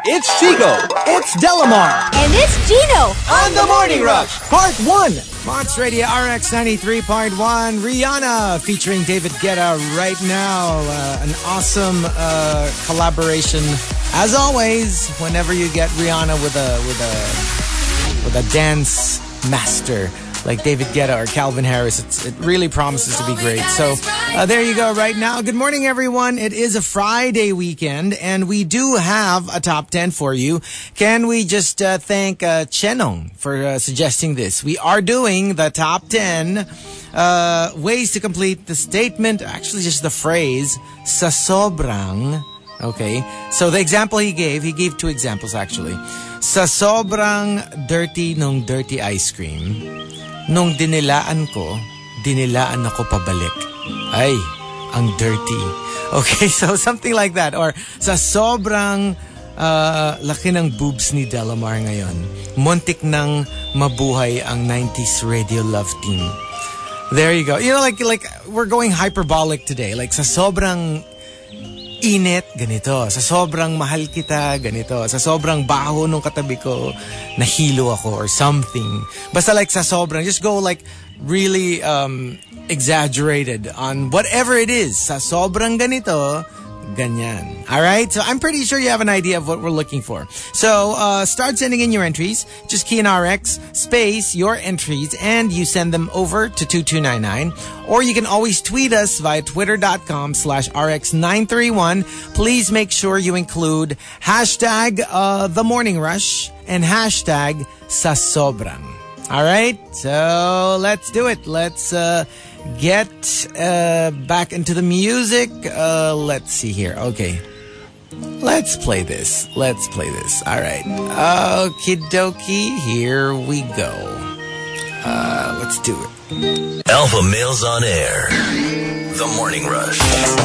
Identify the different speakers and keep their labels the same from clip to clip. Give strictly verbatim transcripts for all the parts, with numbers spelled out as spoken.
Speaker 1: It's Chico.
Speaker 2: It's Delamar.
Speaker 3: And it's Gino.
Speaker 1: On the Morning Rush.
Speaker 2: Part one.
Speaker 4: Monster Radio R X ninety-three point one. Rihanna featuring David Guetta right now. Uh, an awesome uh, collaboration. As always, whenever you get Rihanna with a with a with a dance master like David Guetta or Calvin Harris, it's, it really promises to be great. So uh, there you go right now. Good morning, everyone. It is a Friday weekend, and we do have a top ten for you. Can we just uh, thank uh, Chenong for uh, suggesting this? We are doing the top ten uh, ways to complete the statement, actually just the phrase, sa sobrang. Okay, so the example he gave, he gave two examples actually. Sa sobrang dirty nung dirty ice cream, nung dinilaan ko, dinilaan ako pabalik. Ay, ang dirty. Okay, so something like that. Or sa sobrang uh, laki ng boobs ni Delamar ngayon, muntik nang mabuhay ang nineties radio love team. There you go. You know, like like we're going hyperbolic today. Like sa sobrang init, ganito. Sa sobrang mahal kita, ganito. Sa sobrang baho nung katabi ko, nahilo ako or something. Basta like sa sobrang, just go like really um, exaggerated on whatever it is. Sa sobrang ganito, ganyan. Alright? So I'm pretty sure you have an idea of what we're looking for. So uh, start sending in your entries. Just key in R X, space, your entries, and you send them over to two two nine nine. Or you can always tweet us via twitter.com slash RX931. Please make sure you include hashtag uh, The Morning Rush and hashtag Sa Sobrang. Alright? So let's do it. Let's uh, get uh, back into the music. Uh, let's see here. Okay. Let's play this. Let's play this. Alright. Okie dokie. Here we go. Uh, let's do it.
Speaker 5: Alpha Males on Air. The Morning Rush.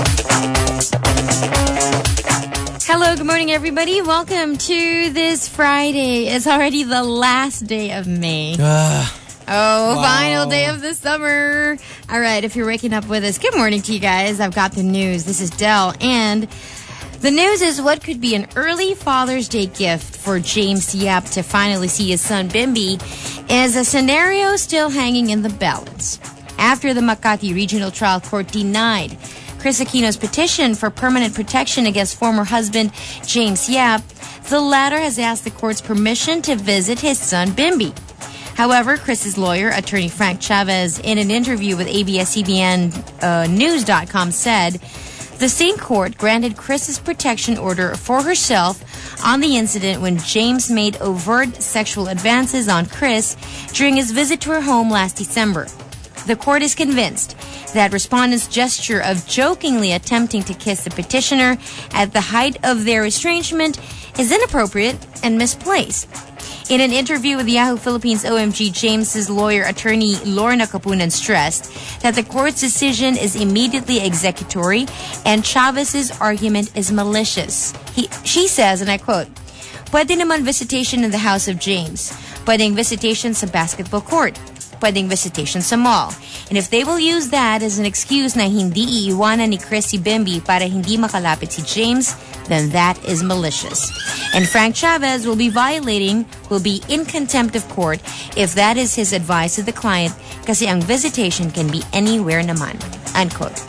Speaker 3: Hello, good morning, everybody. Welcome to this Friday. It's already the last day of May.
Speaker 4: Uh,
Speaker 3: Oh,
Speaker 4: wow.
Speaker 3: Final day of the summer. All right, if you're waking up with us, good morning to you guys. I've got the news. This is Del, and the news is what could be an early Father's Day gift for James Yap to finally see his son Bimbi is a scenario still hanging in the balance. After the Makati Regional Trial Court denied Chris Aquino's petition for permanent protection against former husband James Yap, the latter has asked the court's permission to visit his son Bimbi. However, Chris's lawyer, attorney Frank Chavez, in an interview with A B S C B N uh, News dot com said the same court granted Chris's protection order for herself on the incident when James made overt sexual advances on Chris during his visit to her home last December. The court is convinced that respondents' gesture of jokingly attempting to kiss the petitioner at the height of their estrangement is inappropriate and misplaced. In an interview with Yahoo Philippines O M G, James's lawyer, attorney Lorna Kapunan, stressed that the court's decision is immediately executory and Chavez's argument is malicious. He, she says, and I quote, "Pwede naman visitation in the house of James. Pwedeng visitation sa basketball court. Pwedeng visitation sa mall. And if they will use that as an excuse na hindi iiwanan ni Chris si Bimbi para hindi makalapit si James, then that is malicious. And Frank Chavez will be violating, will be in contempt of court if that is his advice to the client kasi ang visitation can be anywhere naman." Unquote.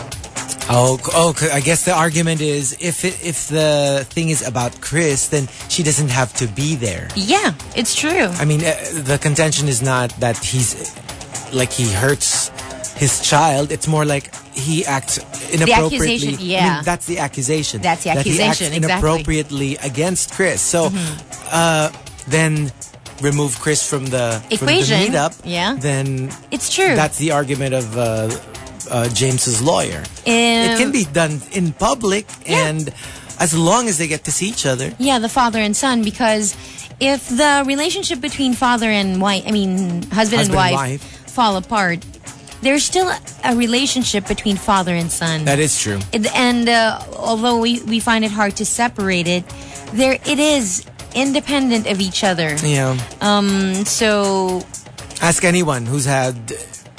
Speaker 4: Oh, oh, I guess the argument is if it, if the thing is about Chris, then she doesn't have to be there.
Speaker 3: Yeah, it's true.
Speaker 4: I mean, uh, the contention is not that he's like he hurts his child. It's more like he acts inappropriately.
Speaker 3: The accusation, yeah.
Speaker 4: I mean, that's the accusation.
Speaker 3: That's the
Speaker 4: that
Speaker 3: accusation,
Speaker 4: he acts
Speaker 3: exactly.
Speaker 4: inappropriately against Chris. So,
Speaker 3: mm-hmm.
Speaker 4: uh, then remove Chris from the
Speaker 3: equation.
Speaker 4: From the meetup.
Speaker 3: Yeah,
Speaker 4: then
Speaker 3: it's true.
Speaker 4: That's the argument of uh, uh, James's lawyer.
Speaker 3: Um,
Speaker 4: it can be done in public,
Speaker 3: yeah.
Speaker 4: and as long as they get to see each other.
Speaker 3: Yeah, the father and son, because if the relationship between father and wife, I mean husband,
Speaker 4: husband
Speaker 3: and, wife,
Speaker 4: and wife
Speaker 3: fall apart, there's still a relationship between father and son.
Speaker 4: That is true.
Speaker 3: It, and uh, although we, we find it hard to separate it, there it is independent of each other.
Speaker 4: Yeah.
Speaker 3: Um. So
Speaker 4: ask anyone who's had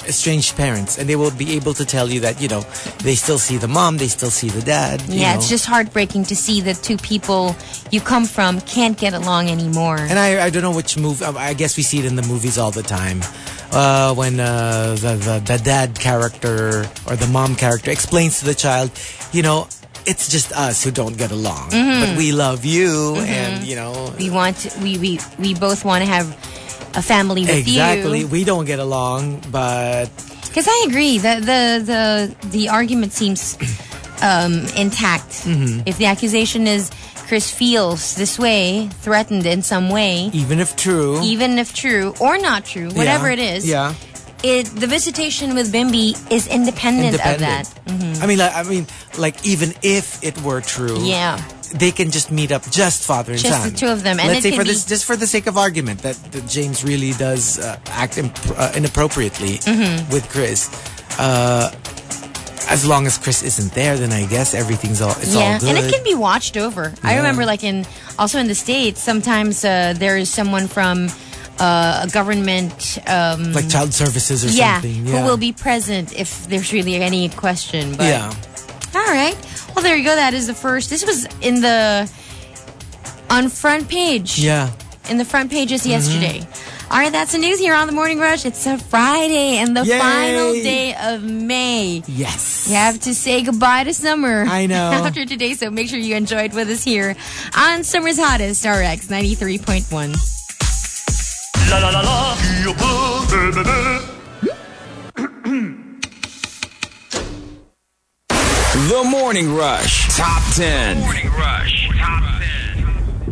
Speaker 4: estranged parents, and they will be able to tell you that, you know, they still see the mom, they still see the dad. You
Speaker 3: Yeah,
Speaker 4: know.
Speaker 3: it's just heartbreaking to see that two people you come from can't get along anymore.
Speaker 4: And I, I don't know which movie. I guess we see it in the movies all the time. Uh, when uh, the, the the dad character or the mom character explains to the child, you know, it's just us who don't get along,
Speaker 3: Mm-hmm.
Speaker 4: but we love you, and you know,
Speaker 3: we want to, we, we we both want to have a family with
Speaker 4: exactly.
Speaker 3: you.
Speaker 4: We don't get along, but
Speaker 3: Because I agree. The the the the argument seems um, intact.
Speaker 4: Mm-hmm.
Speaker 3: If the accusation is Chris feels this way, threatened in some way,
Speaker 4: even if true,
Speaker 3: even if true or not true, whatever
Speaker 4: yeah,
Speaker 3: it is,
Speaker 4: yeah.
Speaker 3: it the visitation with Bimbi is independent,
Speaker 4: Independent.
Speaker 3: of that. Mm-hmm.
Speaker 4: I mean, like, I mean, like even if it were true,
Speaker 3: Yeah.
Speaker 4: they can just meet up, just father and
Speaker 3: Just
Speaker 4: son.
Speaker 3: the two of them, and
Speaker 4: Let's
Speaker 3: it
Speaker 4: say
Speaker 3: can
Speaker 4: for
Speaker 3: be-
Speaker 4: this, just for the sake of argument, that, that James really does uh, act imp- uh, inappropriately
Speaker 3: Mm-hmm.
Speaker 4: with Chris. Uh, as long as Chris isn't there, then I guess everything's all it's
Speaker 3: yeah,
Speaker 4: all good.
Speaker 3: and it can be watched over. I
Speaker 4: Yeah.
Speaker 3: remember, like in also in the States, sometimes uh, there is someone from uh, a government. Um,
Speaker 4: like child services or
Speaker 3: yeah,
Speaker 4: something.
Speaker 3: who will be present if there's really any question. But
Speaker 4: Yeah.
Speaker 3: all right. Well, there you go. That is the first. This was in the on front page.
Speaker 4: Yeah.
Speaker 3: In the front pages yesterday. All right, that's the news here on the Morning Rush. It's a Friday and the
Speaker 4: Yay!
Speaker 3: final day of May.
Speaker 4: Yes.
Speaker 3: You have to say goodbye to summer.
Speaker 4: I know.
Speaker 3: After today, so make sure you enjoy it with us here on Summer's Hottest, R X ninety-three point one.
Speaker 1: La la la la.
Speaker 5: The Morning Rush Top ten. Morning Rush Top ten.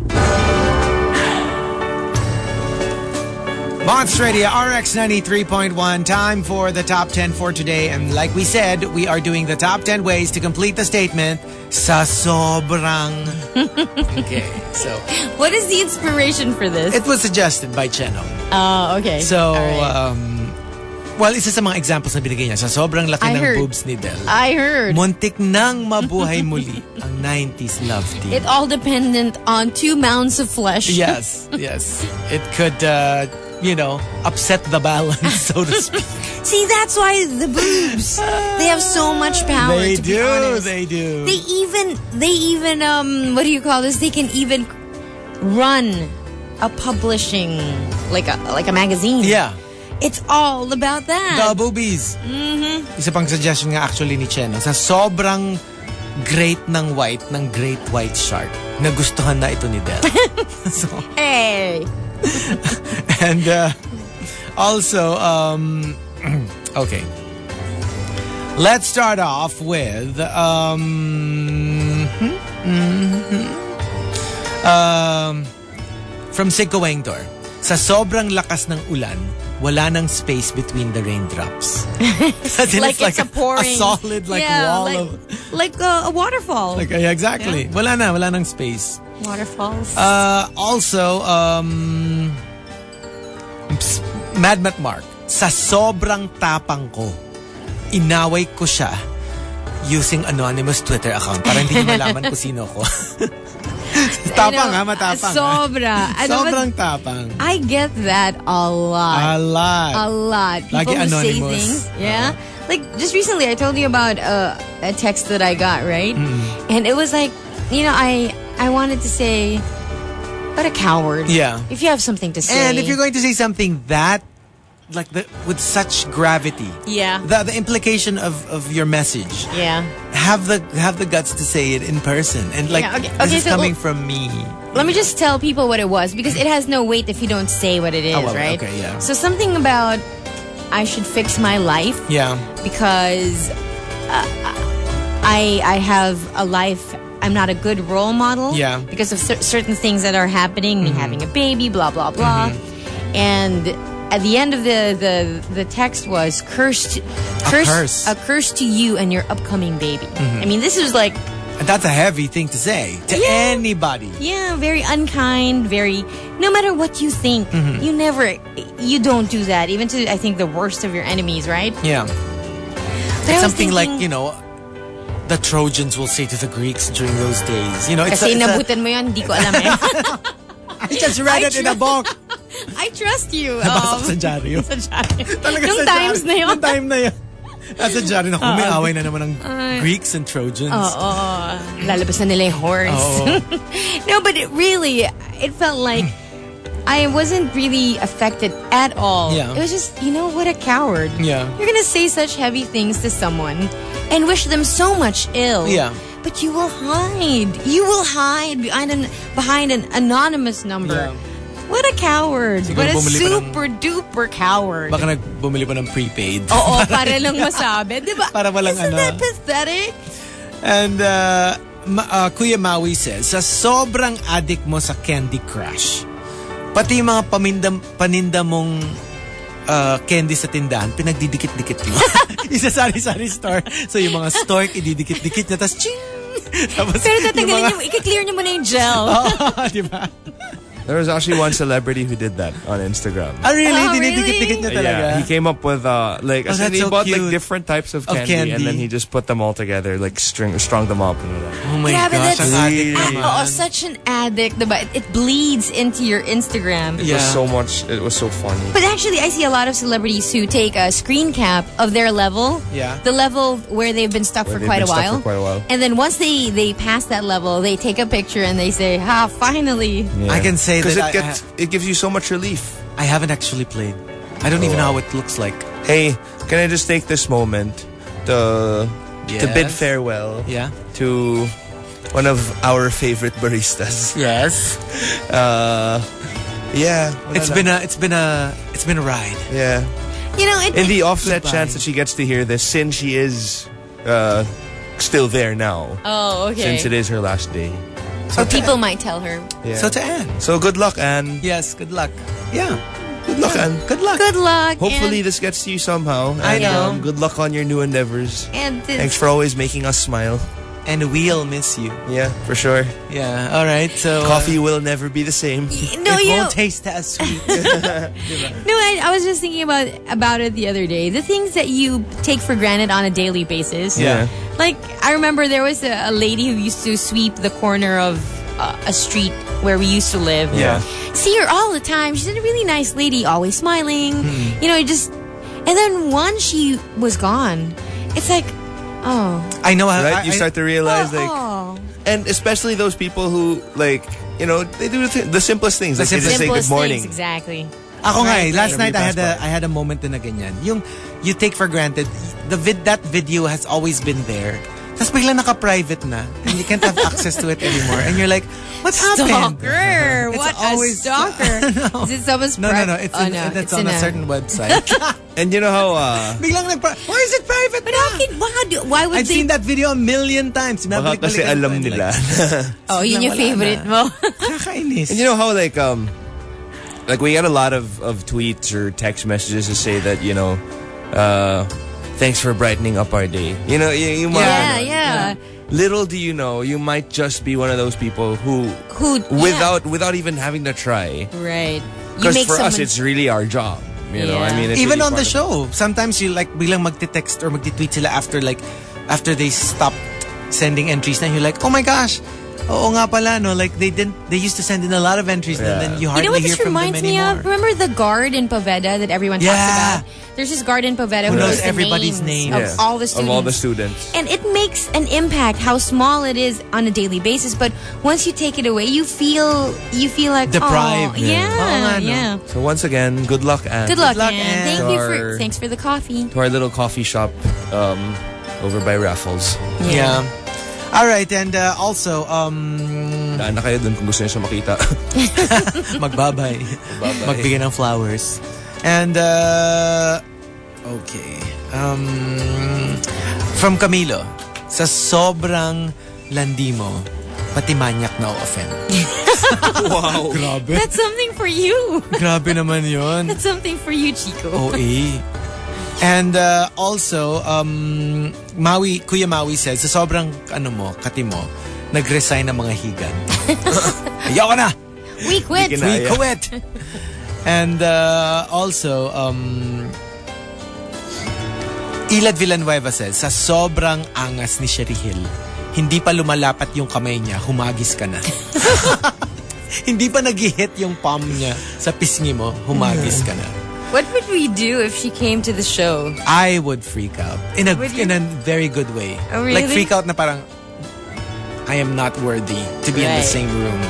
Speaker 4: Monster Radio R X ninety-three point one. Time for the top ten for today. And like we said, we are doing the top ten ways to complete the statement sa sobrang. Okay, so
Speaker 3: What is the inspiration for this?
Speaker 4: it was suggested by Cheno.
Speaker 3: Oh, okay.
Speaker 4: So,
Speaker 3: All right.
Speaker 4: um, well, isa sa mga examples na binigay niya, sa sobrang laki
Speaker 3: I
Speaker 4: ng
Speaker 3: heard.
Speaker 4: boobs ni Del,
Speaker 3: I heard.
Speaker 4: muntik nang mabuhay muli ang nineties love team.
Speaker 3: It all dependent on two mounds of flesh.
Speaker 4: Yes, yes. It could, uh, you know, upset the balance, so to speak.
Speaker 3: See, that's why the boobs, they have so much power,
Speaker 4: They
Speaker 3: to be
Speaker 4: do,
Speaker 3: honest.
Speaker 4: they do.
Speaker 3: They even, they even, um, what do you call this? They can even run a publishing, like a, like a magazine.
Speaker 4: Yeah.
Speaker 3: It's all about that.
Speaker 4: The boobies. Mm-hmm. Isa pang suggestion nga actually ni Cheno, sa sobrang great ng white, ng great white shark, nagustuhan na ito ni Del. So,
Speaker 3: Hey.
Speaker 4: and uh, also, um, okay. Let's start off with, um, um, from Sigco Wengdor. Sa sobrang lakas ng ulan, wala nang space between the raindrops. As in,
Speaker 3: Like it's, a
Speaker 4: a,
Speaker 3: pouring.
Speaker 4: a solid like
Speaker 3: yeah,
Speaker 4: wall
Speaker 3: like,
Speaker 4: of
Speaker 3: like uh, a waterfall.
Speaker 4: like yeah, exactly. Wala na, wala nang space.
Speaker 3: Waterfalls.
Speaker 4: Uh, also, um, ps- Mad Mat Mark, sa sobrang tapang ko, inaway ko siya using anonymous Twitter account para hindi niyo malaman kung sino ko. Tapang ha, matapang.
Speaker 3: Sobra.
Speaker 4: Ha?
Speaker 3: Ano ba-
Speaker 4: Sobrang tapang.
Speaker 3: I get that a lot.
Speaker 4: A lot.
Speaker 3: A lot. People
Speaker 4: Lagi
Speaker 3: who say
Speaker 4: anonymous.
Speaker 3: things. Yeah. Like, just recently, I told you about uh, a text that I got, right?
Speaker 4: Mm.
Speaker 3: And it was like, you know, I I wanted to say, what a coward.
Speaker 4: Yeah.
Speaker 3: If you have something to say.
Speaker 4: And if you're going to say something that, like the, with such gravity,
Speaker 3: Yeah.
Speaker 4: the, the implication of, of your message,
Speaker 3: Yeah.
Speaker 4: have the have the guts to say it in person. And like,
Speaker 3: Yeah, okay-
Speaker 4: this
Speaker 3: okay,
Speaker 4: is
Speaker 3: so-
Speaker 4: coming from me.
Speaker 3: Let me just tell people what it was, because it has no weight if you don't say what it is,
Speaker 4: Oh, well,
Speaker 3: right?
Speaker 4: okay, yeah.
Speaker 3: So something about I should fix my life
Speaker 4: Yeah.
Speaker 3: because uh, I I have a life. I'm not a good role model.
Speaker 4: Yeah. Mm-hmm.
Speaker 3: Because of cer- certain things that are happening, me having a baby, blah blah blah, and at the end of the the, the text was cursed, curse,
Speaker 4: curse.
Speaker 3: a curse to you and your upcoming baby. I mean, this was like.
Speaker 4: And that's a heavy thing to say to
Speaker 3: Yeah.
Speaker 4: anybody.
Speaker 3: Yeah, very unkind, very, no matter what you think,
Speaker 4: Mm-hmm.
Speaker 3: you never, you don't do that, even to, I think, the worst of your enemies, right?
Speaker 4: Yeah.
Speaker 3: But I
Speaker 4: It's
Speaker 3: was
Speaker 4: something like,
Speaker 3: thinking,
Speaker 4: you know, the Trojans will say to the Greeks during those days. You know, it's
Speaker 3: Kasi
Speaker 4: a, it's a,
Speaker 3: nabutan mo yan, di ko alam eh.
Speaker 4: I just read
Speaker 3: I
Speaker 4: it in a book.
Speaker 3: I trust you.
Speaker 4: Nabasa
Speaker 3: Um,
Speaker 4: ko sa dyaryo.
Speaker 3: sa dyaryo.
Speaker 4: Talaga
Speaker 3: Yung
Speaker 4: sa
Speaker 3: times
Speaker 4: dyaryo.
Speaker 3: na yun.
Speaker 4: Yung time na yun. Nasa dyaryo na kung may away na naman ng Greeks and Trojans.
Speaker 3: Oo. Lalabas na nila yung horse.
Speaker 4: Oo.
Speaker 3: No, but it really, it felt like I wasn't really affected at all.
Speaker 4: Yeah.
Speaker 3: It was just, you know, what a coward.
Speaker 4: Yeah.
Speaker 3: You're gonna say such heavy things to someone and wish them so much ill.
Speaker 4: Yeah.
Speaker 3: But you will hide. You will hide behind an behind an anonymous number.
Speaker 4: Yeah.
Speaker 3: What a coward.
Speaker 4: Siguro
Speaker 3: What a
Speaker 4: bumili pa ng-
Speaker 3: super duper coward.
Speaker 4: Baka nagbumili pa ng prepaid.
Speaker 3: Oo, para lang masabi. Diba?
Speaker 4: Para walang
Speaker 3: Isn't
Speaker 4: ano.
Speaker 3: that pathetic?
Speaker 4: And uh, Ma- uh, Kuya Maui says, sa sobrang addict mo sa Candy Crush, pati yung mga paminda, paninda mong uh, candy sa tindahan, pinagdidikit-dikit mo. Isa sari-sari store. So yung mga stork, ididikit-dikit niya, tapos ching! Tapos,
Speaker 3: Pero tatanggalin
Speaker 4: yung mga-
Speaker 3: niyo, i-clear niyo muna yung gel.
Speaker 4: Oo, di ba?
Speaker 6: There was actually one celebrity who did that on Instagram.
Speaker 4: Ah, really?
Speaker 3: Oh,
Speaker 4: Dinidikit-dikit niya talaga?
Speaker 6: Yeah, he came up with uh, like
Speaker 4: Oh,
Speaker 6: I said,
Speaker 4: that's
Speaker 6: he
Speaker 4: so
Speaker 6: bought
Speaker 4: cute.
Speaker 6: like different types of
Speaker 4: Of
Speaker 6: candy,
Speaker 4: candy.
Speaker 6: and then he just put them all together, like string, strung them up. And whatever.
Speaker 4: Oh my
Speaker 3: Grabe,
Speaker 4: gosh,
Speaker 3: that's
Speaker 4: ang addict
Speaker 3: ah,
Speaker 4: naman.
Speaker 3: oo, such an addict. Diba? It, it bleeds into your Instagram.
Speaker 6: It
Speaker 4: Yeah.
Speaker 6: was so much. It was so funny.
Speaker 3: But actually, I see a lot of celebrities who take a screen cap of their level.
Speaker 4: Yeah.
Speaker 3: The level where they've been stuck
Speaker 6: Where
Speaker 3: for
Speaker 6: they've
Speaker 3: quite a
Speaker 6: been stuck
Speaker 3: while.
Speaker 6: for quite a while.
Speaker 3: And then once they, they pass that level, they take a picture and they say, ha, finally.
Speaker 6: Yeah.
Speaker 4: I can say
Speaker 6: because
Speaker 4: that
Speaker 6: it
Speaker 4: I-
Speaker 6: gets it gives you so much relief.
Speaker 4: I haven't actually played. I don't even know how it looks like.
Speaker 6: Hey, can I just take this moment to to bid
Speaker 4: Yes.
Speaker 6: farewell
Speaker 4: Yeah?
Speaker 6: to one of our favorite baristas?
Speaker 4: Yes.
Speaker 6: Uh, yeah,
Speaker 4: It's been a, it's been a, it's been a ride.
Speaker 6: yeah.
Speaker 3: You know, it,
Speaker 6: In the offset
Speaker 4: Goodbye.
Speaker 6: chance that she gets to hear this, since she is uh, still there now,
Speaker 3: oh, okay.
Speaker 6: since it is her last day.
Speaker 3: Or people might tell her.
Speaker 6: Yeah.
Speaker 4: So to Anne.
Speaker 6: So good luck, Anne.
Speaker 4: Yes, good luck. Yeah.
Speaker 6: Good luck, Anne.
Speaker 4: Good luck.
Speaker 3: Good luck.
Speaker 6: Hopefully
Speaker 3: and,
Speaker 6: this gets to you somehow.
Speaker 4: I
Speaker 6: And,
Speaker 4: know.
Speaker 6: Um, good luck on your new endeavors.
Speaker 3: and this,
Speaker 6: Thanks for always making us smile.
Speaker 4: And we'll miss you.
Speaker 6: Yeah, for sure.
Speaker 4: Yeah. All right. So uh,
Speaker 6: Coffee will never be the same.
Speaker 3: no,
Speaker 4: it
Speaker 3: you
Speaker 4: won't
Speaker 3: know,
Speaker 4: taste as sweet.
Speaker 3: no, I, I was just thinking about about it the other day. The things that you take for granted on a daily basis.
Speaker 6: Yeah.
Speaker 3: Like, I remember there was a, a lady who used to sweep the corner of uh, a street where we used to live.
Speaker 6: Yeah.
Speaker 3: See her all the time. She's a really nice lady, always smiling. You know, just... And then once she was gone, it's like, oh.
Speaker 4: I know how.
Speaker 6: Right?
Speaker 4: I,
Speaker 6: You start to realize, like,
Speaker 3: oh.
Speaker 6: and especially those people who, like, you know, they do the, th- the simplest things.
Speaker 4: The
Speaker 6: Like, they just say
Speaker 3: Simplest
Speaker 6: good morning.
Speaker 3: things, exactly.
Speaker 4: Ako nga eh,
Speaker 3: Right,
Speaker 4: last
Speaker 6: right.
Speaker 4: night I had
Speaker 6: Every
Speaker 4: a
Speaker 6: pass by.
Speaker 4: I had a moment na ganyan. Yung you take for granted the vid that video has always been there. Tapos bigla naka-private na and you can't have access to it anymore. And you're like, what's happened?
Speaker 3: Stalker!
Speaker 4: It's
Speaker 3: What
Speaker 4: always-
Speaker 3: a stalker!
Speaker 4: No.
Speaker 3: Is it someone's
Speaker 4: No, no,
Speaker 3: pri-
Speaker 4: no. It's,
Speaker 3: oh,
Speaker 4: in,
Speaker 3: no.
Speaker 4: that's
Speaker 3: it's
Speaker 4: on
Speaker 3: in
Speaker 4: a certain website.
Speaker 6: And you know how, uh,
Speaker 4: Biglang nag why is it private
Speaker 3: But
Speaker 4: na?
Speaker 3: how can, why, do, why would
Speaker 4: I've
Speaker 3: they...
Speaker 4: seen that video a million times.
Speaker 6: baka kasi
Speaker 4: Binabalik-balikan ko
Speaker 6: alam
Speaker 4: and
Speaker 6: nila.
Speaker 4: like,
Speaker 3: oh, yun yung
Speaker 4: wala
Speaker 3: favorite
Speaker 4: na.
Speaker 3: mo.
Speaker 4: Kakainis.
Speaker 6: And you know how, like, um, like we get a lot of, of tweets or text messages to say that, you know, uh, thanks for brightening up our day. You know, you, you might,
Speaker 3: yeah, yeah.
Speaker 6: little do you know, you might just be one of those people who,
Speaker 3: Who...
Speaker 6: without without even having to try,
Speaker 3: Yeah. Right. You
Speaker 6: because
Speaker 3: make
Speaker 6: for us
Speaker 3: someone...
Speaker 6: it's really our job. You know, I
Speaker 3: Yeah.
Speaker 6: mean, it's
Speaker 4: Even
Speaker 6: really
Speaker 4: on the
Speaker 6: part of-
Speaker 4: show, sometimes you like biglang magte-text or magti-tweet sila after like after they stopped sending entries na you're like, oh my gosh, oo nga pala no, like they didn't they used to send in a lot of entries
Speaker 6: Yeah.
Speaker 4: and then you
Speaker 3: You
Speaker 4: hardly
Speaker 3: know what
Speaker 4: hear
Speaker 3: this
Speaker 4: from them
Speaker 3: reminds me
Speaker 4: anymore.
Speaker 3: of? Remember the guard in Poveda that everyone talks
Speaker 4: Yeah.
Speaker 3: about? There's this guard in Poveda
Speaker 4: Who
Speaker 3: who
Speaker 4: knows
Speaker 3: knows the
Speaker 4: everybody's
Speaker 3: names
Speaker 4: name.
Speaker 3: of
Speaker 6: Yeah.
Speaker 3: all the students.
Speaker 6: Of all the students.
Speaker 3: And it makes an impact how small it is on a daily basis. But once you take it away, you feel you feel like
Speaker 4: Deprived.
Speaker 3: Oh, yeah,
Speaker 4: Oo nga, no?
Speaker 3: yeah.
Speaker 6: So once again, good luck, Anne.
Speaker 3: Good luck,
Speaker 4: luck,
Speaker 3: Anne.
Speaker 4: Anne.
Speaker 3: Thank
Speaker 6: To
Speaker 3: you for
Speaker 6: our-
Speaker 3: thanks for the coffee.
Speaker 6: To our little coffee shop um, over by Raffles.
Speaker 4: Yeah. All right, and uh, also um
Speaker 6: Daan na kayo dun kung gusto niyo siya makita.
Speaker 4: magbabay.
Speaker 6: Magbabay.
Speaker 4: Magbigay ng flowers. And uh okay. Um from Camilo, sa sobrang landi mo, pati manyak na o-offend.
Speaker 6: Wow.
Speaker 4: Grabe.
Speaker 3: That's something for you.
Speaker 4: Grabe naman 'yon.
Speaker 3: That's something for you, Chico.
Speaker 4: O A. And uh, also, um, Maui, Kuya Maui says, sa sobrang ano mo, kati mo, nag-resign ng mga higan. Ayoko na!
Speaker 3: We quit.
Speaker 6: We can-
Speaker 4: We
Speaker 6: yeah.
Speaker 4: quit! And uh, also, um, Ilad Villanueva says, sa sobrang angas ni Sherry Hill, hindi pa lumalapat yung kamay niya, humagis ka na. hindi pa nag-hit yung palm niya sa pisngi mo, humagis ka na.
Speaker 3: What would we do if she came to the show?
Speaker 4: I would freak out. In a
Speaker 3: Would you?
Speaker 4: in a very good way.
Speaker 3: Oh, really?
Speaker 4: Like freak out na parang, I am not worthy to be in the
Speaker 3: Right.
Speaker 4: same room.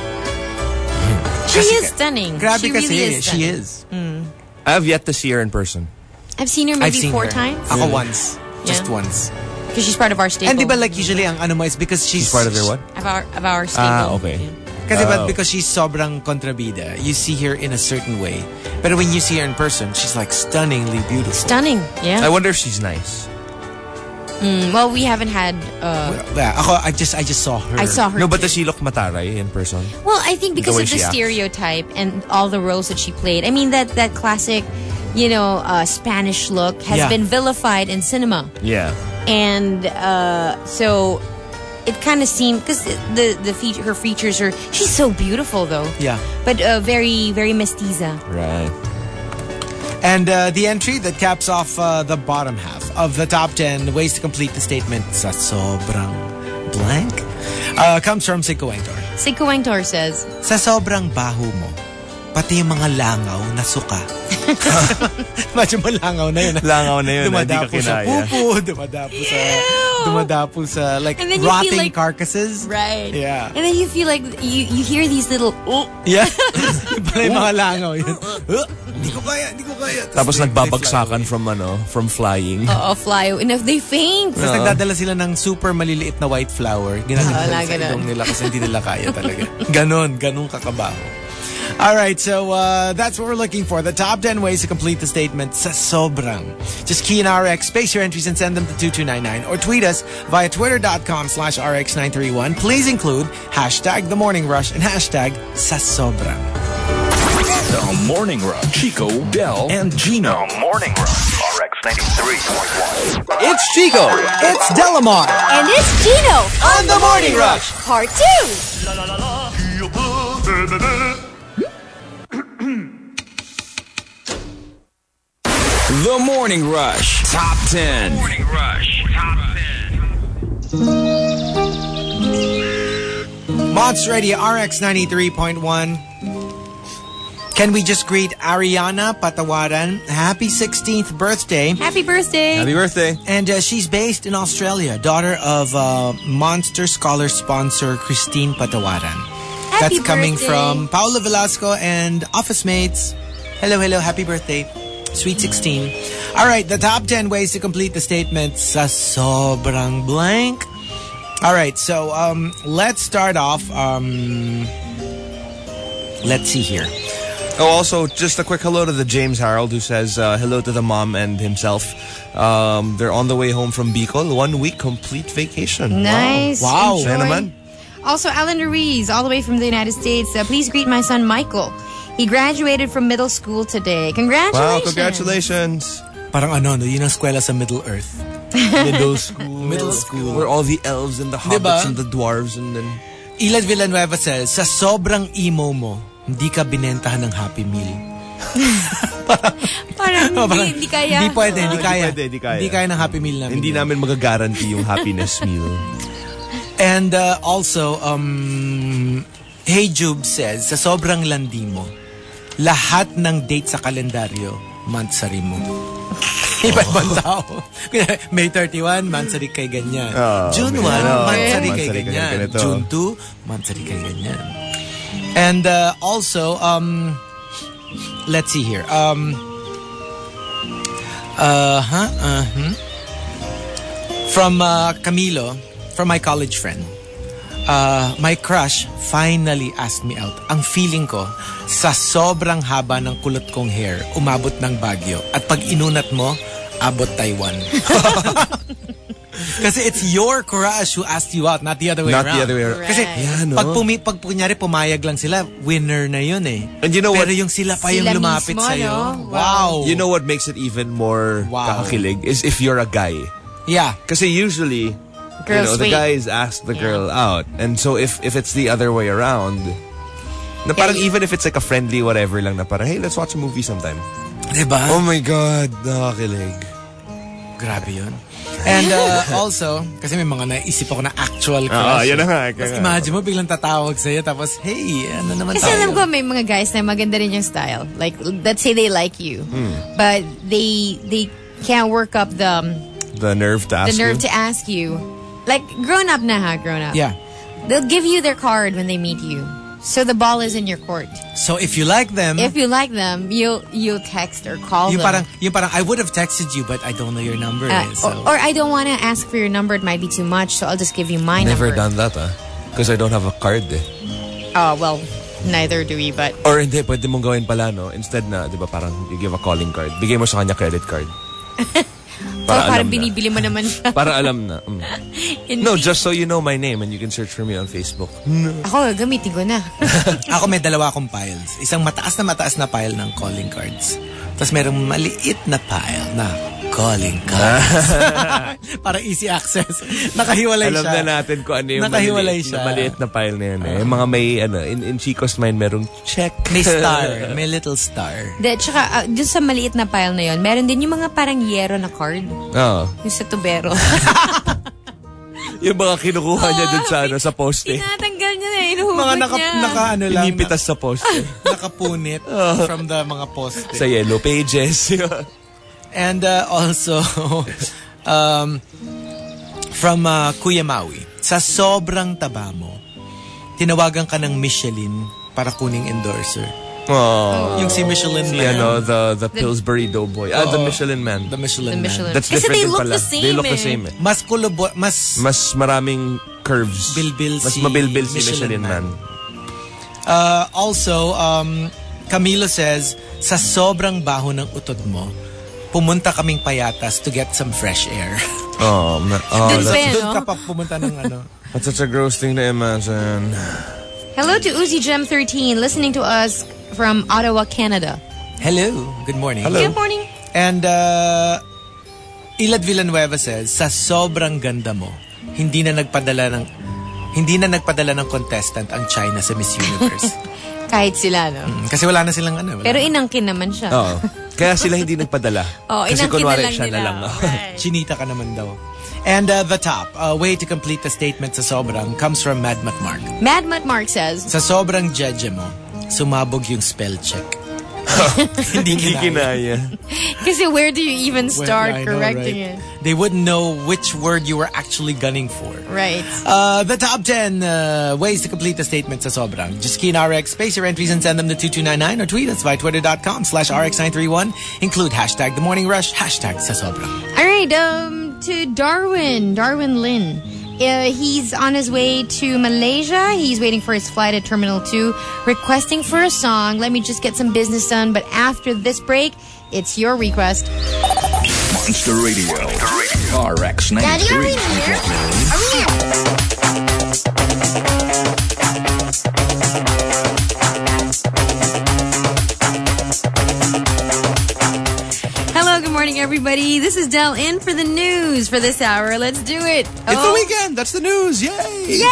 Speaker 3: She
Speaker 4: Kasi-
Speaker 3: is stunning.
Speaker 4: Grabe
Speaker 3: she
Speaker 4: kasi,
Speaker 3: really is
Speaker 4: she
Speaker 3: stunning.
Speaker 4: is.
Speaker 6: I have yet to see her in person.
Speaker 3: I've seen her
Speaker 4: I've
Speaker 3: maybe
Speaker 4: seen
Speaker 3: four
Speaker 4: her.
Speaker 3: times.
Speaker 4: Ako once. Just
Speaker 3: Yeah.
Speaker 4: once.
Speaker 3: Because she's part of our stable.
Speaker 4: And di ba like usually ang ano mo is because she's...
Speaker 6: She's part of their what?
Speaker 3: Of our, of our stable.
Speaker 6: Ah, okay.
Speaker 3: Yeah.
Speaker 4: Kasi ba
Speaker 6: Oh.
Speaker 4: because she's sobrang kontrabida, you see her in a certain way. But when you see her in person, she's like stunningly beautiful.
Speaker 3: Stunning. Yeah.
Speaker 6: I wonder if she's nice.
Speaker 3: Mm, well, we haven't had... Uh,
Speaker 4: Yeah, ako, I just I just saw her.
Speaker 3: I saw her
Speaker 6: No, but
Speaker 3: too.
Speaker 6: does she look mataray in person?
Speaker 3: Well, I think because
Speaker 6: way
Speaker 3: of the
Speaker 6: she acts.
Speaker 3: stereotype and all the roles that she played. I mean, that, that classic, you know, uh, Spanish look has
Speaker 4: Yeah.
Speaker 3: been vilified in cinema.
Speaker 6: Yeah.
Speaker 3: And uh, so it kind of seemed... Because the, the feature, her features are... She's so beautiful, though.
Speaker 4: Yeah.
Speaker 3: But uh, very, very mestiza.
Speaker 6: Right.
Speaker 4: And uh, the entry that caps off uh, the bottom half of the top ten ways to complete the statement sa sobrang blank uh, comes from Siko Wengtor.
Speaker 3: Siko Wengtor says,
Speaker 4: Sa sobrang baho mo, pati yung mga langaw na suka. Medyo malangaw na yun.
Speaker 6: Langaw na yun, hindi ka
Speaker 4: Dumadapo sa
Speaker 6: kinaya.
Speaker 4: pupo, dumadapo sa, dumadapo sa like
Speaker 3: And then you feel
Speaker 4: rotting
Speaker 3: like-
Speaker 4: carcasses.
Speaker 3: right.
Speaker 4: Yeah.
Speaker 3: And then you feel like you, you hear these little... Oh,
Speaker 4: Yeah. Yung pala yung mga langaw yun. Uh, Hindi ko kaya, hindi ko kaya.
Speaker 6: Tapos
Speaker 4: they- they fly
Speaker 6: nagbabagsakan
Speaker 4: away.
Speaker 6: from ano, from flying.
Speaker 3: oh, fly. And if they faint...
Speaker 4: Tapos nagdadala sila ng super maliliit na white flower. Ginagawa
Speaker 3: Oo,
Speaker 4: nila
Speaker 3: na
Speaker 4: sa
Speaker 3: ganun.
Speaker 4: ilong nila kasi hindi nila kaya talaga. Ganon, ganon kakabaho. All right, so uh, that's what we're looking for. The top ten ways to complete the statement sa sobrang. Just key in R X, space your entries and send them to two two nine nine or tweet us via twitter.com slash RX nine three one. Please include hashtag The Morning Rush and hashtag sa sobrang.
Speaker 5: The Morning Rush. Chico, Del, and Gino.
Speaker 1: Morning Rush. R X ninety-three point one.
Speaker 6: It's Chico!
Speaker 2: It's Delamar.
Speaker 3: And it's Gino
Speaker 2: On the Morning Rush.
Speaker 3: Part two.
Speaker 1: La la la la. Yo-ho.
Speaker 5: The Morning Rush. Top ten.
Speaker 1: Morning Rush. Top ten.
Speaker 4: Monster Radio R X ninety-three point one. Can we just greet Ariana Patawaran? Happy sixteenth birthday.
Speaker 3: Happy birthday.
Speaker 6: Happy birthday.
Speaker 4: And uh, she's based in Australia, daughter of uh, Monster Scholar sponsor Christine Patawaran.
Speaker 3: Happy
Speaker 4: That's coming
Speaker 3: birthday.
Speaker 4: from Paolo Velasco and office mates. Hello, hello, happy birthday. Sweet sixteen. All right, the top ten ways to complete the statement sa sobrang blank. All right, so um, let's start off. Um, let's see here.
Speaker 6: Oh, also, just a quick hello to the James Harold who says uh, hello to the mom and himself. Um, they're on the way home from Bicol. One week complete vacation.
Speaker 3: Nice.
Speaker 4: Wow.
Speaker 3: Enjoy.
Speaker 6: Sana naman.
Speaker 3: Also, Alan Ruiz, all the way from the United States. Uh, please greet my son, Michael. He graduated from middle school today. Congratulations.
Speaker 6: Wow, congratulations.
Speaker 4: Parang ano, no, yun ang eskwela sa Middle Earth.
Speaker 6: Middle school.
Speaker 4: Middle school.
Speaker 6: Where all the elves and the hobbits
Speaker 4: Diba?
Speaker 6: and the dwarves and then...
Speaker 4: Ilan Villanueva says, sa sobrang emo mo, hindi ka binentahan ng Happy Meal.
Speaker 3: Parang
Speaker 4: Oh, parang,
Speaker 3: hindi, hindi kaya.
Speaker 4: Hindi pwede, hindi
Speaker 6: Hindi
Speaker 4: kaya.
Speaker 6: pwede, hindi kaya.
Speaker 4: Hindi kaya ng Happy Meal namin.
Speaker 6: Hindi namin magagaranti yung happiness meal.
Speaker 4: And uh, also, um, Hey Jube says, sa sobrang landi mo, lahat ng date sa kalendaryo, mansari mo. Iba-ibang tao. May thirty-one, mansari kay ganyan.
Speaker 6: Oh,
Speaker 4: June
Speaker 6: man.
Speaker 4: one,
Speaker 6: Oh,
Speaker 4: mansari kay
Speaker 6: mansari kay
Speaker 4: ganyan.
Speaker 6: ganito.
Speaker 4: June two, mansari kay ganyan. And uh, also, um, let's see here. Um, uh, huh, uh, hmm? From uh, Camilo, from my college friend. Uh, my crush finally asked me out. Ang feeling ko, sa sobrang haba ng kulot kong hair, umabot ng Baguio. At pag inunat mo, abot Taiwan. Kasi it's your crush who asked you out, not the other way
Speaker 6: Not
Speaker 4: around.
Speaker 6: the other way around.
Speaker 4: Kasi
Speaker 6: Yeah, no?
Speaker 4: pag, pumi, pag kunyari pumayag lang sila, winner na yun eh.
Speaker 6: And you know
Speaker 4: Pero
Speaker 6: what?
Speaker 4: yung sila pa yung
Speaker 3: Sila
Speaker 4: lumapit
Speaker 3: mismo,
Speaker 4: sa'yo.
Speaker 3: no?
Speaker 4: Wow.
Speaker 6: You know what makes it even more
Speaker 4: Wow.
Speaker 6: kakakilig is if you're a guy.
Speaker 4: Yeah.
Speaker 6: Kasi usually,
Speaker 3: Girls
Speaker 6: you know, the
Speaker 3: wait.
Speaker 6: guys ask the girl out. And so if if it's the other way around, na parang
Speaker 3: Yeah.
Speaker 6: even if it's like a friendly whatever lang na parang, hey, let's watch a movie sometime.
Speaker 4: Diba?
Speaker 6: Oh my God, nakakilig.
Speaker 4: Grabe yun. And uh, also, kasi may mga naisip ako na actual crush.
Speaker 6: Oo, yun na nga.
Speaker 4: Tapos imagine mo, biglang tatawag sa'yo, tapos, hey, ano naman
Speaker 3: Kasi
Speaker 4: tayo?
Speaker 3: alam ko may mga guys na maganda rin yung style. Like, let's say they like you.
Speaker 6: Hmm.
Speaker 3: But they they can't work up the
Speaker 6: The nerve to ask
Speaker 3: the nerve
Speaker 6: you.
Speaker 3: to ask you. Like, grown up na ha, grown up.
Speaker 4: Yeah.
Speaker 3: They'll give you their card when they meet you. So the ball is in your court.
Speaker 4: So if you like them,
Speaker 3: If you like them, you'll you'll text or call
Speaker 4: yung
Speaker 3: them.
Speaker 4: parang, yung parang, I would have texted you, but I don't know your number.
Speaker 3: Uh,
Speaker 4: eh, so.
Speaker 3: or, or I don't want to ask for your number. It might be too much, so I'll just give you my
Speaker 6: Never
Speaker 3: number.
Speaker 6: done that, ah. Because I don't have a card, eh.
Speaker 3: Oh, well, neither do we, but...
Speaker 6: Or hindi, pwede mong gawin pala, no? Instead na, di ba, parang you give a calling card. Bigay mo sa kanya credit card.
Speaker 3: So, parang
Speaker 6: alam na.
Speaker 3: binibili mo naman siya.
Speaker 6: Para alam na. Mm.
Speaker 3: Hindi.
Speaker 6: No, just so you know my name and you can search for me on Facebook.
Speaker 3: Ako, gamitin ko na.
Speaker 4: Ako may dalawa akong piles. Isang mataas na mataas na pile ng calling cards. Tapos merong maliit na pile na calling cards. Parang easy access. Nakahiwalay
Speaker 6: Alam
Speaker 4: siya.
Speaker 6: na natin kung ano yung
Speaker 4: Nakahiwalay
Speaker 6: maliit,
Speaker 4: siya.
Speaker 6: na maliit na pile na yan. Eh. Yung mga may, ano, in, in Chico's mind, merong check.
Speaker 4: May star. May little star.
Speaker 3: De, tsaka, uh, dun sa maliit na pile na yon, meron din yung mga parang yero na card.
Speaker 6: Oo.
Speaker 3: Yung sa tubero.
Speaker 6: Yung mga kinukuha niya dun sa, ano, sa poste.
Speaker 3: Tinatanggal niya na, inuhugot
Speaker 4: Mga naka,
Speaker 3: niya.
Speaker 4: naka ano lang.
Speaker 6: Pinipitas sa poste.
Speaker 4: Na, nakapunit from the mga poste.
Speaker 6: Sa yellow pages.
Speaker 4: And uh, also, um, from uh, Kuya Maui, sa sobrang taba mo, tinawagan ka ng Michelin para kuning endorser.
Speaker 6: Oh.
Speaker 4: Yung si Michelin
Speaker 6: Si
Speaker 4: Man.
Speaker 6: ano, the, the Pillsbury Doughboy. Ah, the
Speaker 4: Oo.
Speaker 6: Michelin Man.
Speaker 4: The Michelin,
Speaker 3: The
Speaker 4: Man.
Speaker 3: Michelin.
Speaker 6: That's
Speaker 3: Kasi
Speaker 6: different
Speaker 3: they
Speaker 6: din
Speaker 3: look
Speaker 6: pala.
Speaker 3: the same
Speaker 6: They look
Speaker 3: eh.
Speaker 6: the same eh.
Speaker 4: Mas kulubo, mas...
Speaker 6: Mas maraming curves.
Speaker 4: Bilbil
Speaker 6: Mas
Speaker 4: si
Speaker 6: mabilbil si
Speaker 4: Michelin
Speaker 6: Michelin
Speaker 4: Man.
Speaker 6: Man.
Speaker 4: Uh, also, um, Camilo says, sa sobrang baho ng utod mo, pumunta kaming payatas to get some fresh air.
Speaker 6: Oh, ma- oh
Speaker 3: Dun
Speaker 6: that's,
Speaker 3: pa eh,
Speaker 4: Doon
Speaker 3: no?
Speaker 4: ka pa pumunta ng ano.
Speaker 6: that's such a gross thing to imagine.
Speaker 3: Hello to Uzi Gem thirteen, listening to us from Ottawa, Canada.
Speaker 4: Hello, good morning.
Speaker 6: Hello.
Speaker 3: Good morning.
Speaker 4: And uh, Ilad Villanueva says, sa sobrang ganda mo, hindi na nagpadala ng hindi na nagpadala ng contestant ang China sa Miss Universe.
Speaker 3: Kahit sila, no?
Speaker 4: Kasi wala na silang ano. Wala.
Speaker 3: Pero inangkin naman siya.
Speaker 6: Oo. Kaya sila hindi nagpadala.
Speaker 3: Oh,
Speaker 6: Kasi
Speaker 3: inangkin na
Speaker 6: kunwari
Speaker 3: lang
Speaker 6: siya
Speaker 3: nila.
Speaker 6: na lang.
Speaker 3: Right.
Speaker 4: Chinita ka naman daw. And uh, the top, a way to complete the statement sa sobrang comes from Mad Mat Mark.
Speaker 3: Mad Mutt Mark says,
Speaker 4: Sa sobrang jeje mo, sumabog yung spell check. Hindi
Speaker 6: Hindi
Speaker 4: kinaya.
Speaker 6: kinaya.
Speaker 3: kasi where do you even start
Speaker 4: Well, I know,
Speaker 3: correcting
Speaker 4: right?
Speaker 3: it?
Speaker 4: They wouldn't know which word you were actually gunning for.
Speaker 3: Right.
Speaker 4: Uh, the top ten uh, ways to complete the statement sa sobrang. Just key in R X, space your entries and send them to two two nine nine or tweet us by twitter.com slash RX nine three one. Include hashtag The Morning Rush, hashtag sa sobrang.
Speaker 3: All right, um, to Darwin, Darwin Lin. Uh, he's on his way to Malaysia. He's waiting for his flight at Terminal two, requesting for a song. Let me just get some business done. But after this break, it's your request.
Speaker 1: Monster Radio. R X
Speaker 3: Daddy, are we
Speaker 1: ninety-three.
Speaker 3: here? Are we here? Hello, good morning, everybody. This is Del in for the news for this hour. Let's do it.
Speaker 6: It's
Speaker 3: Oh.
Speaker 6: the weekend. That's the news. Yay!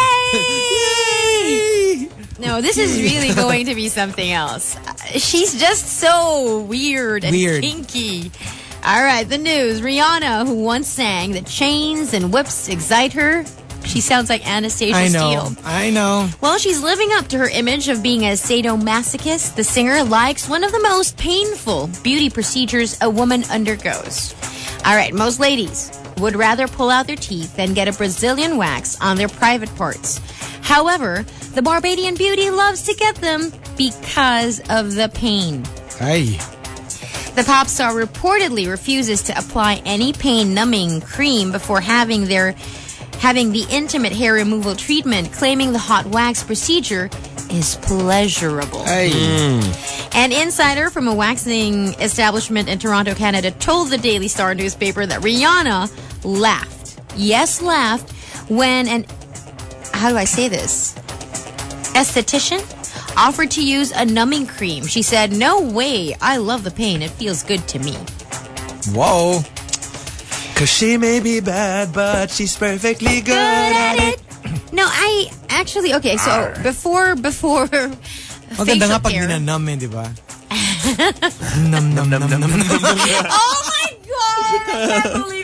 Speaker 3: Yay! No, this is really going to be something else. Uh, She's just so weird and
Speaker 4: Weird.
Speaker 3: kinky. All right, the news. Rihanna, who once sang that chains and whips excite her. She sounds like Anastasia
Speaker 4: I know.
Speaker 3: Steele.
Speaker 4: I know.
Speaker 3: Well, she's living up to her image of being a sadomasochist. The singer likes one of the most painful beauty procedures a woman undergoes. All right, most ladies would rather pull out their teeth than get a Brazilian wax on their private parts. However, the Barbadian beauty loves to get them because of the pain.
Speaker 4: Ay.
Speaker 3: The pop star reportedly refuses to apply any pain-numbing cream before having their having the intimate hair removal treatment, claiming the hot wax procedure is pleasurable.
Speaker 4: Ay.
Speaker 3: An insider from a waxing establishment in Toronto, Canada, told the Daily Star newspaper that Rihanna laughed. Yes, laughed when an how do I say this? Esthetician offered to use a numbing cream. She said, "No way. I love the pain. It feels good to me."
Speaker 4: Whoa.
Speaker 6: Cause she may be bad, but she's perfectly good,
Speaker 3: Good at it. No, I actually okay. So before before
Speaker 4: Maganda nga
Speaker 3: facial
Speaker 4: pag
Speaker 3: care.
Speaker 4: ninanam eh, di ba? Nam, nam, nam, nam, nam, nam.
Speaker 3: Oh my god! I can't believe you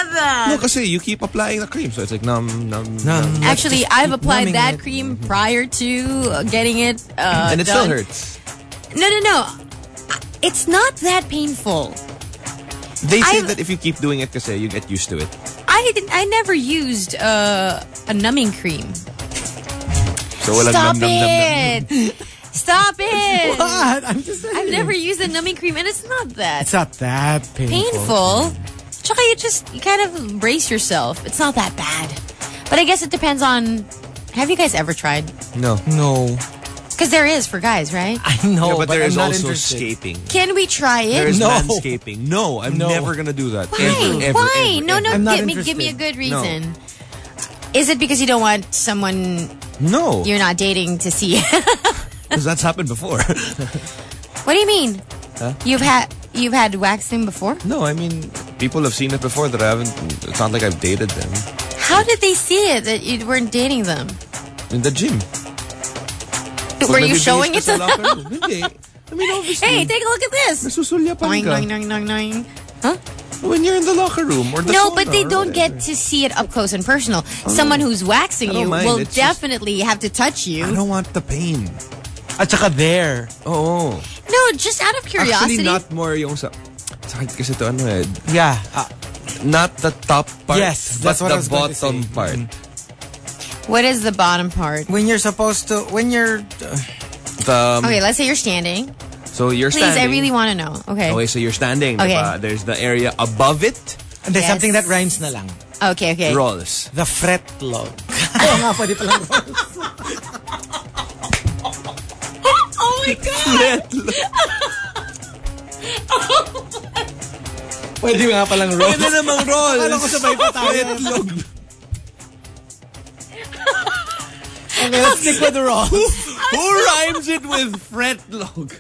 Speaker 3: that?
Speaker 6: No, kasi you keep applying the cream, so it's like numb, numb,
Speaker 4: Numb.
Speaker 6: numb.
Speaker 3: Actually,
Speaker 4: just
Speaker 3: I've
Speaker 4: keep
Speaker 3: applied
Speaker 4: numbing
Speaker 3: that
Speaker 4: it.
Speaker 3: cream prior to getting it uh,
Speaker 6: and it
Speaker 3: done.
Speaker 6: still hurts.
Speaker 3: No, no, no. It's not that painful.
Speaker 6: They say
Speaker 3: I've-
Speaker 6: that if you keep doing it, kasi you get used to it.
Speaker 3: I didn't, I never used uh, a numbing cream.
Speaker 6: So walang
Speaker 3: Stop
Speaker 6: num, num, num, num.
Speaker 3: it! Stop it!
Speaker 4: What? I'm just saying.
Speaker 3: I've never used a numbing cream, and it's not that
Speaker 4: It's not that painful.
Speaker 3: painful. Tsaka you just you kind of brace yourself. It's not that bad. But I guess it depends on. Have you guys ever tried?
Speaker 6: No.
Speaker 4: No.
Speaker 3: Because there is for guys, right?
Speaker 4: I know,
Speaker 6: Yeah, but,
Speaker 4: but,
Speaker 6: there
Speaker 4: I'm
Speaker 6: is
Speaker 4: not
Speaker 6: also
Speaker 4: interested.
Speaker 6: skating.
Speaker 3: Can we try it?
Speaker 6: There is
Speaker 4: No.
Speaker 6: manscaping. No, I'm
Speaker 4: No.
Speaker 6: never gonna do that.
Speaker 3: Why?
Speaker 6: Ever, ever,
Speaker 3: Why?
Speaker 6: ever,
Speaker 3: no, no.
Speaker 6: ever.
Speaker 4: I'm not
Speaker 3: Give me, give me a
Speaker 4: interested.
Speaker 3: good reason. Is it because you don't want someone
Speaker 6: No.
Speaker 3: you're not dating to see?
Speaker 6: Because that's happened before.
Speaker 3: What do you mean?
Speaker 6: Huh?
Speaker 3: You've had you've had waxing before?
Speaker 6: No, I mean, people have seen it before that I haven't. It's not like I've dated them.
Speaker 3: How did they see it that you weren't dating them?
Speaker 6: In the gym.
Speaker 3: Were you
Speaker 6: Nagbibihis
Speaker 3: showing
Speaker 6: ka
Speaker 3: it
Speaker 6: sa
Speaker 3: to
Speaker 6: locker
Speaker 3: them?
Speaker 6: room. Hindi. I mean, obviously.
Speaker 3: Hey, take a look at this.
Speaker 6: Nasusulyapan
Speaker 3: Noing,
Speaker 6: ka.
Speaker 3: noing, noing, noing, noing. Huh?
Speaker 6: When you're in the locker room or the
Speaker 3: No,
Speaker 6: sauna
Speaker 3: but they
Speaker 6: or
Speaker 3: don't
Speaker 6: whatever.
Speaker 3: get to see it up close and personal. Someone who's waxing
Speaker 6: I don't
Speaker 3: you
Speaker 6: mind.
Speaker 3: will
Speaker 6: It's just-
Speaker 3: definitely have to touch
Speaker 6: I
Speaker 3: you.
Speaker 6: don't want the pain.
Speaker 4: At saka there.
Speaker 6: Oo.
Speaker 3: No, just out of curiosity.
Speaker 6: Actually, not more yung sa... Sakit kasi to ano eh.
Speaker 4: Yeah. Uh,
Speaker 6: Not the top part,
Speaker 4: Yes, that's
Speaker 6: but
Speaker 4: what I
Speaker 6: the
Speaker 4: was going to
Speaker 6: bottom
Speaker 4: say.
Speaker 6: part.
Speaker 3: What is the bottom part?
Speaker 4: when you're supposed to, when you're, uh,
Speaker 6: The,
Speaker 3: Okay, let's say you're standing.
Speaker 6: so you're
Speaker 3: Please,
Speaker 6: standing.
Speaker 3: I really want to know. Okay.
Speaker 6: Okay, so you're standing.
Speaker 3: Okay.
Speaker 6: diba? There's the area above it.
Speaker 4: and there's
Speaker 3: Yes.
Speaker 4: something that rhymes na lang.
Speaker 3: Okay, okay.
Speaker 6: Rolls.
Speaker 4: The fret log. Oo nga, pwede palang rolls.
Speaker 3: Oh my God!
Speaker 4: Pwede nga palang rolls.
Speaker 6: Pwede namang rolls.
Speaker 4: Akala ko sabay pa tayo.
Speaker 6: Fretlog.
Speaker 4: Okay, let's stick with the rolls.
Speaker 6: Who rhymes it with fretlog?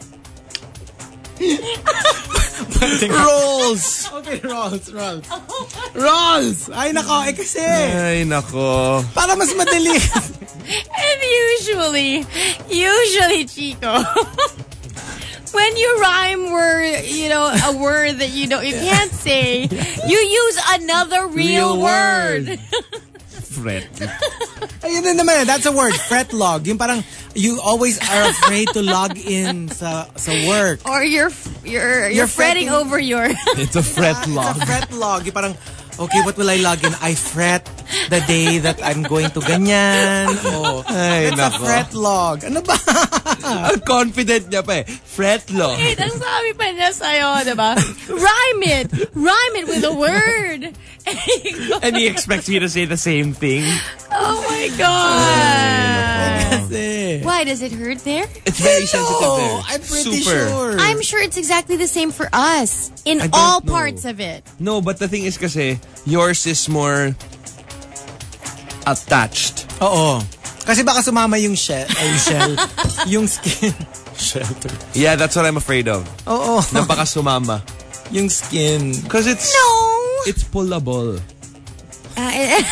Speaker 6: Rolls.
Speaker 4: Okay, rolls, rolls. Rolls! Ay, nako, eh kasi.
Speaker 6: Ay, nako.
Speaker 4: Para mas madali.
Speaker 3: And usually, usually, Chico, when you rhyme word, you know, a word that you don't, you can't say, you use another real,
Speaker 6: Real
Speaker 3: word.
Speaker 6: Fret.
Speaker 4: Ayun din naman, that's a word, fret log. Yung parang, you always are afraid to log in sa sa work.
Speaker 3: Or you're you're you're,
Speaker 4: You're
Speaker 3: fretting,
Speaker 4: fretting-
Speaker 3: over your.
Speaker 6: It's a fret log.
Speaker 4: It's a fret log. Yung parang, okay, what will I log in? I fret the day that I'm going to ganyan. Oh,
Speaker 6: Ay,
Speaker 4: it's a
Speaker 6: nako.
Speaker 4: fret log. Ano ba?
Speaker 6: Ang confident niya pa eh. Fretlog.
Speaker 3: Wait, ang sabi pa niya sa'yo, diba? Rhyme it! Rhyme it with a word! And he goes,
Speaker 6: And he expects you to say the same thing.
Speaker 3: oh my God!
Speaker 4: Kasi.
Speaker 3: Why, does it hurt there?
Speaker 6: It's very sensitive there.
Speaker 4: No, I'm pretty
Speaker 6: Super.
Speaker 4: sure.
Speaker 3: I'm sure it's exactly the same for us. In
Speaker 6: I don't
Speaker 3: all
Speaker 6: know.
Speaker 3: parts of it.
Speaker 6: No, but the thing is kasi, yours is more attached.
Speaker 4: Oo. Kasi baka sumama yung shell, ay, yung shell, yung skin. Shelter.
Speaker 6: Yeah, that's what I'm afraid of.
Speaker 4: Oo.
Speaker 6: Na baka sumama.
Speaker 4: Yung skin.
Speaker 6: Because it's,
Speaker 3: No!
Speaker 6: it's pullable.
Speaker 3: Uh, it-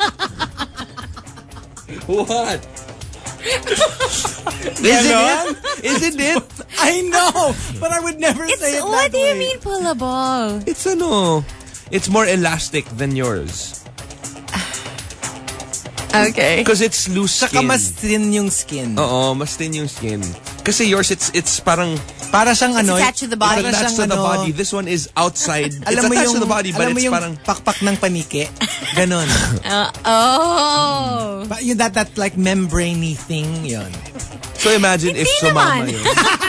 Speaker 6: What? Isn't it? Isn't it?
Speaker 4: I know, but I would never
Speaker 3: it's,
Speaker 4: say it
Speaker 3: what
Speaker 4: that
Speaker 3: do you
Speaker 4: way.
Speaker 3: mean pullable?
Speaker 6: It's ano, it's more elastic than yours.
Speaker 3: Okay.
Speaker 6: Because it's loose
Speaker 4: Saka
Speaker 6: skin.
Speaker 4: mas thin yung skin.
Speaker 6: Oo, mas thin yung skin. Kasi yours, it's it's parang
Speaker 4: Para siyang
Speaker 3: It's
Speaker 4: ano.
Speaker 3: attached to the body.
Speaker 4: para
Speaker 6: attached to
Speaker 4: siyang
Speaker 6: the
Speaker 4: ano,
Speaker 6: body. This one is outside.
Speaker 4: Alam
Speaker 6: it's
Speaker 4: mo
Speaker 6: attached
Speaker 4: yung,
Speaker 6: to the body, but
Speaker 4: alam mo
Speaker 6: it's
Speaker 4: yung
Speaker 6: parang
Speaker 4: pakpak ng paniki. Ganon.
Speaker 3: Uh, oh.
Speaker 4: Pa- yung that, that like membrane-y thing, yun.
Speaker 6: so imagine if
Speaker 3: Hindi
Speaker 6: sumama
Speaker 3: naman.
Speaker 6: yun.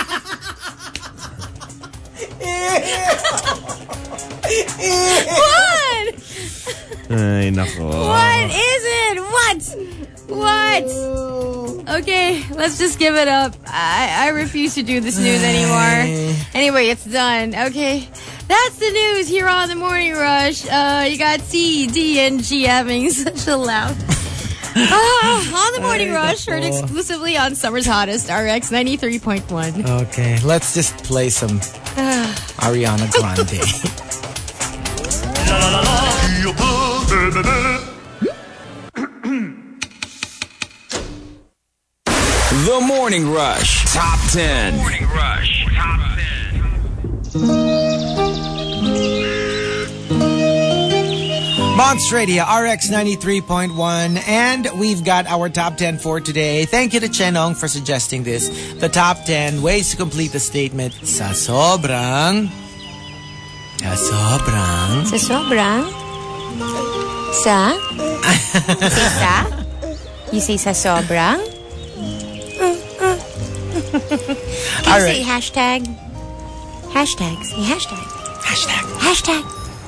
Speaker 3: What?
Speaker 6: Ay, nako.
Speaker 3: What is it? What? What? Okay, let's just give it up. I, I refuse to do this news anymore. Anyway, it's done. Okay. That's the news here on the Morning Rush. Uh, you got C, D, and G having such a laugh. Ah, on the Morning Rush, heard exclusively on Summer's Hottest, R X ninety-three point one.
Speaker 4: Okay, let's just play some Ariana Grande.
Speaker 5: The Morning Rush Top ten.
Speaker 1: Morning Rush Top ten.
Speaker 4: Monster Radio, R X ninety-three point one, and we've got our top ten for today. Thank you to Chenong for suggesting this. The top ten ways to complete the statement, sa sobrang, sa sobrang,
Speaker 3: Sa sobrang? Sa? Say sa? You say sa sobrang? Can
Speaker 4: All
Speaker 3: you
Speaker 4: right.
Speaker 3: say hashtag? Hashtag. Say hashtag.
Speaker 4: Hashtag.
Speaker 3: Hashtag.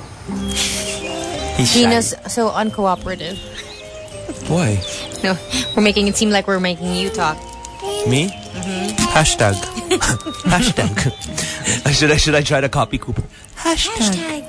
Speaker 4: He's shy.
Speaker 3: Gino's so uncooperative.
Speaker 6: Why?
Speaker 3: No, we're making it seem like we're making you talk.
Speaker 6: Me? Hashtag. Hashtag. should I should I try to copy Cooper?
Speaker 3: Hashtag.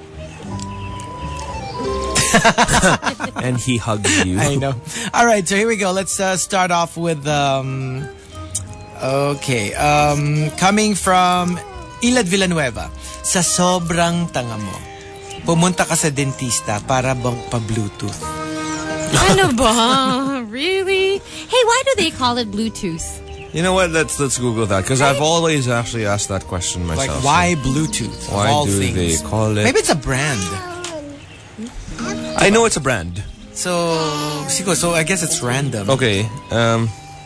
Speaker 6: And he hugs you.
Speaker 4: I know. All right, so here we go. Let's uh, start off with um okay, um coming from Ilad Villanueva. Sa sobrang tanga mo, pumunta ka sa dentista para bang pa-Bluetooth.
Speaker 3: Ano ba? Really? Hey, why do they call it Bluetooth?
Speaker 6: You know what? Let's let's Google that because I've always actually asked that question myself.
Speaker 4: Like, why Bluetooth?
Speaker 6: Why
Speaker 4: of all
Speaker 6: do
Speaker 4: things?
Speaker 6: they call it?
Speaker 4: Maybe it's a brand.
Speaker 6: I know it's a brand.
Speaker 4: So, Siko, so I guess it's random.
Speaker 6: Okay. Um.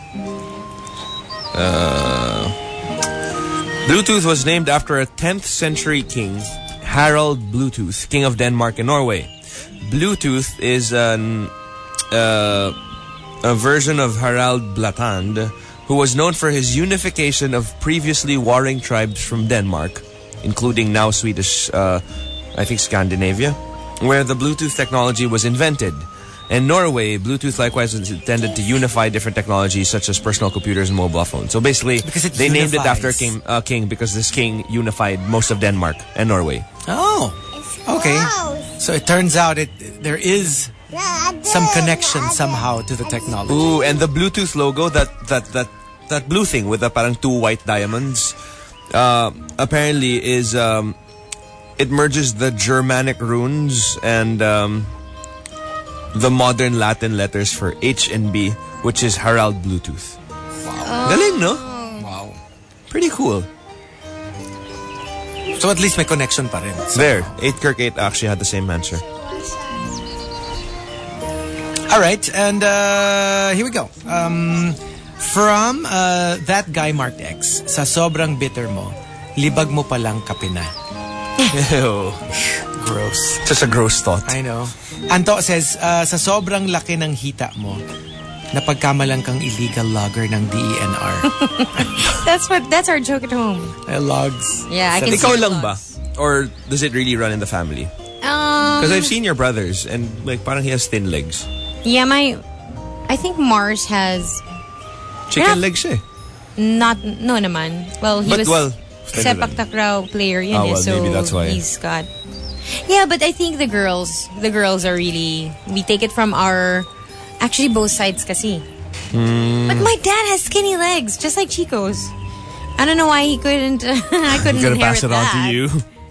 Speaker 6: Uh. Bluetooth was named after a tenth century king, Harald Bluetooth, king of Denmark and Norway. Bluetooth is an uh, a version of Harald Blatand, who was known for his unification of previously warring tribes from Denmark, including now Swedish, uh, I think Scandinavia, where the Bluetooth technology was invented. In Norway, Bluetooth likewise was intended to unify different technologies such as personal computers and mobile phones. So basically,
Speaker 4: Because it
Speaker 6: they named it
Speaker 4: unifies.
Speaker 6: after a king, uh, king because this king unified most of Denmark and Norway.
Speaker 4: Oh, okay. So it turns out it there is some connection somehow to the technology.
Speaker 6: Ooh, and the Bluetooth logo, that that that that blue thing with the parang two white diamonds, uh, apparently is um, it merges the Germanic runes and um, the modern Latin letters for H and B, which is Harald Bluetooth. Wow. Galing, no?
Speaker 4: Wow.
Speaker 6: Pretty cool.
Speaker 4: So at least may connection pa rin.
Speaker 6: There, eight Kirk eight actually had the same answer.
Speaker 4: All right, and uh, here we go. Um, from uh, that guy marked X, sa sobrang bitter mo, libag mo palang kape na.
Speaker 6: Ew.
Speaker 4: Gross.
Speaker 6: Just a gross thought.
Speaker 4: I know. Anto says, uh, sa sobrang laki ng hita mo, napagkamalang kang illegal logger ng D E N R.
Speaker 3: That's what. That's our joke at home.
Speaker 4: Uh, logs.
Speaker 3: Yeah, I can see
Speaker 6: Ikaw
Speaker 3: your
Speaker 6: lang ba?
Speaker 3: logs.
Speaker 6: Or does it really run in the family?
Speaker 3: Um,
Speaker 6: Because I've seen your brothers and like parang he has thin legs.
Speaker 3: yeah, my. I think Mars has
Speaker 6: Chicken
Speaker 3: Yeah.
Speaker 6: legs siya eh.
Speaker 3: not. No, naman. Well, he
Speaker 6: But
Speaker 3: was
Speaker 6: well,
Speaker 3: sepak takraw player yun
Speaker 6: Ah,
Speaker 3: eh,
Speaker 6: well,
Speaker 3: so
Speaker 6: maybe that's why.
Speaker 3: he's got. Yeah, but I think the girls, the girls are really. We take it from our. Actually, both sides kasi.
Speaker 6: Hmm.
Speaker 3: But my dad has skinny legs, just like Chico's. I don't know why he couldn't. I couldn't
Speaker 6: I'm gonna
Speaker 3: inherit
Speaker 6: pass it
Speaker 3: that.
Speaker 6: on to you.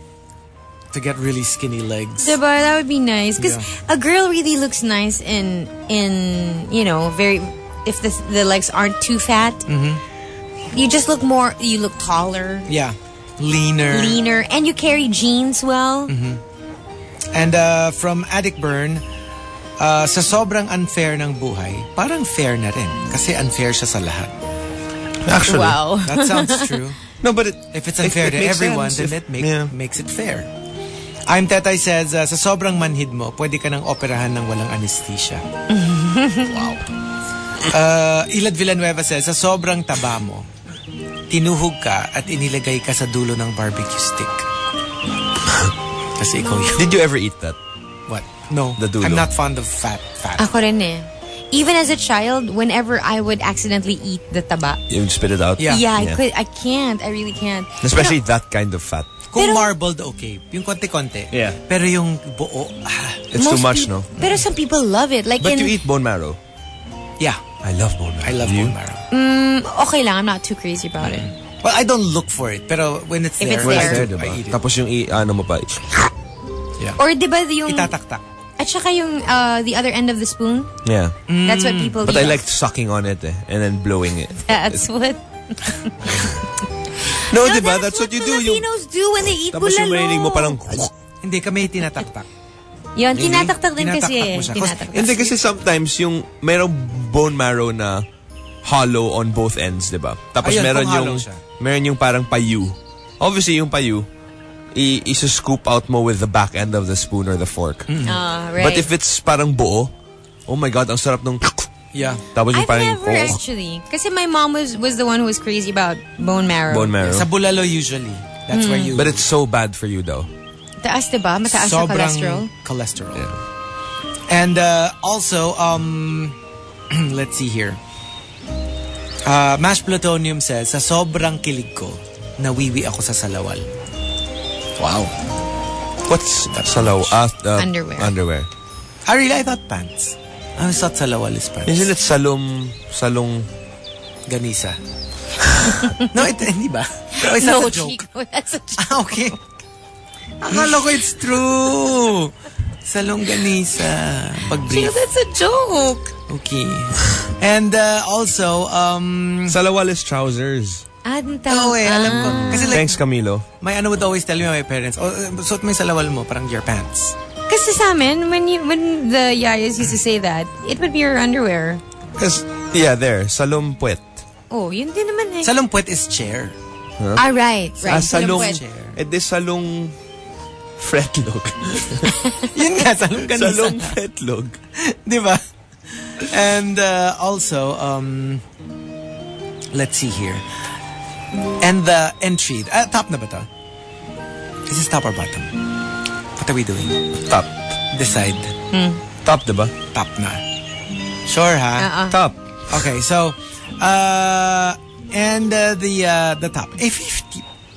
Speaker 4: To get really skinny legs.
Speaker 3: Diba? That would be nice because
Speaker 4: Yeah.
Speaker 3: a girl really looks nice in in you know very if the the legs aren't too fat.
Speaker 4: Mm-hmm.
Speaker 3: You just look more. You look taller,
Speaker 4: Yeah. Leaner.
Speaker 3: leaner, and you carry jeans well.
Speaker 4: Mm-hmm. And uh, from Addict Burn, uh, sa sobrang unfair ng buhay, parang fair na rin. Kasi unfair siya sa lahat.
Speaker 6: Actually.
Speaker 3: Wow.
Speaker 4: That sounds true.
Speaker 6: No, but it,
Speaker 4: If it's unfair
Speaker 6: it
Speaker 4: to
Speaker 6: makes
Speaker 4: everyone,
Speaker 6: sense
Speaker 4: then
Speaker 6: if-
Speaker 4: it make,
Speaker 6: yeah.
Speaker 4: makes it fair. I'm Tetay says, uh, sa sobrang manhid mo, pwede ka nang operahan ng walang anesthesia. Wow. Uh, Ilad Villanueva says, sa sobrang taba mo, tinuhog ka at inilagay ka sa dulo ng barbecue stick. Kasi ikaw yun.
Speaker 6: Did you ever eat that?
Speaker 4: What? No.
Speaker 6: The dulo.
Speaker 4: I'm not fond of fat. Fat.
Speaker 3: Ako rin eh. Even as a child, whenever I would accidentally eat the taba,
Speaker 6: You spit it out?
Speaker 4: Yeah.
Speaker 3: yeah, I
Speaker 6: Yeah.
Speaker 3: could. I can't. I really can't.
Speaker 6: Especially that kind of fat.
Speaker 4: Kung
Speaker 3: Pero-
Speaker 4: marbled, okay. Yung konti-konti.
Speaker 6: Yeah.
Speaker 4: Pero yung buo, ah,
Speaker 6: It's too
Speaker 3: Most
Speaker 6: much,
Speaker 3: peop-
Speaker 6: no?
Speaker 3: Pero some people love it. Like
Speaker 6: But
Speaker 3: in,
Speaker 6: you eat bone marrow.
Speaker 4: yeah.
Speaker 6: I love bone marrow.
Speaker 4: I love
Speaker 6: Do you?
Speaker 4: bone marrow.
Speaker 3: mm, okay lang. I'm not too crazy about it.
Speaker 4: Well, I don't look for it, pero when it's
Speaker 3: If
Speaker 4: there,
Speaker 3: it's
Speaker 6: Well,
Speaker 3: there.
Speaker 6: it's there,
Speaker 4: I, do,
Speaker 6: diba?
Speaker 4: I eat it.
Speaker 6: Tapos yung i- ano mo pa.
Speaker 4: Yeah.
Speaker 3: Or diba yung
Speaker 4: Itataktak.
Speaker 3: at saka yung uh, the other end of the spoon.
Speaker 6: Yeah.
Speaker 3: That's what people.
Speaker 6: But I
Speaker 3: eat.
Speaker 6: liked sucking on it eh, and then blowing it.
Speaker 3: That's what.
Speaker 6: No,
Speaker 3: No,
Speaker 6: diba? That's, what you do. Yung,
Speaker 3: Filipinos do when they eat
Speaker 6: tapos yung
Speaker 3: bulalo.
Speaker 6: mahilig mo parang...
Speaker 4: Hindi, kami tinataktak.
Speaker 3: Yun, tinataktak din kasi.
Speaker 4: Tinataktak mo siya.
Speaker 3: Tinataktak.
Speaker 6: Hindi kasi sometimes yung merong bone marrow na hollow on both ends, di ba? Tapos
Speaker 4: Ayun,
Speaker 6: meron
Speaker 4: kung
Speaker 6: yung
Speaker 4: hollow siya.
Speaker 6: meron yung parang payu. Obviously yung payu, i isa-scoop out mo with the back end of the spoon or the fork.
Speaker 3: Ah, right.
Speaker 6: But if it's parang buo, oh my God, ang sarap nung
Speaker 4: Yeah.
Speaker 6: tapos yung
Speaker 3: I've
Speaker 6: parang
Speaker 3: never
Speaker 6: oh,
Speaker 3: actually. Kasi my mom was was the one who was crazy about bone marrow.
Speaker 6: bone marrow.
Speaker 4: Sa bulalo usually. That's where you...
Speaker 6: But it's so bad for you though.
Speaker 3: Taas, diba? Mataas yung
Speaker 4: sobrang
Speaker 3: cholesterol.
Speaker 4: cholesterol.
Speaker 6: Yeah.
Speaker 4: And uh, also, um, let's see here. Uh, Mashed Plutonium says, sa sobrang kilig ko, nawiwi ako sa salawal. Wow.
Speaker 6: What's salaw? Uh, uh,
Speaker 3: Underwear.
Speaker 6: Underwear.
Speaker 4: I really, I thought pants. I thought salawal is pants.
Speaker 6: Isn't it salum, salong?
Speaker 4: Ganisa. No, it, hindi ba? Pero it's
Speaker 3: No,
Speaker 4: not a joke.
Speaker 3: Chico, that's a joke.
Speaker 4: Ah, okay. Akala ko it's true. Salong ganisa. Pag-brief.
Speaker 3: Chico, that's a joke.
Speaker 4: Okay. And uh, also, um...
Speaker 6: Salawal is trousers.
Speaker 3: Ah, dun
Speaker 4: Oo eh, alam ko. Kasi like,
Speaker 6: Thanks, Camilo.
Speaker 4: my ano would always tell me my parents, oh, uh, suot mo yung salawal mo, parang your pants.
Speaker 3: Kasi sa amin, when, you, when the yayas used to say that, it would be your underwear.
Speaker 6: Because, yeah, there, salum puwet.
Speaker 3: Oh, yun din naman eh.
Speaker 4: Salong puwet is chair.
Speaker 3: Ah, right. Right.
Speaker 6: Ah, salong,
Speaker 3: Salong puwet.
Speaker 6: eh di salong fretlog.
Speaker 4: Yun nga, salong ganisa.
Speaker 6: Salong fretlog.
Speaker 4: Di ba? And uh, also, um, let's see here. And the entry. Uh, top na ba to? Is this top or bottom? What are we doing?
Speaker 6: Top.
Speaker 4: Decide.
Speaker 6: Top, diba?
Speaker 4: Top na. Sure, ha?
Speaker 3: Uh-uh.
Speaker 6: Top.
Speaker 4: Okay, so, uh, and uh, the uh, the top. A fifty.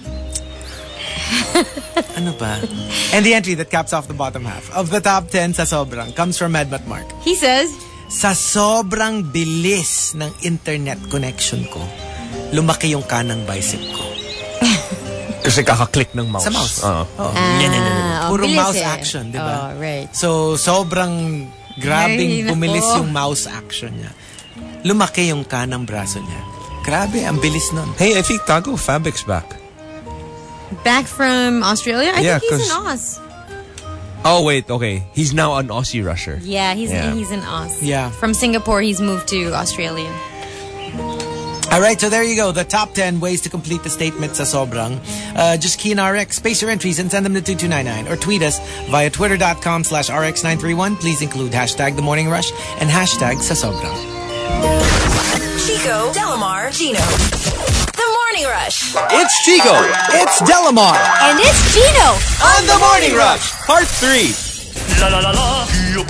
Speaker 4: Ano ba? And the entry that caps off the bottom half of the top ten sa sobrang comes from Medmat Mark.
Speaker 3: He says,
Speaker 4: Sa sobrang bilis ng internet connection ko, lumaki yung kanang bicep ko.
Speaker 6: Kasi kakaklik ng mouse.
Speaker 4: Sa mouse.
Speaker 6: Oo.
Speaker 4: Oh.
Speaker 3: ah,
Speaker 4: Puro
Speaker 3: ang bilis
Speaker 4: mouse
Speaker 3: eh.
Speaker 4: action, di ba?
Speaker 3: Oh, right.
Speaker 4: So, sobrang grabing
Speaker 3: Ay,
Speaker 4: bumilis
Speaker 3: nako.
Speaker 4: yung mouse action niya. Lumaki yung kanang braso niya. Grabe, ang bilis nun.
Speaker 6: Hey, I think Taco Fabic's back.
Speaker 3: Back from Australia? I
Speaker 6: Yeah,
Speaker 3: think he's
Speaker 6: 'cause-
Speaker 3: an Oz.
Speaker 6: Oh, wait, okay. He's now an Aussie rusher.
Speaker 3: Yeah, he's
Speaker 6: Yeah.
Speaker 3: he's an Oz.
Speaker 4: Yeah.
Speaker 3: From Singapore, he's moved to Australia.
Speaker 4: All right, so there you go. The top ten ways to complete the statement sa sobrang. Uh, just key in R X, space your entries, and send them to two two nine nine. Or tweet us via twitter.com slash RX nine three one. Please include hashtag The Morning Rush and hashtag sa sobrang.
Speaker 7: Chico, Delamar, Gino. The Morning Rush.
Speaker 2: It's Chico. It's Delamar.
Speaker 3: And it's Gino.
Speaker 2: On the Morning Rush. Part three.
Speaker 1: La la la la.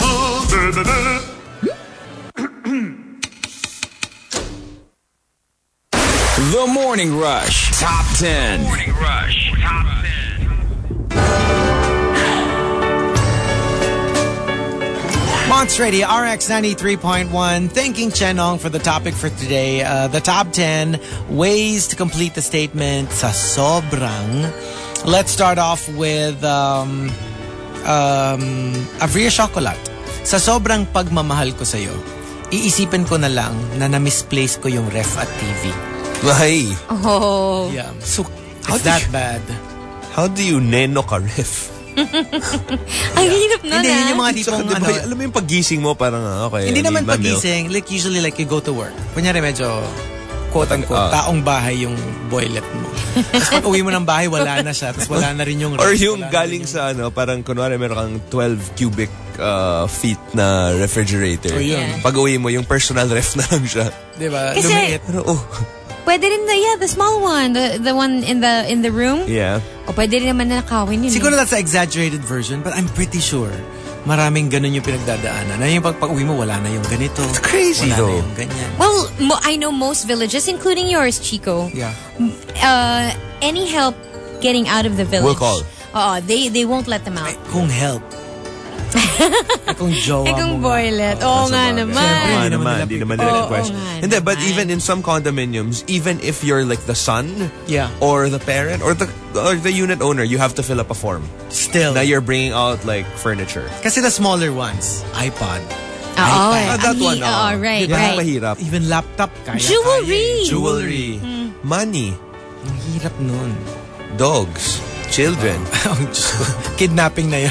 Speaker 5: The Morning Rush Top ten.
Speaker 1: Morning Rush Top ten.
Speaker 4: Monster Radio R X ninety-three point one. Thanking Chenong for the topic for today. Uh, the top ten ways to complete the statement sa sobrang. Let's start off with um, um, Avria Chocolate. Sa sobrang pagmamahal ko sa'yo, iisipin ko na lang na na-misplace ko yung ref at T V.
Speaker 6: Ay,
Speaker 3: Oh.
Speaker 4: Yeah. So,
Speaker 6: How
Speaker 4: it's
Speaker 6: do
Speaker 4: that
Speaker 6: you-
Speaker 4: bad.
Speaker 6: how do you nenok a ref?
Speaker 3: Ang hirap nun
Speaker 4: Hindi, yun
Speaker 3: ah.
Speaker 4: yung mga
Speaker 6: Tsaka,
Speaker 4: tipong
Speaker 6: diba,
Speaker 4: ano.
Speaker 6: alam mo yung paggising mo, parang, ah, okay.
Speaker 4: Hindi
Speaker 6: I
Speaker 4: naman
Speaker 6: need my milk.
Speaker 4: pagising. Like, usually, like, you go to work. Kunyari, medyo, quote-unquote,
Speaker 6: Ah.
Speaker 4: taong bahay yung boylet mo. Tapos pag uwi mo ng bahay, wala na siya. Tapos wala na rin yung
Speaker 6: Or
Speaker 4: ref,
Speaker 6: yung
Speaker 4: wala na
Speaker 6: galing
Speaker 4: rin
Speaker 6: sa ano, parang kunwari meron kang twelve cubic uh, feet na refrigerator.
Speaker 4: Oh, yun.
Speaker 3: Yeah.
Speaker 6: Pag uwi mo, yung personal ref na lang siya.
Speaker 4: yung- Diba?
Speaker 3: Kasi-
Speaker 4: Lumiit.
Speaker 6: Pero, oh,
Speaker 3: Pwede rin the, yeah, the small one. The the one in the in the room.
Speaker 6: yeah.
Speaker 3: O pwede rin naman na nakawin yun.
Speaker 4: Siguro
Speaker 3: eh.
Speaker 4: that's the exaggerated version, but I'm pretty sure maraming ganun yung pinagdadaanan. Na yung pag, pag uwi mo, wala na yung ganito. It's
Speaker 6: crazy,
Speaker 4: wala
Speaker 6: though.
Speaker 4: na yung ganyan.
Speaker 3: Well, mo, I know most villages, including yours, Chico.
Speaker 4: Yeah.
Speaker 3: Uh, any help getting out of the village.
Speaker 6: Will call.
Speaker 3: Oo, they they won't let them out.
Speaker 4: Kung help. Ay, kung jowa
Speaker 3: Eh kung
Speaker 4: mo nga.
Speaker 3: boylet. Oo nga
Speaker 6: Siyempre,
Speaker 3: naman.
Speaker 6: Oo nga
Speaker 4: Hindi
Speaker 6: naman,
Speaker 4: naman
Speaker 6: hindi
Speaker 4: nila
Speaker 6: naman
Speaker 3: pick-
Speaker 6: nila
Speaker 3: Oo,
Speaker 6: question.
Speaker 3: oo nga
Speaker 6: Hindi, but
Speaker 3: naman.
Speaker 6: even in some condominiums, even if you're like the son,
Speaker 4: Yeah.
Speaker 6: or the parent, or the or the unit owner, you have to fill up a form.
Speaker 4: Still.
Speaker 6: Now you're bringing out like furniture.
Speaker 4: Kasi the smaller ones, iPod.
Speaker 3: Oo,
Speaker 6: Ah, that
Speaker 3: ang
Speaker 6: one,
Speaker 3: hi-
Speaker 6: oh.
Speaker 3: oo, right,
Speaker 6: Diba,
Speaker 3: right.
Speaker 6: mahirap.
Speaker 4: Even laptop, kaya
Speaker 3: Jewelry.
Speaker 4: kaya.
Speaker 6: Jewelry, money,
Speaker 4: eh. Ang hirap nun.
Speaker 6: dogs, children.
Speaker 4: Oh, Diyos ko. Kidnapping na yun.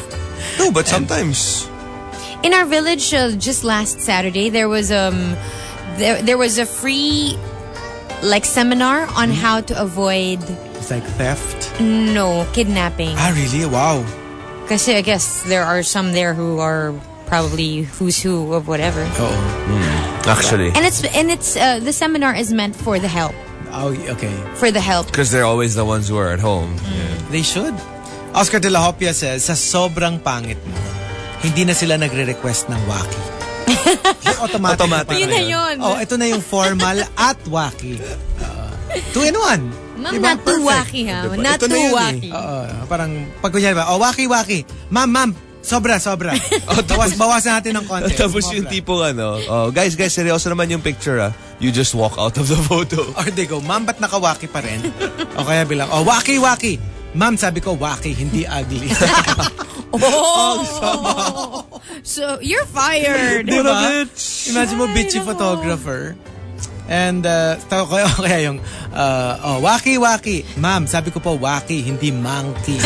Speaker 6: No, but sometimes...
Speaker 3: In our village, uh, just last Saturday, there was um, there there was a free, like, seminar on
Speaker 4: Mm-hmm.
Speaker 3: how to avoid
Speaker 4: It's like theft.
Speaker 3: no kidnapping.
Speaker 4: Ah, really? Wow.
Speaker 3: Kasi I guess there are some there who are probably who's who of whatever.
Speaker 4: Oo.
Speaker 6: Actually.
Speaker 3: And it's and it's uh, the seminar is meant for the help,
Speaker 4: Oh, okay.
Speaker 3: for the help.
Speaker 6: Because they're always the ones who are at home.
Speaker 4: They should. Oscar de la Hopia says, sa sobrang pangit mo, hindi na sila nagre-request ng waki. Automatic.
Speaker 6: Automatic.
Speaker 3: Yun na yun.
Speaker 4: Oh, ito na yung formal at waki. Uh, two in one.
Speaker 3: Ma'am,
Speaker 4: Diba?
Speaker 3: not too
Speaker 4: Perfect.
Speaker 3: wacky ha.
Speaker 6: Diba?
Speaker 3: Not
Speaker 6: Ito na
Speaker 3: too
Speaker 6: yun eh.
Speaker 3: wacky.
Speaker 4: Oo, parang pag kunyari ba, oh, waki-waki. Ma'am, ma'am, sobra, sobra. Bawas, bawasan natin ng konti.
Speaker 6: Tapos
Speaker 4: Sumobra.
Speaker 6: yung tipong ano, oh, guys, guys, seryoso naman yung picture ah. You just walk out of the photo.
Speaker 4: Or they go, ma'am, ba't nakawaki pa rin? O kaya bilang, oh, waki-waki. Ma'am, sabi ko, waki, hindi ugly.
Speaker 3: Oh, so you're fired.
Speaker 4: Diba? Imagine mo, bitchy photographer. And, uh, tayo ko kaya yung, uh, oh, waki-waki. Ma'am, sabi ko po, waki, hindi monkey.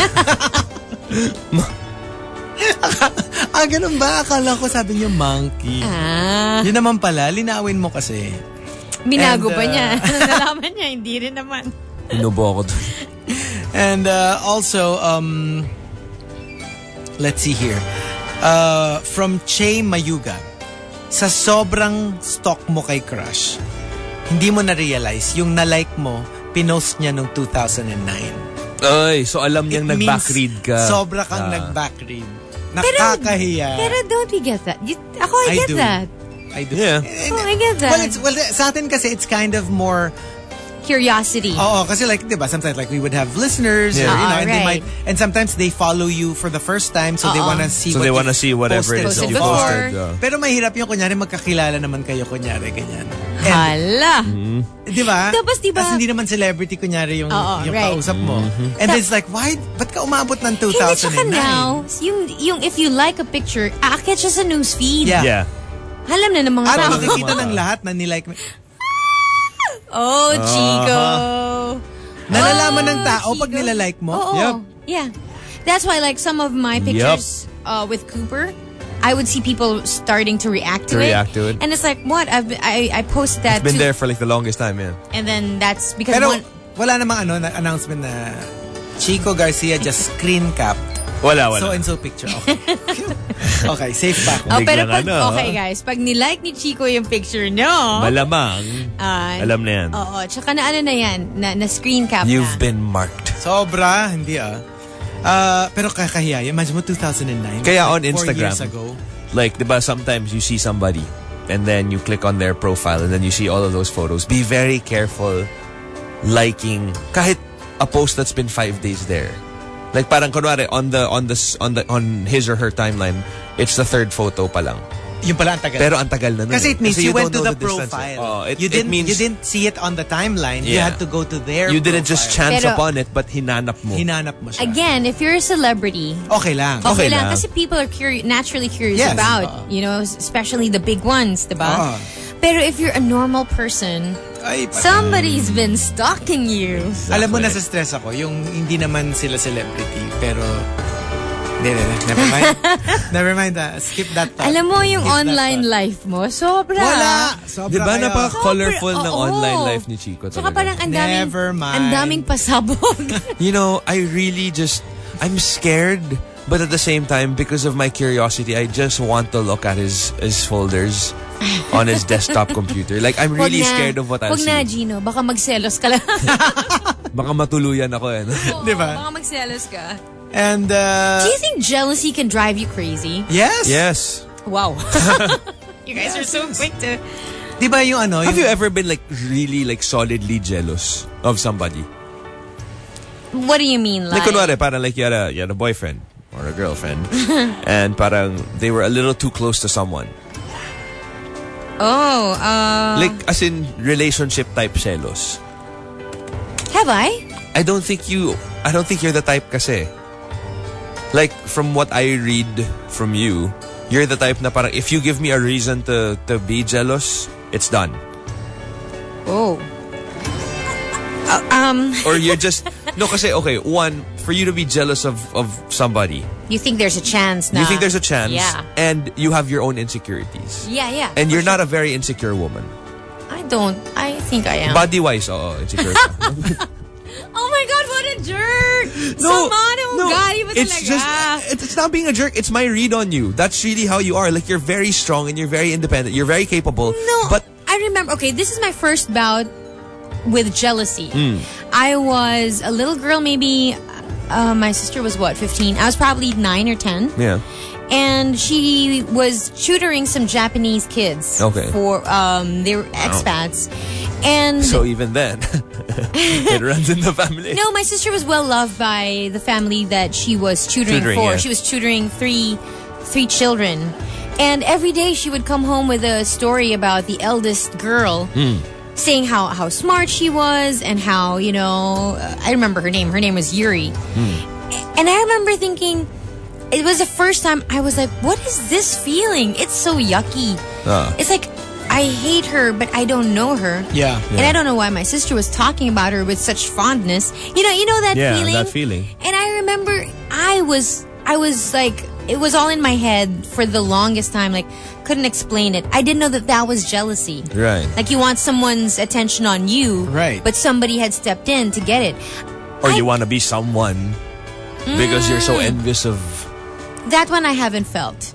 Speaker 4: ah, ganun ba? Akala ko sabi niyo monkey.
Speaker 3: Ah,
Speaker 4: Yun naman pala, linawin mo kasi.
Speaker 3: binago
Speaker 4: And,
Speaker 3: ba
Speaker 4: uh,
Speaker 3: niya? Nalaman niya, hindi rin naman.
Speaker 6: Inubo ako doon.
Speaker 4: And uh, also, um, let's see here. Uh, from Che Mayuga, sa sobrang stalk mo kay crush, hindi mo na-realize yung na-like mo, pinost niya noong two thousand nine.
Speaker 6: Ay, so alam niyang
Speaker 4: It means
Speaker 6: nag-backread ka.
Speaker 4: Sobra kang
Speaker 6: Ah.
Speaker 4: nag-backread. Nakakahiya.
Speaker 3: Pero don't we get that? You, ako, I,
Speaker 4: I
Speaker 3: get
Speaker 4: do.
Speaker 3: that.
Speaker 4: I do.
Speaker 6: Yeah.
Speaker 3: Oh, I get that.
Speaker 4: Well, it's, well, sa atin kasi, it's kind of more...
Speaker 3: Curiosity.
Speaker 4: Oo, kasi like, di ba, sometimes like we would have listeners,
Speaker 6: Yeah.
Speaker 4: or, you know,
Speaker 3: Oo,
Speaker 4: and they
Speaker 3: right.
Speaker 4: might, and sometimes they follow you for the first time, so they
Speaker 3: Oo.
Speaker 4: wanna see
Speaker 6: So
Speaker 4: what
Speaker 6: they
Speaker 4: you
Speaker 6: wanna see whatever it is
Speaker 4: posted
Speaker 6: that you
Speaker 4: so far.
Speaker 6: posted. uh.
Speaker 4: Pero mahirap yung kunyari magkakilala naman kayo, kunyari, ganyan. And,
Speaker 3: Hala.
Speaker 4: di ba?
Speaker 3: Tapos, di ba-
Speaker 4: Tas hindi naman celebrity, kunyari, yung,
Speaker 3: Oo,
Speaker 4: yung
Speaker 3: right.
Speaker 4: kausap mo. And it's like, why, ba't ka umabot ng two
Speaker 3: Hindi,
Speaker 4: thousand
Speaker 3: tsaka
Speaker 4: nine?
Speaker 3: now, yung, yung if you like a picture, aakyat siya sa newsfeed.
Speaker 4: Yeah.
Speaker 6: Yeah.
Speaker 3: Alam na ng mga
Speaker 4: At
Speaker 3: tao.
Speaker 4: makikita ng lahat na nilike mo.
Speaker 3: Oh, Chico.
Speaker 4: Nalalaman
Speaker 3: Oh,
Speaker 4: ng tao pag
Speaker 3: Chico.
Speaker 4: nilalike mo.
Speaker 3: Oo.
Speaker 6: Yep.
Speaker 3: Yeah. That's why like some of my pictures uh, with Cooper, I would see people starting to react to,
Speaker 6: To
Speaker 3: it.
Speaker 6: react to it.
Speaker 3: And it's like, what? I've been, I, I posted that
Speaker 6: Been
Speaker 3: too.
Speaker 6: there for like the longest time, yeah.
Speaker 3: And then that's because
Speaker 4: Pero
Speaker 3: one...
Speaker 4: wala namang ano, na announcement na Chico Garcia just screen capped
Speaker 6: Wala, wala.
Speaker 4: so and so picture. Okay. Okay, safe pa ako.
Speaker 3: Oh, pero
Speaker 6: Biglang
Speaker 3: pag,
Speaker 6: ano,
Speaker 3: okay guys, pag nilike ni Chico yung picture nyo,
Speaker 6: Malamang,
Speaker 3: ah,
Speaker 6: alam na yan.
Speaker 3: oo, tsaka na ano na yan, na, na screen cap
Speaker 6: You've
Speaker 3: na.
Speaker 6: been marked.
Speaker 4: Sobra, hindi ah. Uh, pero kakahiya. Imagine mo two thousand nine.
Speaker 6: Kaya on
Speaker 4: Four
Speaker 6: Instagram,
Speaker 4: years ago.
Speaker 6: like, diba, sometimes you see somebody and then you click on their profile and then you see all of those photos. Be very careful liking kahit a post that's been five days there. Like parang kunwari on the on the on the on his or her timeline, it's the third photo pa lang.
Speaker 4: Yung pala ang tagal.
Speaker 6: Pero ang tagal na nun.
Speaker 4: Kasi
Speaker 6: eh.
Speaker 4: it means you, went
Speaker 6: don't
Speaker 4: to
Speaker 6: know
Speaker 4: the,
Speaker 6: distance, eh.
Speaker 4: profile.
Speaker 6: Oh, it,
Speaker 4: you
Speaker 6: it
Speaker 4: didn't
Speaker 6: means
Speaker 4: you didn't see it on the timeline. You
Speaker 6: Yeah.
Speaker 4: had to go to their
Speaker 6: you didn't just
Speaker 4: profile.
Speaker 6: chance
Speaker 3: Pero-
Speaker 6: upon it, but hinanap mo.
Speaker 4: Hinanap mo siya.
Speaker 3: Again, if you're a celebrity,
Speaker 4: Okay lang.
Speaker 3: okay,
Speaker 6: Okay
Speaker 3: lang.
Speaker 6: lang.
Speaker 3: Kasi people are curi- naturally curious
Speaker 4: Yes.
Speaker 3: about,
Speaker 4: Oo.
Speaker 3: you know, especially the big ones, diba?
Speaker 4: Oo.
Speaker 3: Pero if you're a normal person,
Speaker 4: Ay, pa-
Speaker 3: somebody's been stalking you.
Speaker 4: Alam mo, nasa stress ako. Yung hindi naman sila celebrity, pero... Hindi, hindi, hindi. Never mind. Never mind. ah. Skip that thought.
Speaker 3: Alam mo yung
Speaker 4: Skip that
Speaker 3: online
Speaker 4: thought.
Speaker 3: life mo, sobra.
Speaker 4: Wala. Sobra
Speaker 6: Diba
Speaker 4: kayo.
Speaker 6: napaka-colorful
Speaker 3: Sobra,
Speaker 6: ng
Speaker 3: oo.
Speaker 6: online life ni Chico
Speaker 3: Tsaka
Speaker 6: talaga.
Speaker 3: parang ang daming,
Speaker 4: Never mind.
Speaker 3: ang daming pasabog.
Speaker 6: You know, I really just, I'm scared, but at the same time, because of my curiosity, I just want to look at his his folders on his desktop computer. Like, I'm really
Speaker 3: Wag na.
Speaker 6: scared of what I'll
Speaker 3: Wag na,
Speaker 6: see.
Speaker 3: Gino. Baka magselos ka lang.
Speaker 6: Baka matuluyan ako eh. No?
Speaker 4: Diba?
Speaker 3: Baka magselos ka.
Speaker 4: And, uh...
Speaker 3: Do you think jealousy can drive you crazy?
Speaker 4: yes.
Speaker 6: Yes.
Speaker 3: Wow. You guys are so quick to...
Speaker 4: Di ba yung ano?
Speaker 6: Have
Speaker 4: yung,
Speaker 6: you ever been like really like solidly jealous of somebody?
Speaker 3: What do you mean?
Speaker 6: Like,
Speaker 3: Like,
Speaker 6: kunwari, parang like you had a, you had a boyfriend or a girlfriend and parang they were a little too close to someone.
Speaker 3: oh, uh...
Speaker 6: Like, as in relationship type jealous.
Speaker 3: have I?
Speaker 6: I don't think you, I don't think you're the type kasi. Like, from what I read from you, you're the type na parang if you give me a reason to, to be jealous, it's done.
Speaker 3: Oh.
Speaker 4: Ah,
Speaker 3: Um,
Speaker 6: or you're just no? Kasi okay, one for you to be jealous of of somebody.
Speaker 3: You think there's a chance? Na,
Speaker 6: You think there's a chance,
Speaker 3: Yeah.
Speaker 6: and you have your own insecurities.
Speaker 3: Yeah, yeah.
Speaker 6: And
Speaker 3: for
Speaker 6: you're
Speaker 3: sure.
Speaker 6: not a very insecure woman.
Speaker 3: I don't. I think I am.
Speaker 6: Body wise, oh, insecure. ka.
Speaker 3: Oh my God, what a jerk!
Speaker 6: No,
Speaker 3: Samano,
Speaker 6: no,
Speaker 3: gali ba
Speaker 6: it's
Speaker 3: talaga?
Speaker 6: just it's it's not being a jerk. It's my read on you. That's really how you are. Like you're very strong and you're very independent. You're very capable.
Speaker 3: No,
Speaker 6: but
Speaker 3: I remember. Okay, this is my first bout with jealousy. I was a little girl, maybe. Uh, my sister was what, fifteen? I was probably nine or ten.
Speaker 6: yeah,
Speaker 3: And she was tutoring some Japanese kids.
Speaker 6: Okay.
Speaker 3: For um, they were expats, and
Speaker 6: so even then, it runs in the family.
Speaker 3: no, my sister was well loved by the family that she was tutoring,
Speaker 6: Tutoring,
Speaker 3: for.
Speaker 6: yeah.
Speaker 3: She was tutoring three, three children, and every day she would come home with a story about the eldest girl. Saying how, how smart she was and how, you know, uh, I remember her name. Her name was Yuri. And I remember thinking, it was the first time I was like, what is this feeling? It's so yucky.
Speaker 6: Ah.
Speaker 3: It's like, I hate her, but I don't know her.
Speaker 4: Yeah.
Speaker 3: And I don't know why my sister was talking about her with such fondness. You know, you know that
Speaker 6: Yeah,
Speaker 3: feeling?
Speaker 6: that feeling.
Speaker 3: And I remember I was, I was like, it was all in my head for the longest time. Like, couldn't explain it. I didn't know that that was jealousy.
Speaker 6: Right.
Speaker 3: Like you want someone's attention on you,
Speaker 4: Right.
Speaker 3: but somebody had stepped in to get it.
Speaker 6: Or
Speaker 3: I-
Speaker 6: you want to be someone because you're so envious of.
Speaker 3: That one I haven't felt.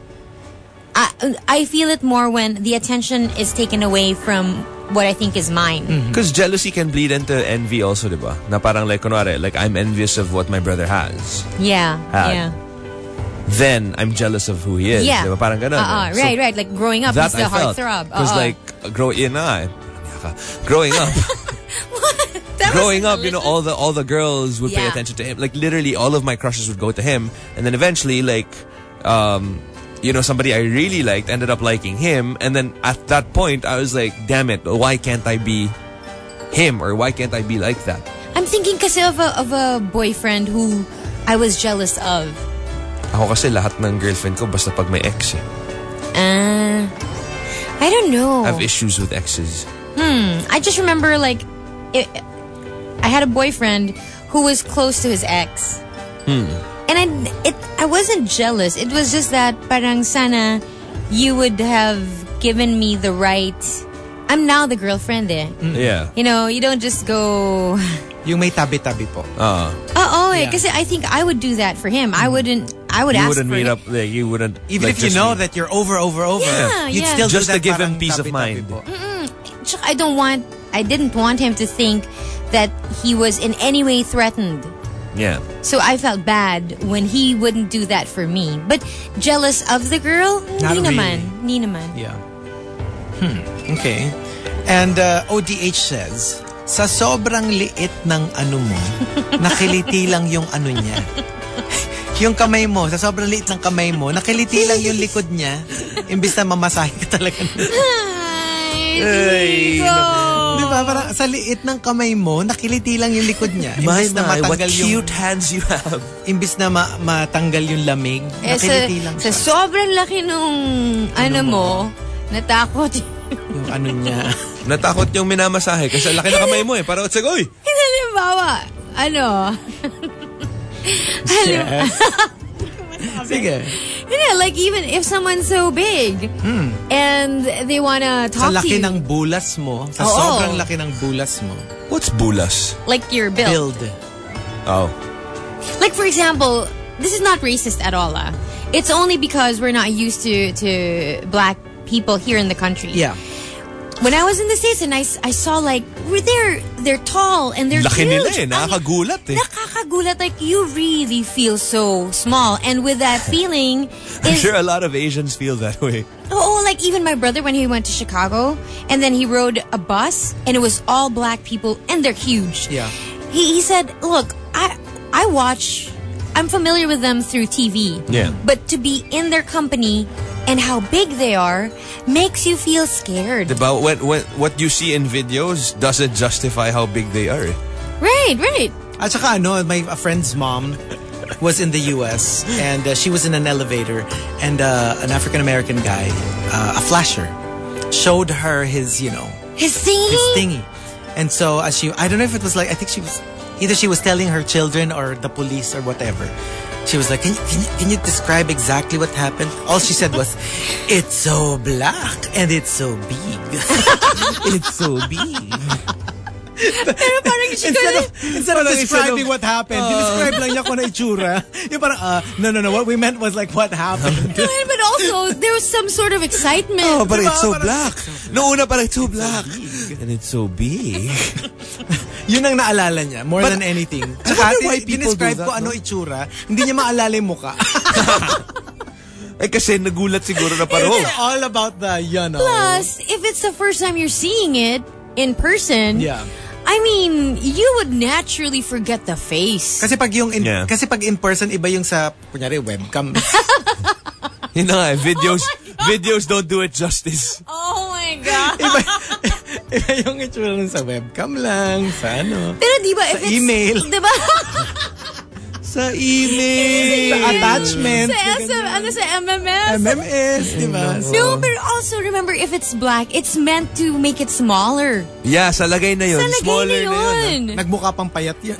Speaker 3: I I feel it more when the attention is taken away from what I think is mine.
Speaker 6: Because jealousy can bleed into envy also, diba? Na parang like, kunwari, like I'm envious of what my brother has.
Speaker 3: Yeah,
Speaker 6: Had.
Speaker 3: yeah,
Speaker 6: Then I'm jealous of who he is.
Speaker 3: yeah.
Speaker 6: Diba? Parang ganun.
Speaker 3: Uh-uh,
Speaker 6: eh. So
Speaker 3: right, right. Like growing up,
Speaker 6: that
Speaker 3: he's the
Speaker 6: I felt.
Speaker 3: heartthrob.
Speaker 6: Because
Speaker 3: Uh-uh.
Speaker 6: like, grow, yun na, eh. growing up,
Speaker 3: That
Speaker 6: growing
Speaker 3: was
Speaker 6: up, you know, all the all the girls would pay
Speaker 3: Yeah.
Speaker 6: attention to him. Like literally, all of my crushes would go to him, and then eventually, like, um, you know, somebody I really liked ended up liking him, and then at that point, I was like, damn it, why can't I be him, or why can't I be like that?
Speaker 3: I'm thinking kasi of a, of a boyfriend who I was jealous of.
Speaker 6: Ako kasi lahat ng girlfriend ko basta pag may ex. Eh.
Speaker 3: Uh, I don't know.
Speaker 6: I have issues with exes.
Speaker 3: I just remember like it, I had a boyfriend who was close to his ex. And I it I wasn't jealous. It was just that parang sana you would have given me the right. I'm now the girlfriend eh.
Speaker 6: Yeah.
Speaker 3: You know, you don't just go
Speaker 4: Yung may tabi-tabi po.
Speaker 6: Uh,
Speaker 3: oh,
Speaker 4: Yeah.
Speaker 3: because I think I would do that for him. I wouldn't I would
Speaker 6: you
Speaker 3: ask
Speaker 6: wouldn't
Speaker 3: for
Speaker 6: meet
Speaker 3: it.
Speaker 6: up. Like, you wouldn't.
Speaker 4: Even
Speaker 6: like,
Speaker 4: if you
Speaker 6: just
Speaker 4: know
Speaker 6: meet.
Speaker 4: that you're over, over, over.
Speaker 3: Yeah,
Speaker 4: you'd
Speaker 3: yeah.
Speaker 4: still
Speaker 6: Just
Speaker 4: do
Speaker 6: to
Speaker 4: that
Speaker 6: give him
Speaker 4: parang
Speaker 6: peace of
Speaker 4: tabi-tabi
Speaker 6: mind.
Speaker 4: po.
Speaker 3: I don't want I didn't want him to think that he was in any way threatened.
Speaker 6: Yeah.
Speaker 3: So I felt bad when he wouldn't do that for me. But jealous of the girl?
Speaker 4: Not
Speaker 3: Hindi naman.
Speaker 4: really.
Speaker 3: Hindi naman.
Speaker 4: Yeah. Hmm. Okay. And uh, O D H says, sa sobrang liit ng ano mo, nakiliti lang yung ano niya. Yung kamay mo, sa sobrang liit ng kamay mo, nakiliti lang yung likod niya. Imbis na mamasahe ka talaga.
Speaker 3: Ay, Chico!
Speaker 4: Di ba? Parang sa liit ng kamay mo, nakiliti lang yung likod niya. Imbis na matanggal yung...
Speaker 6: hands you have.
Speaker 4: Imbis na ma- matanggal yung lamig,
Speaker 3: Eh, sa,
Speaker 4: nakiliti lang
Speaker 3: sa
Speaker 4: siya.
Speaker 3: sobrang laki nung ano, mo, natakot.
Speaker 4: Yung ano niya.
Speaker 6: Natakot yung minamasahe kasi laki na kamay mo eh. Para otsagoy.
Speaker 3: Halimbawa, ano? Halim-
Speaker 4: Sige.
Speaker 3: You know, like even if someone's so big and they wanna
Speaker 4: Sa
Speaker 3: talk to
Speaker 4: laki
Speaker 3: you,
Speaker 4: ng bulas mo, sa
Speaker 3: Oo.
Speaker 4: sobrang laki ng bulas mo,
Speaker 6: What's bulas?
Speaker 3: like your build.
Speaker 4: build.
Speaker 6: Oh.
Speaker 3: Like for example, this is not racist at all. Ah. It's only because we're not used to to black people here in the country.
Speaker 4: Yeah.
Speaker 3: When I was in the States and I, s- I saw like they're they're tall and they're
Speaker 6: Laki
Speaker 3: huge.
Speaker 6: nila eh.
Speaker 3: Ang-
Speaker 6: Nakakagulat eh.
Speaker 3: Nakakagulat. Like you really feel so small, and with that feeling,
Speaker 6: I'm
Speaker 3: is
Speaker 6: sure a lot of Asians feel that way.
Speaker 3: oh, like even my brother when he went to Chicago, and then he rode a bus, and it was all black people, and they're huge.
Speaker 4: Yeah.
Speaker 3: He he said, "Look, I I watch. I'm familiar with them through T V.
Speaker 6: Yeah.
Speaker 3: But to be in their company and how big they are makes you feel scared.
Speaker 6: Diba? When, when, what you see in videos doesn't justify how big they are. eh.
Speaker 3: Right, right.
Speaker 4: At saka ano, my a friend's mom was in the U S and uh, she was in an elevator and uh, an African-American guy, uh, a flasher, showed her his, you know,
Speaker 3: His thingy.
Speaker 4: his thingy. And so as she, I don't know if it was like, I think she was, either she was telling her children or the police or whatever. She was like, can you, can you, can you describe exactly what happened? All she said was, it's so black and it's so big. It's so big.
Speaker 3: Pero parang she
Speaker 4: Instead of,
Speaker 3: couldn't...
Speaker 4: instead of
Speaker 6: Parang
Speaker 4: describing
Speaker 6: instead of-
Speaker 4: what happened, describe lang niya kung ano itsura. Yung parang, uh, no, no, no, what we meant was like what happened.
Speaker 3: But also, there was some sort of excitement.
Speaker 6: Oh, but
Speaker 4: Diba?
Speaker 6: it's so
Speaker 4: Parang-
Speaker 6: black. No, una parang it's so black. And it's so big.
Speaker 4: Yun ang naalala niya, more
Speaker 6: But
Speaker 4: than anything.
Speaker 6: I
Speaker 4: Tsaka,
Speaker 6: wonder why people
Speaker 4: dinescribe
Speaker 6: do that,
Speaker 4: ko ano
Speaker 6: no?
Speaker 4: itsura, hindi niya maalala yung muka.
Speaker 6: Eh kasi nagulat siguro na parang,
Speaker 4: It's all about the, you know.
Speaker 3: Plus, if it's the first time you're seeing it in person,
Speaker 4: Yeah.
Speaker 3: I mean, you would naturally forget the face.
Speaker 4: Kasi pag yung in,
Speaker 6: Yeah.
Speaker 4: kasi pag in person iba yung sa kunyari webcam.
Speaker 6: yun na nga, eh, videos, videos don't do it justice.
Speaker 3: Oh my God.
Speaker 4: iba, iba yung itsura nun sa webcam lang, sa ano.
Speaker 3: Pero di ba, if
Speaker 4: Sa
Speaker 3: it's...
Speaker 4: email.
Speaker 3: Di ba?
Speaker 6: Sa email.
Speaker 4: Sa attachment.
Speaker 3: sa, S M, ano, sa M M S?
Speaker 4: M M S, di ba?
Speaker 3: No, but also remember, if it's black, it's meant to make it smaller.
Speaker 6: Yeah, sa lagay na yun.
Speaker 3: Sa lagay
Speaker 6: Smaller
Speaker 3: na
Speaker 6: na yun.
Speaker 3: yun.
Speaker 4: Nagmukha pang payat yan.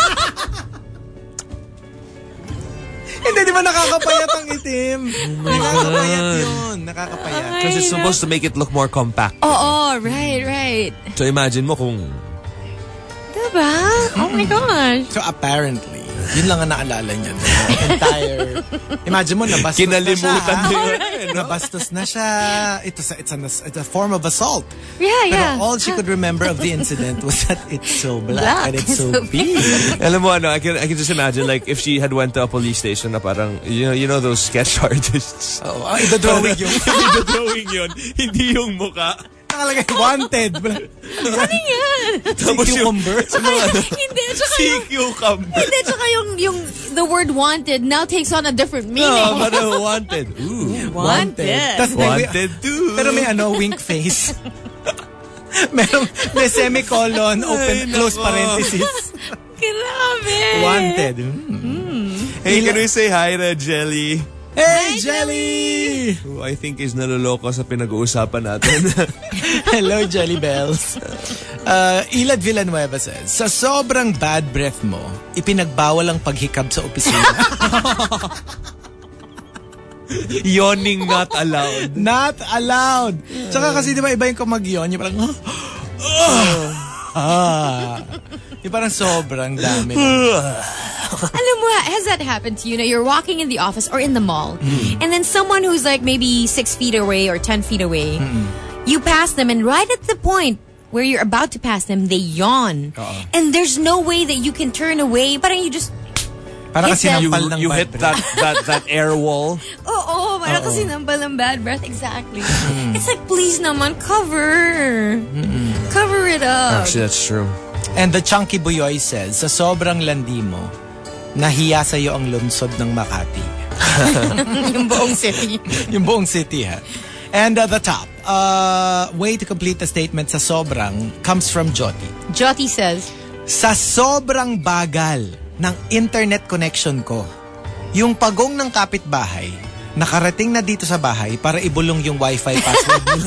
Speaker 4: Hindi, di ba nakakapayat ang itim? Nakakapayat yun. Nakakapayat.
Speaker 6: Because it's supposed to make it look more compact.
Speaker 3: Oh, oh, right, right.
Speaker 6: So imagine mo kung...
Speaker 3: Diba? Oh my gosh.
Speaker 4: So apparently, yun lang ang naalala niya. The entire... Imagine mo, nabastos
Speaker 6: Kinalimutan
Speaker 4: na siya.
Speaker 6: niya
Speaker 4: ha?
Speaker 6: yun, no?
Speaker 4: Nabastos na siya. Ito, sa- it's, an, it's a form of assault.
Speaker 3: Yeah,
Speaker 4: Pero
Speaker 3: yeah.
Speaker 4: all she could remember of the incident was that it's so black,
Speaker 3: Black.
Speaker 4: and it's so
Speaker 3: So
Speaker 4: big.
Speaker 6: Alam mo ano, I can, I can just imagine like if she had went to a police station na parang, you know, you know those sketch artists.
Speaker 4: Oh, ah, ito-drawing yung...
Speaker 6: Hindi drawing yun. Hindi yung muka.
Speaker 4: Nakalagay, wanted.
Speaker 3: Ano yan?
Speaker 6: Tapos yung...
Speaker 4: Cucumber.
Speaker 3: Hindi, tsaka
Speaker 6: Si
Speaker 3: yung...
Speaker 6: cucumber.
Speaker 3: Hindi, tsaka yung, yung, the word wanted now takes on a different meaning.
Speaker 6: No, parang wanted. Ooh.
Speaker 3: Wanted.
Speaker 4: Tas may-
Speaker 6: Wanted to.
Speaker 4: Pero may ano, wink face. Merong, may semicolon, open,
Speaker 6: Ay,
Speaker 4: close
Speaker 6: nako.
Speaker 4: parenthesis.
Speaker 3: Grabe.
Speaker 4: Wanted. Mm.
Speaker 6: Hey, can we say hi to Jelly?
Speaker 4: Hey, Jelly!
Speaker 6: Who I think is naloloko sa pinag-uusapan natin.
Speaker 4: Hello, Jelly Bells. Uh, Ilad Villanueva says, sa sobrang bad breath mo, ipinagbawal ang paghikab sa opisina.
Speaker 6: Yawning not allowed.
Speaker 4: Not allowed. Tsaka kasi di ba iba yung kung mag-yawn, yung parang, ah. Yung parang sobrang dami.
Speaker 3: Alam mo, has that happened to you? Now, you're walking in the office or in the mall, and then someone who's like maybe six feet away or ten feet away, you pass them, and right at the point where you're about to pass them, they yawn. And there's no way that you can turn away. Parang you just...
Speaker 4: Parang
Speaker 3: Hit
Speaker 4: kasi
Speaker 3: them.
Speaker 6: You,
Speaker 4: nampal ng
Speaker 6: you
Speaker 4: bad
Speaker 6: hit
Speaker 4: breath.
Speaker 6: that, that, that air wall.
Speaker 3: Oh, oh, parang kasi nampal ng bad breath. Exactly. It's like, please naman, cover. Cover it up.
Speaker 6: Actually, that's true.
Speaker 4: And the Chunky Buyoy says, sa sobrang landi mo, nahiya sa'yo ang lungsod ng Makati.
Speaker 3: Yung buong city.
Speaker 4: Yung buong city, ha? And uh, the top, uh, way to complete the statement sa sobrang comes from Joti.
Speaker 3: Joti says,
Speaker 4: Sa sobrang bagal ng internet connection ko, yung pagong ng kapitbahay, nakarating na dito sa bahay para ibulong yung wifi password mo.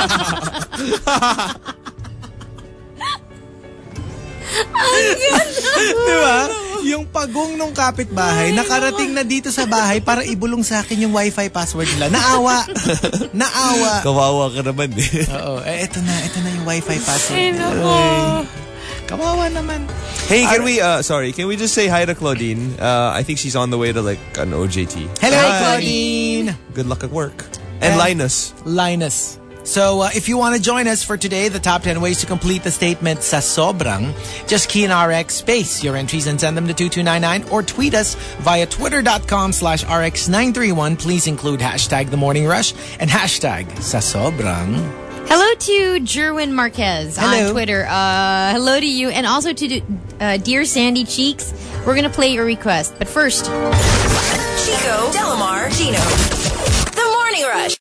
Speaker 4: Diba? Yung pagong ng kapitbahay, nakarating na dito sa bahay para ibulong sa akin yung wifi password nila. Naawa. Naawa.
Speaker 6: Kawawa ka naman eh.
Speaker 4: Oo. Eh, eto na. Eto na yung wifi password
Speaker 3: ay,
Speaker 4: nila.
Speaker 3: nako.
Speaker 4: Kawawa naman.
Speaker 6: Hey, can we, uh, sorry, can we just say hi to Claudine? Uh, I think she's on the way to like an O J T.
Speaker 4: Hello,
Speaker 3: Hi,
Speaker 4: Claudine.
Speaker 6: Good luck at work. And
Speaker 4: And-
Speaker 6: Linus.
Speaker 4: Linus. So, uh, if you want to join us for today, the top ten ways to complete the statement sa sobrang, just key in R X space your entries and send them to two two nine nine or tweet us via twitter.com slash RX nine three one. Please include hashtag The Morning Rush and hashtag sa sobrang.
Speaker 3: hello to Jerwin Marquez
Speaker 4: Hello.
Speaker 3: on Twitter. Uh, hello to you. And also to uh, Dear Sandy Cheeks. We're going to play your request. But first,
Speaker 7: Chico, Delamar, Gino. The Morning Rush.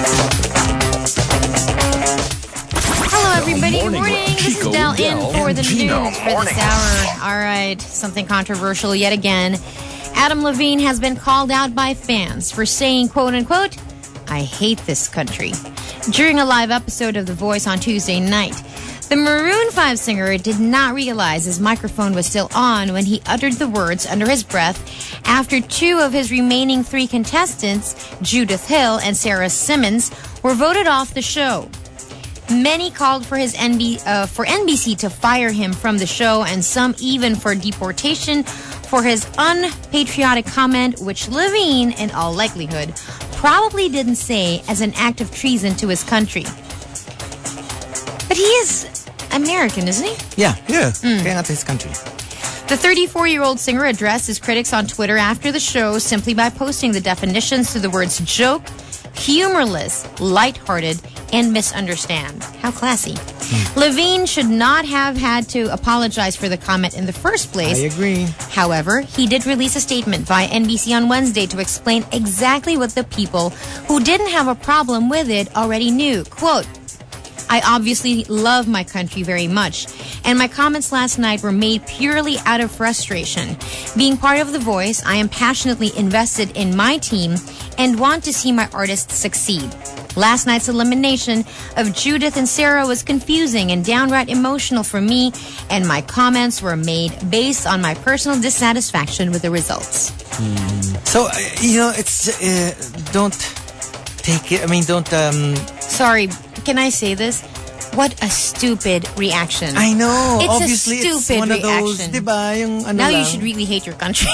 Speaker 3: hello everybody. Good
Speaker 1: Morning
Speaker 3: morning.
Speaker 1: with
Speaker 3: This is
Speaker 1: Chico,
Speaker 3: Del in
Speaker 1: Del,
Speaker 3: for
Speaker 1: and
Speaker 3: the
Speaker 1: Gino.
Speaker 3: news for
Speaker 1: Morning.
Speaker 3: this hour. All right. Something controversial yet again. Adam Levine has been called out by fans for saying, quote unquote, I hate this country. During a live episode of The Voice on Tuesday night, The Maroon five singer did not realize his microphone was still on when he uttered the words under his breath after two of his remaining three contestants, Judith Hill and Sarah Simmons, were voted off the show. Many called for his N B, uh, for N B C to fire him from the show, and some even for deportation for his unpatriotic comment, which Levine, in all likelihood, probably didn't say as an act of treason to his country. But he is American, isn't he?
Speaker 4: Yeah.
Speaker 6: Yeah.
Speaker 4: Mm. Kaya nga to his country.
Speaker 3: The thirty-four-year-old singer addressed his critics on Twitter after the show simply by posting the definitions to the words joke, humorless, lighthearted, and misunderstand. How classy. Mm. Levine should not have had to apologize for the comment in the first place.
Speaker 4: I agree.
Speaker 3: However, he did release a statement via N B C on Wednesday to explain exactly what the people who didn't have a problem with it already knew. Quote, I obviously love my country very much, and my comments last night were made purely out of frustration. Being part of The Voice, I am passionately invested in my team and want to see my artists succeed. Last night's elimination of Judith and Sarah was confusing and downright emotional for me, and my comments were made based on my personal dissatisfaction with the results.
Speaker 4: Mm. So, uh, you know, it's, uh, don't take it, I mean, don't... Um,
Speaker 3: Sorry, can I say this? What a stupid reaction.
Speaker 4: I know.
Speaker 3: It's
Speaker 4: Obviously,
Speaker 3: a stupid
Speaker 4: it's one of those,
Speaker 3: reaction.
Speaker 4: diba, yung ano
Speaker 3: now
Speaker 4: lang.
Speaker 3: you should really hate your country.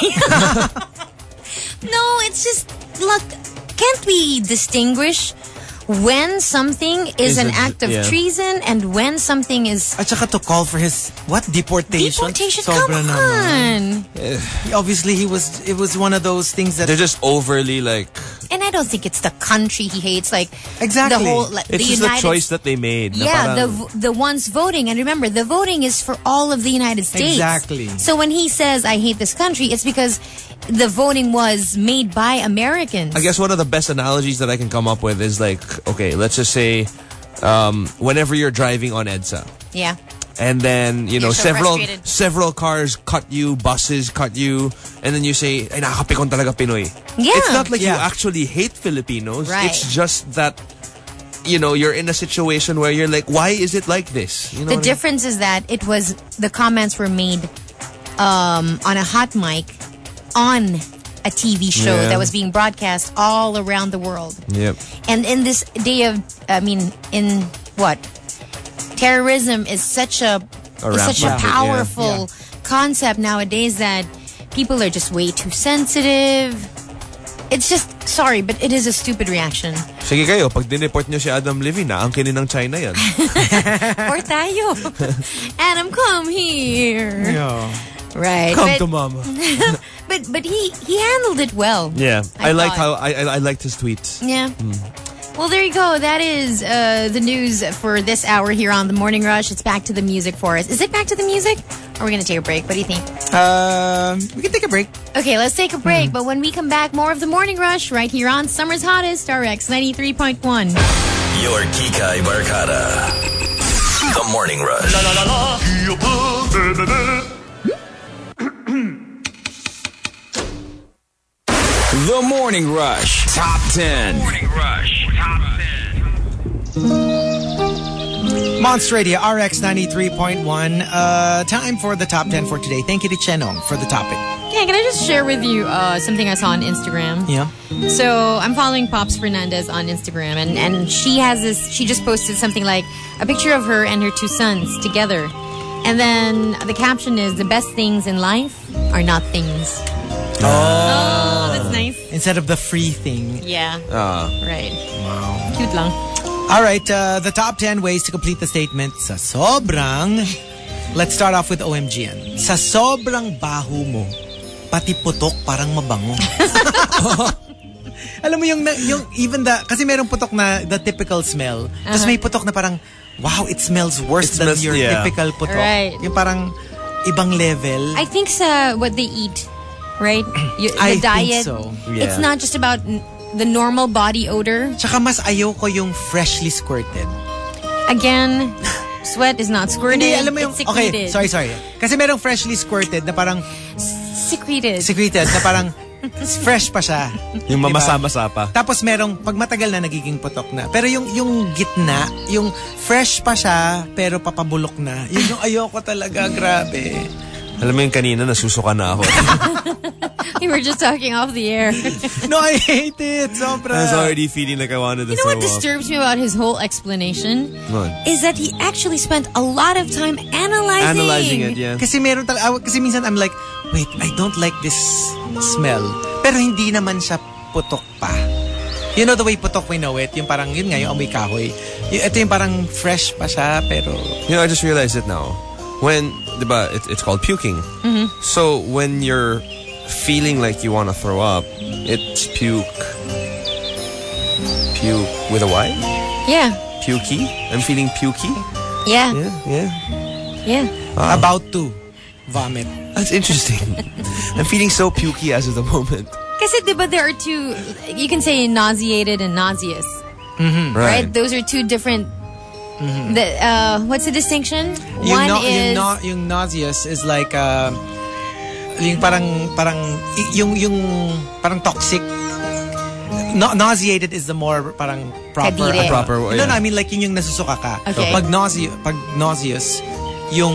Speaker 3: No, it's just, look, can't we distinguish when something is, is an a, act of yeah. treason and when something is...
Speaker 4: At saka to call for his, what, deportation?
Speaker 3: Deportation, come on.
Speaker 4: Naman. Obviously, he was. it was one of those things that...
Speaker 6: They're just overly like...
Speaker 3: And I don't think it's the country he hates. Like
Speaker 4: exactly.
Speaker 3: the whole, like,
Speaker 6: it's
Speaker 3: the
Speaker 6: just
Speaker 3: United,
Speaker 6: the choice that they made.
Speaker 3: Yeah, the the ones voting, and remember, the voting is for all of the United States.
Speaker 4: Exactly.
Speaker 3: So when he says I hate this country, it's because the voting was made by Americans.
Speaker 6: I guess one of the best analogies that I can come up with is like, okay, let's just say, um, whenever you're driving on EDSA.
Speaker 3: Yeah.
Speaker 6: And then, you know,
Speaker 3: so
Speaker 6: several several cars cut you, buses cut you, and then you say, ay, nakakapikon talaga Pinoy.
Speaker 3: Yeah.
Speaker 6: It's not like
Speaker 4: yeah.
Speaker 6: you actually hate Filipinos.
Speaker 3: Right.
Speaker 6: It's just that, you know, you're in a situation where you're like, why is it like this? You know
Speaker 3: the difference I mean? is that it was, the comments were made um, on a hot mic on a T V show yeah. that was being broadcast all around the world.
Speaker 6: Yep.
Speaker 3: And in this day of, I mean, in what? Terrorism is such a is such a powerful yeah. Yeah. concept nowadays that people are just way too sensitive. It's just, sorry, but it is a stupid reaction.
Speaker 6: Sige kayo, pag dineport nyo si Adam Levine, naangkinin ng China yan.
Speaker 3: Or tayo. Adam, come here.
Speaker 4: Yeah.
Speaker 3: Right.
Speaker 6: Come
Speaker 3: but,
Speaker 6: to mama.
Speaker 3: but but he, he handled it well.
Speaker 6: Yeah. I,
Speaker 3: I
Speaker 6: liked how, I, I liked his tweets.
Speaker 3: Yeah. Mm. Well, there you go. That is uh, the news for this hour here on The Morning Rush. It's back to the music for us. Is it back to the music? Or are we going to take a break? What do you think?
Speaker 4: Uh, we can take a break.
Speaker 3: Okay, let's take a break. Mm. But when we come back, more of The Morning Rush right here on Summer's Hottest, R X ninety-three point one.
Speaker 1: Your Kikay Barkada. The Morning Rush. La, la, la, la.
Speaker 5: The Morning Rush Top ten.
Speaker 1: Morning Rush Top ten.
Speaker 4: Monster Radio R X ninety-three point one. Uh, time for the top ten for today. Thank you to Chenong for the topic.
Speaker 3: Yeah, can I just share with you uh, something I saw on Instagram?
Speaker 4: Yeah.
Speaker 3: So I'm following Pops Fernandez on Instagram, and, and she has this, she just posted something like a picture of her and her two sons together. And then the caption is, the best things in life are not things.
Speaker 4: Oh,
Speaker 3: oh that's nice.
Speaker 4: Instead of the free thing.
Speaker 3: Yeah.
Speaker 6: Uh,
Speaker 3: right.
Speaker 4: Wow.
Speaker 3: Cute lang.
Speaker 4: All right, uh, the top ten ways to complete the statement. Sa sobrang... Let's start off with O M G N. Sa sobrang baho mo, pati putok parang mabango. Alam mo yung, yung even the... Kasi merong putok na the typical smell. Uh-huh. Tapos may putok na parang, wow, it smells worse it than smells, your yeah. typical putok.
Speaker 3: Right.
Speaker 4: Yung parang ibang level.
Speaker 3: I think sa what they eat, right? You, the
Speaker 4: I
Speaker 3: diet.
Speaker 4: think so.
Speaker 6: Yeah.
Speaker 3: It's not just about the normal body odor.
Speaker 4: Tsaka mas ayoko yung freshly squirted.
Speaker 3: Again, sweat is not squirted.
Speaker 4: Hindi, alam mo yung,
Speaker 3: it's secreted.
Speaker 4: Okay, sorry, sorry. Kasi merong freshly squirted na parang...
Speaker 3: Secreted.
Speaker 4: Secreted na parang fresh pa siya.
Speaker 6: Yung
Speaker 4: Diba?
Speaker 6: mamasa-masa pa.
Speaker 4: Tapos merong, pag matagal na, nagiging putok na. Pero yung yung gitna, yung fresh pa siya, pero papabulok na. Yun yung ayoko talaga, grabe.
Speaker 6: Alam mo yung kanina, nasusuka na ako.
Speaker 3: We were just talking off the air.
Speaker 4: No, I hate it. Sobra.
Speaker 6: I was already feeling like I wanted to
Speaker 3: You know
Speaker 6: throw
Speaker 3: what
Speaker 6: up.
Speaker 3: disturbs me about his whole explanation?
Speaker 6: What?
Speaker 3: Is that he actually spent a lot of time analyzing.
Speaker 6: Analyzing it, yeah.
Speaker 4: Kasi meron talaga, kasi minsan I'm like, wait, I don't like this smell. Pero hindi naman siya putok pa. You know the way putok we know it? Yung parang, yun nga, yung amoy kahoy. Y- Ito yung parang fresh pa siya, pero...
Speaker 6: You know, I just realized it now. When, diba, it, it's called puking. Mm-hmm. So, when you're feeling like you want to throw up, it's puke. Puke with a Y?
Speaker 3: Yeah.
Speaker 6: Pukey? I'm feeling pukey?
Speaker 3: Yeah.
Speaker 6: Yeah, yeah.
Speaker 3: Yeah.
Speaker 6: Wow.
Speaker 4: About to vomit.
Speaker 6: That's interesting. I'm feeling so pukey as of the moment.
Speaker 3: Kasi diba there are two, you can say nauseated and nauseous.
Speaker 6: Right.
Speaker 3: Right? Those are two different, the, uh, what's the distinction?
Speaker 4: Yung,
Speaker 3: One
Speaker 4: no,
Speaker 3: is...
Speaker 4: yung, no, yung nauseous is like, uh, yung parang, parang, y- yung, yung, parang toxic. No, nauseated is the more parang proper.
Speaker 3: Kadire.
Speaker 4: ano.
Speaker 6: Proper,
Speaker 4: No,
Speaker 6: yeah.
Speaker 4: no, I mean like yun yung nasusuka ka.
Speaker 3: Okay.
Speaker 4: Pag, nausea, pag nauseous, yung,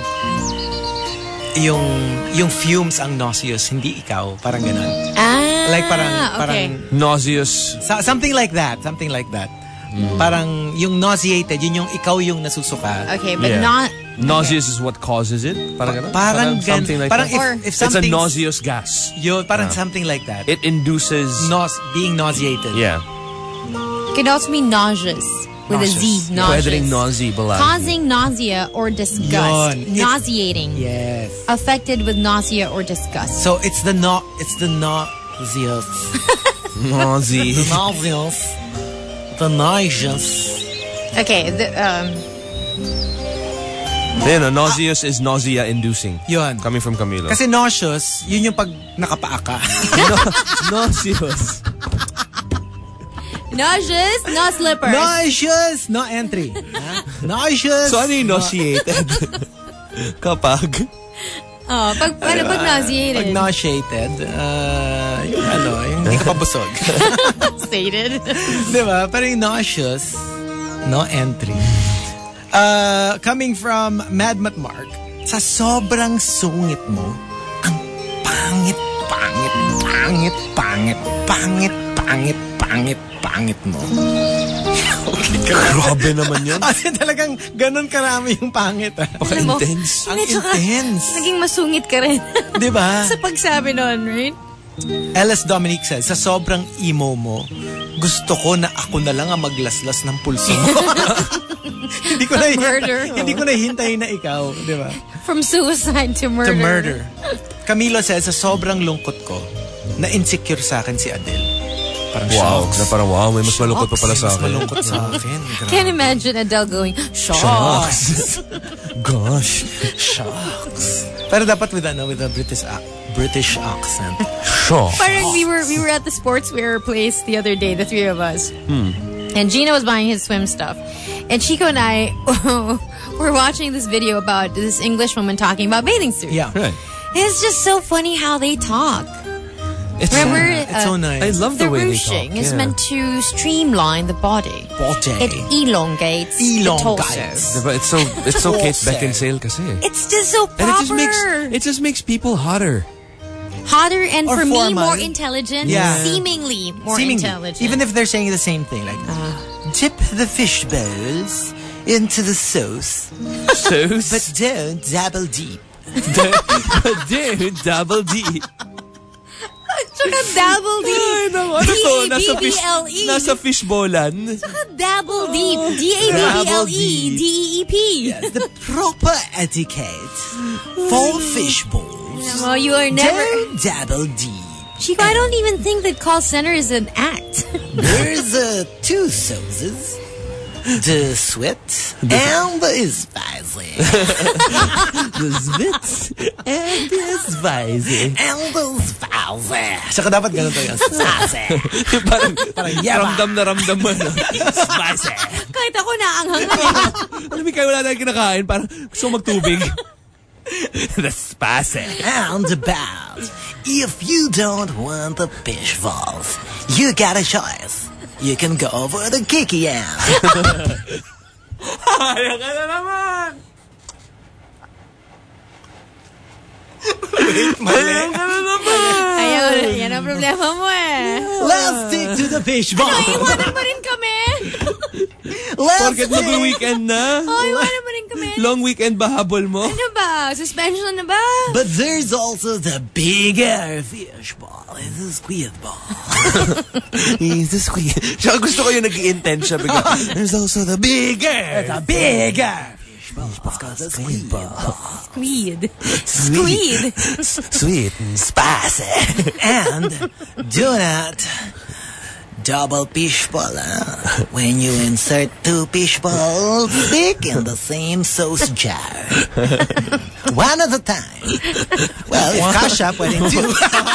Speaker 4: yung, yung fumes ang nauseous, hindi ikaw. Parang ganun.
Speaker 3: Ah,
Speaker 4: Like parang,
Speaker 3: okay.
Speaker 4: parang,
Speaker 6: Nauseous.
Speaker 4: so- something like that, something like that. Parang yung nauseated, yun yung ikaw yung nasusuka.
Speaker 3: Okay, but
Speaker 6: Yeah.
Speaker 3: not...
Speaker 6: Nauseous is what causes it? Parang ganun?
Speaker 4: Parang gan-
Speaker 6: something like
Speaker 4: parang
Speaker 6: that.
Speaker 3: Or-
Speaker 4: if, if
Speaker 6: It's a
Speaker 4: something,
Speaker 6: nauseous gas.
Speaker 4: yun, parang something like that.
Speaker 6: It induces...
Speaker 4: Naus- being nauseated.
Speaker 6: yeah.
Speaker 3: It could also be nauseous. With a
Speaker 4: Nauseous.
Speaker 3: Z, nauseous.
Speaker 6: Pwedeng nausea balagi.
Speaker 3: Causing nausea or disgust.
Speaker 4: Yun. It's-
Speaker 3: Nauseating.
Speaker 4: Yes.
Speaker 3: Affected with nausea or disgust.
Speaker 4: So it's the no, it's the nauseous,
Speaker 6: Nausea.
Speaker 4: the nauseous, the nauseous.
Speaker 3: Okay, the, um,
Speaker 6: Then, uh, nauseous is nausea-inducing.
Speaker 4: Yun.
Speaker 6: Coming from Camilo.
Speaker 4: Kasi nauseous, yun yung pag nakapaa ka.
Speaker 6: nauseous.
Speaker 3: nauseous, no slippers.
Speaker 4: Nauseous, no entry. Ha? Nauseous.
Speaker 6: So, ano yung nauseated? Kapag?
Speaker 3: Oh, pag, ano, pag nauseated.
Speaker 4: Pag nauseated, uh, yung ano, yung hindi ka pa busog.
Speaker 3: Sated.
Speaker 4: Diba? Pero yung nauseous, no entry. Uh, coming from Mad Mat Mark, sa sobrang sungit mo, ang pangit, pangit, pangit, pangit, pangit, pangit, pangit, pangit mo.
Speaker 6: Grabe naman yun.
Speaker 4: Kasi talagang ganun karami yung pangit. Ah.
Speaker 3: Alam mo,
Speaker 6: Intense.
Speaker 4: Ang
Speaker 3: Medyo ka-
Speaker 4: intense.
Speaker 3: Naging masungit ka rin.
Speaker 4: Diba?
Speaker 3: Sa pagsabi nun, right?
Speaker 4: L S Dominic says, sa sobrang emo mo, gusto ko na ako na lang ang maglaslas ng pulso mo. hindi ko na
Speaker 3: Murder.
Speaker 4: hindi ko na hintay na ikaw, di ba?
Speaker 3: From suicide to murder.
Speaker 4: To murder. Camilo says, sa sobrang lungkot ko, na insecure sa akin si Adele. Parang
Speaker 6: Wow.
Speaker 4: shocks.
Speaker 6: Na parang wow, may mas malungkot pa pala sa
Speaker 4: Mas
Speaker 6: akin.
Speaker 4: malungkot sa akin. Grabe.
Speaker 3: Can't imagine Adele going, shocks.
Speaker 6: Gosh.
Speaker 4: Shocks. Pero dapat with ano, with a British ac- British accent.
Speaker 6: Shock.
Speaker 3: Parang we were we were at the sportswear place the other day, the three of us. And Gina was buying his swim stuff. And Chico and I were watching this video about this English woman talking about bathing suits.
Speaker 4: Yeah.
Speaker 6: Right.
Speaker 3: It's just so funny how they talk.
Speaker 6: It's
Speaker 3: Remember,
Speaker 4: It's so
Speaker 3: uh,
Speaker 4: nice.
Speaker 6: I love the,
Speaker 3: the
Speaker 6: way they
Speaker 3: ruching
Speaker 6: talk.
Speaker 3: is
Speaker 6: yeah.
Speaker 3: meant to streamline the body.
Speaker 4: Body.
Speaker 3: It elongates, the
Speaker 4: Elongates.
Speaker 3: torso.
Speaker 6: Diba, it's so it's so Kate
Speaker 4: Torso.
Speaker 6: Beckinsale kasi.
Speaker 3: It's just so proper.
Speaker 6: And it just makes it just makes people hotter.
Speaker 3: Hotter and
Speaker 4: Or
Speaker 3: for me
Speaker 4: formal.
Speaker 3: more intelligent.
Speaker 4: Yeah.
Speaker 3: Seemingly more
Speaker 4: Seemingly.
Speaker 3: intelligent.
Speaker 4: Even if they're saying the same thing, like, dip the fish bowls into the sauce,
Speaker 6: So
Speaker 4: but don't dabble deep.
Speaker 6: dude, double D.
Speaker 3: Tsaka dabble deep.
Speaker 6: Ano to? Nasa
Speaker 3: D A B B
Speaker 6: fish,
Speaker 3: L E.
Speaker 6: nasa fishbowlan.
Speaker 3: Tsaka dabble deep. D A B B L E D E P.
Speaker 4: The proper etiquette for fish bowls.
Speaker 3: Well, you are never...
Speaker 4: Don't dabble deep.
Speaker 3: Chico, I don't even think that call center is an act.
Speaker 4: There's uh, two sauces. The sweat and the spicy.
Speaker 6: The Zvitz and the Spicy.
Speaker 4: And the spicy. Saka dapat ganun to yung spicy.
Speaker 6: parang,
Speaker 4: Parang yaba.
Speaker 6: ramdam na ramdam mo. No? Spicy.
Speaker 3: Kahit ako naanghang na.
Speaker 6: Alam mo, kaya wala tayong kinakain, parang gusto ko magtubig. The spicy.
Speaker 8: And about, if you don't want the fish balls, you got a choice. You can go for the kicky yam.
Speaker 6: Ayaw ka na naman.
Speaker 4: Wait, mali.
Speaker 6: Ayaw ka na naman.
Speaker 3: Ayaw, yan ang problema mo eh.
Speaker 8: Let's stick to the fish ball.
Speaker 3: Iwanan mo rin kami.
Speaker 8: Let's
Speaker 6: Porket mag-weekend na.
Speaker 3: Oh, iwanan mo rin kami.
Speaker 6: Long weekend ba habol mo?
Speaker 3: Ano ba? Suspension na ba?
Speaker 8: But there's also the bigger fish ball. It's a squid ball.
Speaker 6: It's a squid. Siya gusto ko yung nag-i-intend siya bigla. There's also the bigger.
Speaker 8: The bigger fish ball. It's called the squid ball.
Speaker 3: Squid. Squid.
Speaker 6: Sweet and spicy.
Speaker 8: And do not double fish ball. Huh? When you insert two fish balls, stick in the same sauce jar. One at a time. Well, if kasha, pwedeng two.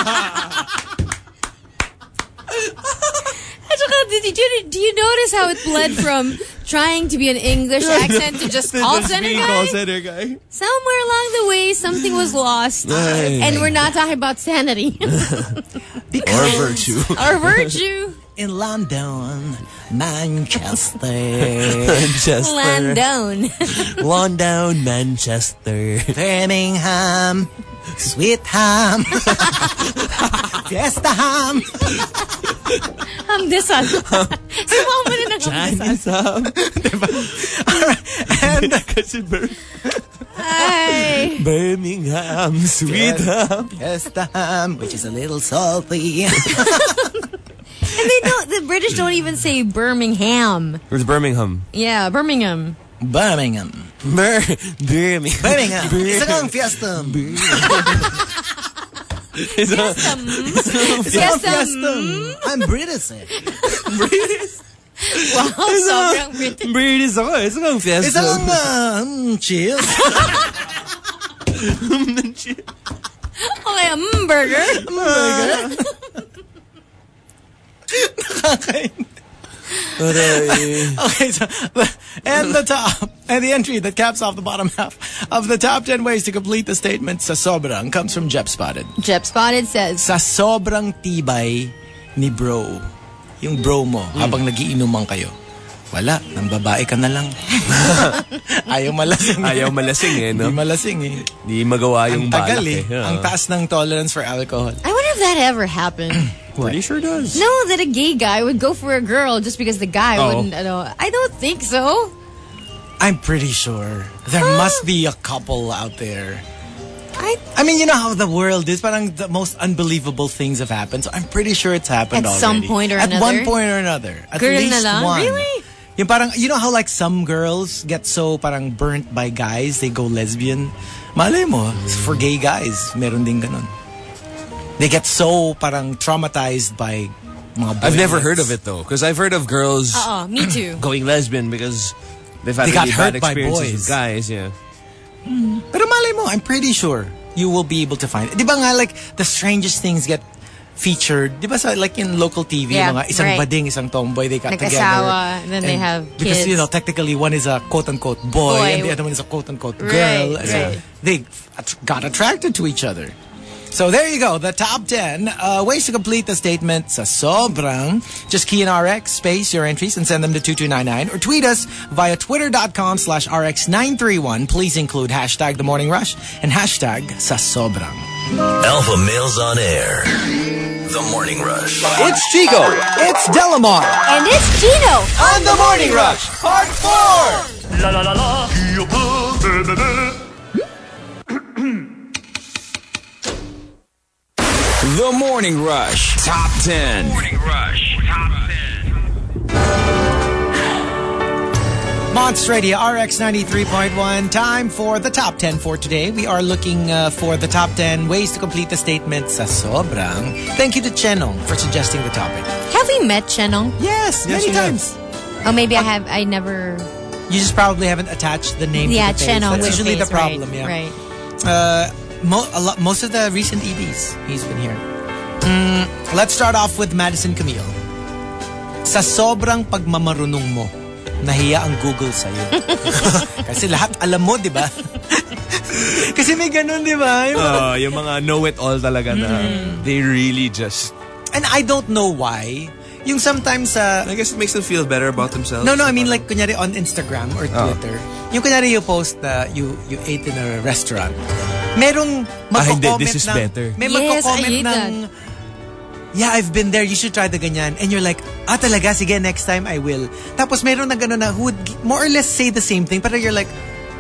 Speaker 3: Did you, do you notice how it bled from trying to be an English accent to just call center guy?
Speaker 6: Call center guy.
Speaker 3: Somewhere along the way, something was lost.
Speaker 6: Ay.
Speaker 3: And we're not talking about sanity.
Speaker 6: Or virtue.
Speaker 3: Or virtue.
Speaker 8: In London, Manchester,
Speaker 6: Manchester.
Speaker 3: London.
Speaker 6: London, Manchester.
Speaker 8: Birmingham, Sweet Ham, Fiesta Ham.
Speaker 3: Hamdesan. Sumaw mo na ng hamdesan.
Speaker 6: Chinese ham.
Speaker 8: And
Speaker 6: Kasi Bir-
Speaker 3: Ay.
Speaker 6: Birmingham, sweet ham.
Speaker 8: Fiesta Ham, which is a little salty.
Speaker 3: And they don't, the British don't even say Birmingham.
Speaker 6: Where's Birmingham?
Speaker 3: Yeah, Birmingham.
Speaker 8: Birmingham.
Speaker 6: Bir- Birmingham.
Speaker 8: Birmingham. Isa kang Fiesta.
Speaker 6: Isa
Speaker 3: Fiesta.
Speaker 8: Fiesta. I'm British eh.
Speaker 3: Wow, sobrang British.
Speaker 6: British ako. Isa kang fiesta.
Speaker 8: Isa kang uh, mm, cheers.
Speaker 3: Okay, a mm, burger.
Speaker 8: Burger. Okay, so and the top and the entry that caps off the bottom half of the top ten ways to complete the statement sa sobrang comes from Jep Spotted.
Speaker 3: Jep Spotted says,
Speaker 8: Sa sobrang tibay ni bro, yung bro mo habang nagiinuman kayo, wala, nang babae ka na lang. Ayaw malasing.
Speaker 6: Ayaw malasing eh, no?
Speaker 8: Hindi malasing eh.
Speaker 6: Di magawa yung
Speaker 8: Ang tagal
Speaker 6: balak
Speaker 8: eh.
Speaker 6: eh. Yeah.
Speaker 8: Ang taas ng tolerance for alcohol.
Speaker 3: I wonder if that ever happened.
Speaker 6: Pretty sure does.
Speaker 3: No, that a gay guy would go for a girl just because the guy
Speaker 6: Oh.
Speaker 3: wouldn't. I don't, I don't think so.
Speaker 8: I'm pretty sure there must be a couple out there.
Speaker 3: I
Speaker 8: I mean, you know how the world is. Parang the most unbelievable things have happened. So I'm pretty sure it's happened
Speaker 3: At
Speaker 8: already.
Speaker 3: some point or
Speaker 8: At
Speaker 3: another?
Speaker 8: one point or another. At
Speaker 3: Girl
Speaker 8: least
Speaker 3: na lang?
Speaker 8: one.
Speaker 3: Really?
Speaker 8: Yung parang, you know how like some girls get so parang burnt by guys, they go lesbian? Malay mo, for gay guys, meron din ganun. They get so parang traumatized by mga boys.
Speaker 6: I've never heard of it though, because I've heard of girls
Speaker 3: Uh-oh, me too.
Speaker 6: going lesbian because they've had
Speaker 8: They got
Speaker 6: really
Speaker 8: hurt
Speaker 6: bad
Speaker 8: by
Speaker 6: experiences
Speaker 8: boys.
Speaker 6: with guys. Yeah.
Speaker 8: Pero malay mo, I'm pretty sure you will be able to find it. Di ba nga, like, the strangest things get featured. Di ba sa, like, in local T V,
Speaker 3: Yeah,
Speaker 8: mga isang
Speaker 3: right.
Speaker 8: bading, isang tomboy, they got together.
Speaker 3: Nag-asawa, and then they have
Speaker 8: Because,
Speaker 3: kids.
Speaker 8: you know, technically, one is a quote-unquote boy,
Speaker 3: Boy.
Speaker 8: and the other one is a quote-unquote girl.
Speaker 3: Right,
Speaker 8: So
Speaker 3: right.
Speaker 8: they at- got attracted to each other. So there you go, the top ten uh, ways to complete the statement sa sobrang. Just key in R X, space your entries, and send them to two two nine nine. Or tweet us via twitter.com slash RX nine three one. Please include hashtag The Morning Rush and hashtag sa sobrang.
Speaker 1: Alpha Males on Air. The Morning Rush.
Speaker 2: It's Chico. It's Delamar.
Speaker 3: And it's Gino.
Speaker 2: On the Morning Rush, Part four.
Speaker 1: La la la la.
Speaker 5: The Morning Rush Top ten. Morning Rush Top ten.
Speaker 4: Monster Radio R X ninety-three point one. Time for the top ten for today. We are looking uh, for the top ten ways to complete the statement sa sobrang. Thank you to Chenong for suggesting the topic.
Speaker 3: Have we met Chenong?
Speaker 4: Yes,
Speaker 6: Yes,
Speaker 4: many
Speaker 6: we have.
Speaker 4: times.
Speaker 3: Oh, maybe I have. I never.
Speaker 4: You just probably haven't attached the name
Speaker 3: Yeah,
Speaker 4: to the face.
Speaker 3: Chenong
Speaker 4: That's
Speaker 3: with
Speaker 4: usually
Speaker 3: face,
Speaker 4: the problem,
Speaker 3: right,
Speaker 4: yeah.
Speaker 3: Right.
Speaker 4: Uh, mo- a lot, most of the recent E Bs, he's been here. Mm, let's start off with Madison Camille. Sa sobrang pagmamarunong mo, nahiya ang Google sa'yo. Kasi lahat alam mo, di ba?
Speaker 8: Kasi may ganun, di ba? Yung,
Speaker 6: Uh, yung mga know-it-all talaga na they really just...
Speaker 8: and I don't know why. Yung sometimes sa...
Speaker 6: I guess it makes them feel better about themselves.
Speaker 8: No, no, I mean like kunyari on Instagram or
Speaker 6: Oh.
Speaker 8: Twitter. Yung kunyari you post na you you ate in a restaurant. Merong
Speaker 6: Ah, hindi,
Speaker 8: magko-comment
Speaker 6: this is
Speaker 8: ng...
Speaker 6: better.
Speaker 8: May
Speaker 3: Yes, I
Speaker 8: magko-comment
Speaker 3: hate
Speaker 8: ng... Yeah, I've been there. You should try the ganyan. And you're like, ah, talaga? Sige, next time I will. Tapos meron na gano'n na who would more or less say the same thing. Pero you're like,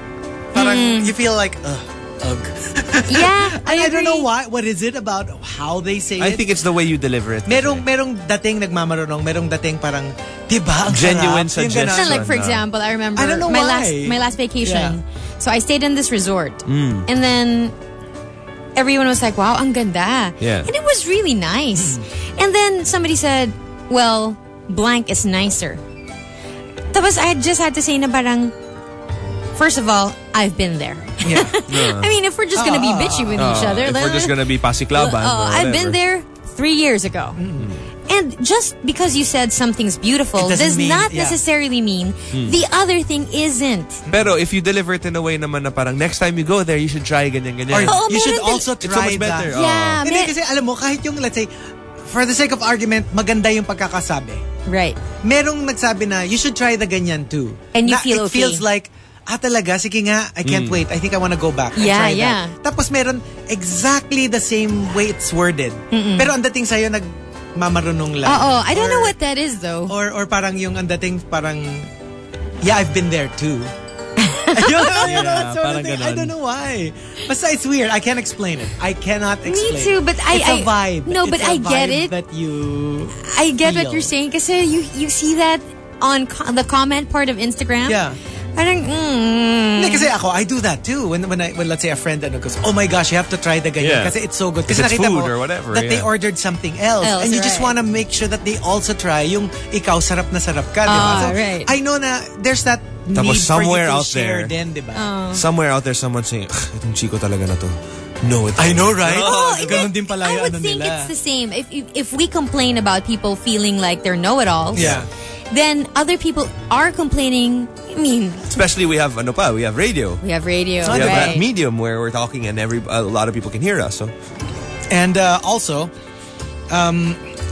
Speaker 8: parang you feel like, ugh, ugh.
Speaker 3: Yeah, I,
Speaker 8: I, I don't know
Speaker 3: agree.
Speaker 8: why. What is it about how they say
Speaker 6: I
Speaker 8: it?
Speaker 6: think it's the way you deliver it.
Speaker 8: Merong, merong dating nagmamarunong, merong dating parang, diba, ang
Speaker 6: Genuine
Speaker 8: sarap? Yung
Speaker 6: suggestion.
Speaker 8: ganon.
Speaker 3: So, like for
Speaker 6: Uh,
Speaker 3: example, I remember
Speaker 8: I don't know
Speaker 3: my
Speaker 8: why.
Speaker 3: last my last vacation.
Speaker 8: Yeah.
Speaker 3: So I stayed in this resort,
Speaker 6: Mm.
Speaker 3: and then everyone was like, "Wow, ang ganda,"
Speaker 6: Yeah.
Speaker 3: and it was really nice. And then somebody said, "Well, blank is nicer." Tapos I just had to say na parang, first of all, I've been there.
Speaker 8: Yeah.
Speaker 3: I mean, if we're just gonna be bitchy with each
Speaker 6: Uh,
Speaker 3: other,
Speaker 6: if we're just gonna be pasiklaban
Speaker 3: Oh,
Speaker 6: or
Speaker 3: I've been
Speaker 6: whatever.
Speaker 3: there three years ago. And just because you said something's beautiful
Speaker 8: It doesn't
Speaker 3: does
Speaker 8: mean-
Speaker 3: not
Speaker 8: yeah.
Speaker 3: necessarily mean the other thing isn't.
Speaker 6: Pero if you deliver it in a way naman na parang next time you go there, you should try ganyan,
Speaker 8: Or
Speaker 6: ganyan.
Speaker 3: Oo,
Speaker 8: you should
Speaker 3: meron din-
Speaker 8: also
Speaker 6: It's so
Speaker 8: try
Speaker 6: much better.
Speaker 8: that.
Speaker 6: Oh.
Speaker 3: Yeah,
Speaker 8: Hindi,
Speaker 3: may-
Speaker 8: kasi alam mo, kahit yung, let's say, for the sake of argument, maganda yung pagkakasabi.
Speaker 3: right.
Speaker 8: Merong nagsabi na, you should try the ganyan too.
Speaker 3: And you
Speaker 8: Na
Speaker 3: feel
Speaker 8: it
Speaker 3: okay.
Speaker 8: feels like, ah talaga, sige nga, I can't wait. I think I wanna go back and
Speaker 3: Yeah,
Speaker 8: try
Speaker 3: yeah.
Speaker 8: that. Tapos meron exactly the same way it's worded. Pero ang dating sa'yo, nagmamarunong lang.
Speaker 3: Uh-oh, I don't
Speaker 8: Or-
Speaker 3: know what that is though.
Speaker 8: Or or parang yung ang dating parang, yeah, I've been there too. Ayun, ayun,
Speaker 6: Yeah,
Speaker 8: sort of
Speaker 6: parang
Speaker 8: thing. I
Speaker 6: ganon.
Speaker 8: don't know why. Basta it's weird. I can't explain it. I cannot explain.
Speaker 3: Me too, but I...
Speaker 8: It's
Speaker 3: I
Speaker 8: a vibe.
Speaker 3: No,
Speaker 8: It's
Speaker 3: but
Speaker 8: a
Speaker 3: I get
Speaker 8: vibe
Speaker 3: it.
Speaker 8: that you...
Speaker 3: I get what
Speaker 8: feel.
Speaker 3: you're saying kasi you, you see that on co- the comment part of Instagram.
Speaker 8: Yeah.
Speaker 3: Parang, mm.
Speaker 8: Hindi, kasi ako, I do that too. When, when, I, when let's say a friend ano, goes, oh my gosh, you have to try the ganyan
Speaker 6: Yeah.
Speaker 8: kasi it's so good.
Speaker 6: If
Speaker 8: Kasi
Speaker 6: it's
Speaker 8: nakita
Speaker 6: food
Speaker 8: mo
Speaker 6: or whatever,
Speaker 8: that they
Speaker 6: yeah.
Speaker 8: ordered something else.
Speaker 3: Else,
Speaker 8: and you just
Speaker 3: right.
Speaker 8: want to make sure that they also try yung ikaw, sarap na sarap ka. di ba?
Speaker 3: Ah,
Speaker 8: So,
Speaker 3: right.
Speaker 8: I know na there's that
Speaker 6: Tapos
Speaker 8: need for you
Speaker 6: somewhere
Speaker 8: to
Speaker 6: out
Speaker 8: share
Speaker 6: there-
Speaker 8: din, di ba?
Speaker 3: Oh.
Speaker 6: Somewhere out there, someone saying, "Ugh, itong chiko talaga na to." No, it
Speaker 8: I know, right?
Speaker 3: Oh,
Speaker 8: Ganun
Speaker 3: even-
Speaker 8: din pala
Speaker 3: I
Speaker 8: yung
Speaker 3: would
Speaker 8: ano
Speaker 3: think
Speaker 8: nila.
Speaker 3: it's the same. If, if if we complain about people feeling like they're know-it-alls,
Speaker 8: Yeah.
Speaker 3: then other people are complaining. I mean,
Speaker 6: Especially we have ano pa, we have radio.
Speaker 3: we have radio,
Speaker 6: We have
Speaker 3: right?
Speaker 6: that medium where we're talking and every a lot of people can hear us. So
Speaker 8: And uh, also, um,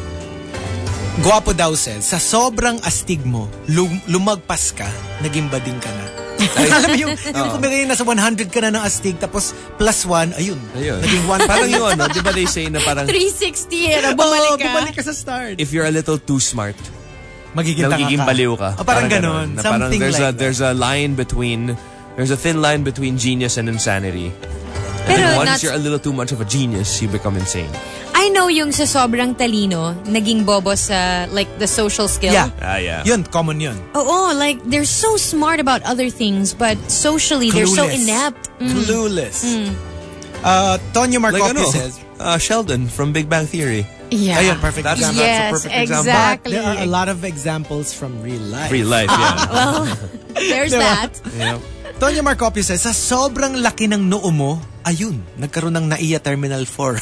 Speaker 8: Guapo daw says, sa sobrang astig mo, lum- lumagpas ka, naging bading ka na. Alam mo yung, yung kumbaga yung nasa one hundred ka na ng astig, tapos plus one, ayun,
Speaker 6: ayun.
Speaker 8: naging one.
Speaker 6: Parang yun, ano, di ba they say na parang
Speaker 3: three sixty, ano,
Speaker 8: Oo,
Speaker 3: bumalik ka.
Speaker 8: bumalik ka sa start.
Speaker 6: if you're a little too smart,
Speaker 8: Magiging tanga
Speaker 6: nagiging
Speaker 8: ka.
Speaker 6: baliw ka.
Speaker 8: O, parang ganon.
Speaker 6: Na parang
Speaker 8: Something
Speaker 6: there's
Speaker 8: like
Speaker 6: a there's a line between there's a thin line between genius and insanity. And
Speaker 3: Pero
Speaker 6: then once
Speaker 3: not-
Speaker 6: you're a little too much of a genius, you become insane.
Speaker 3: I know yung sa sobrang talino, naging bobo sa, like, the social skill.
Speaker 8: Yeah.
Speaker 6: Ah, yeah.
Speaker 8: Yun, common yun.
Speaker 3: Oo, like, they're so smart about other things, but socially, they're so
Speaker 8: Clueless.
Speaker 3: inept. Mm.
Speaker 8: Clueless. Uh, Tonyo
Speaker 6: Like
Speaker 8: Marcopi
Speaker 6: ano,
Speaker 8: says,
Speaker 6: uh, Sheldon from Big Bang Theory.
Speaker 3: Yeah.
Speaker 8: ayun, perfect
Speaker 6: That's,
Speaker 8: example.
Speaker 6: that's a
Speaker 3: Yes,
Speaker 6: perfect example.
Speaker 3: exactly.
Speaker 8: There are a lot of examples from real life.
Speaker 6: Real life, yeah.
Speaker 3: Well, there's
Speaker 8: Diba?
Speaker 3: that.
Speaker 6: yeah.
Speaker 8: Tonyo Marcopi says, sa sobrang laki ng noo mo, ayun, nagkaroon ng Naiya Terminal four.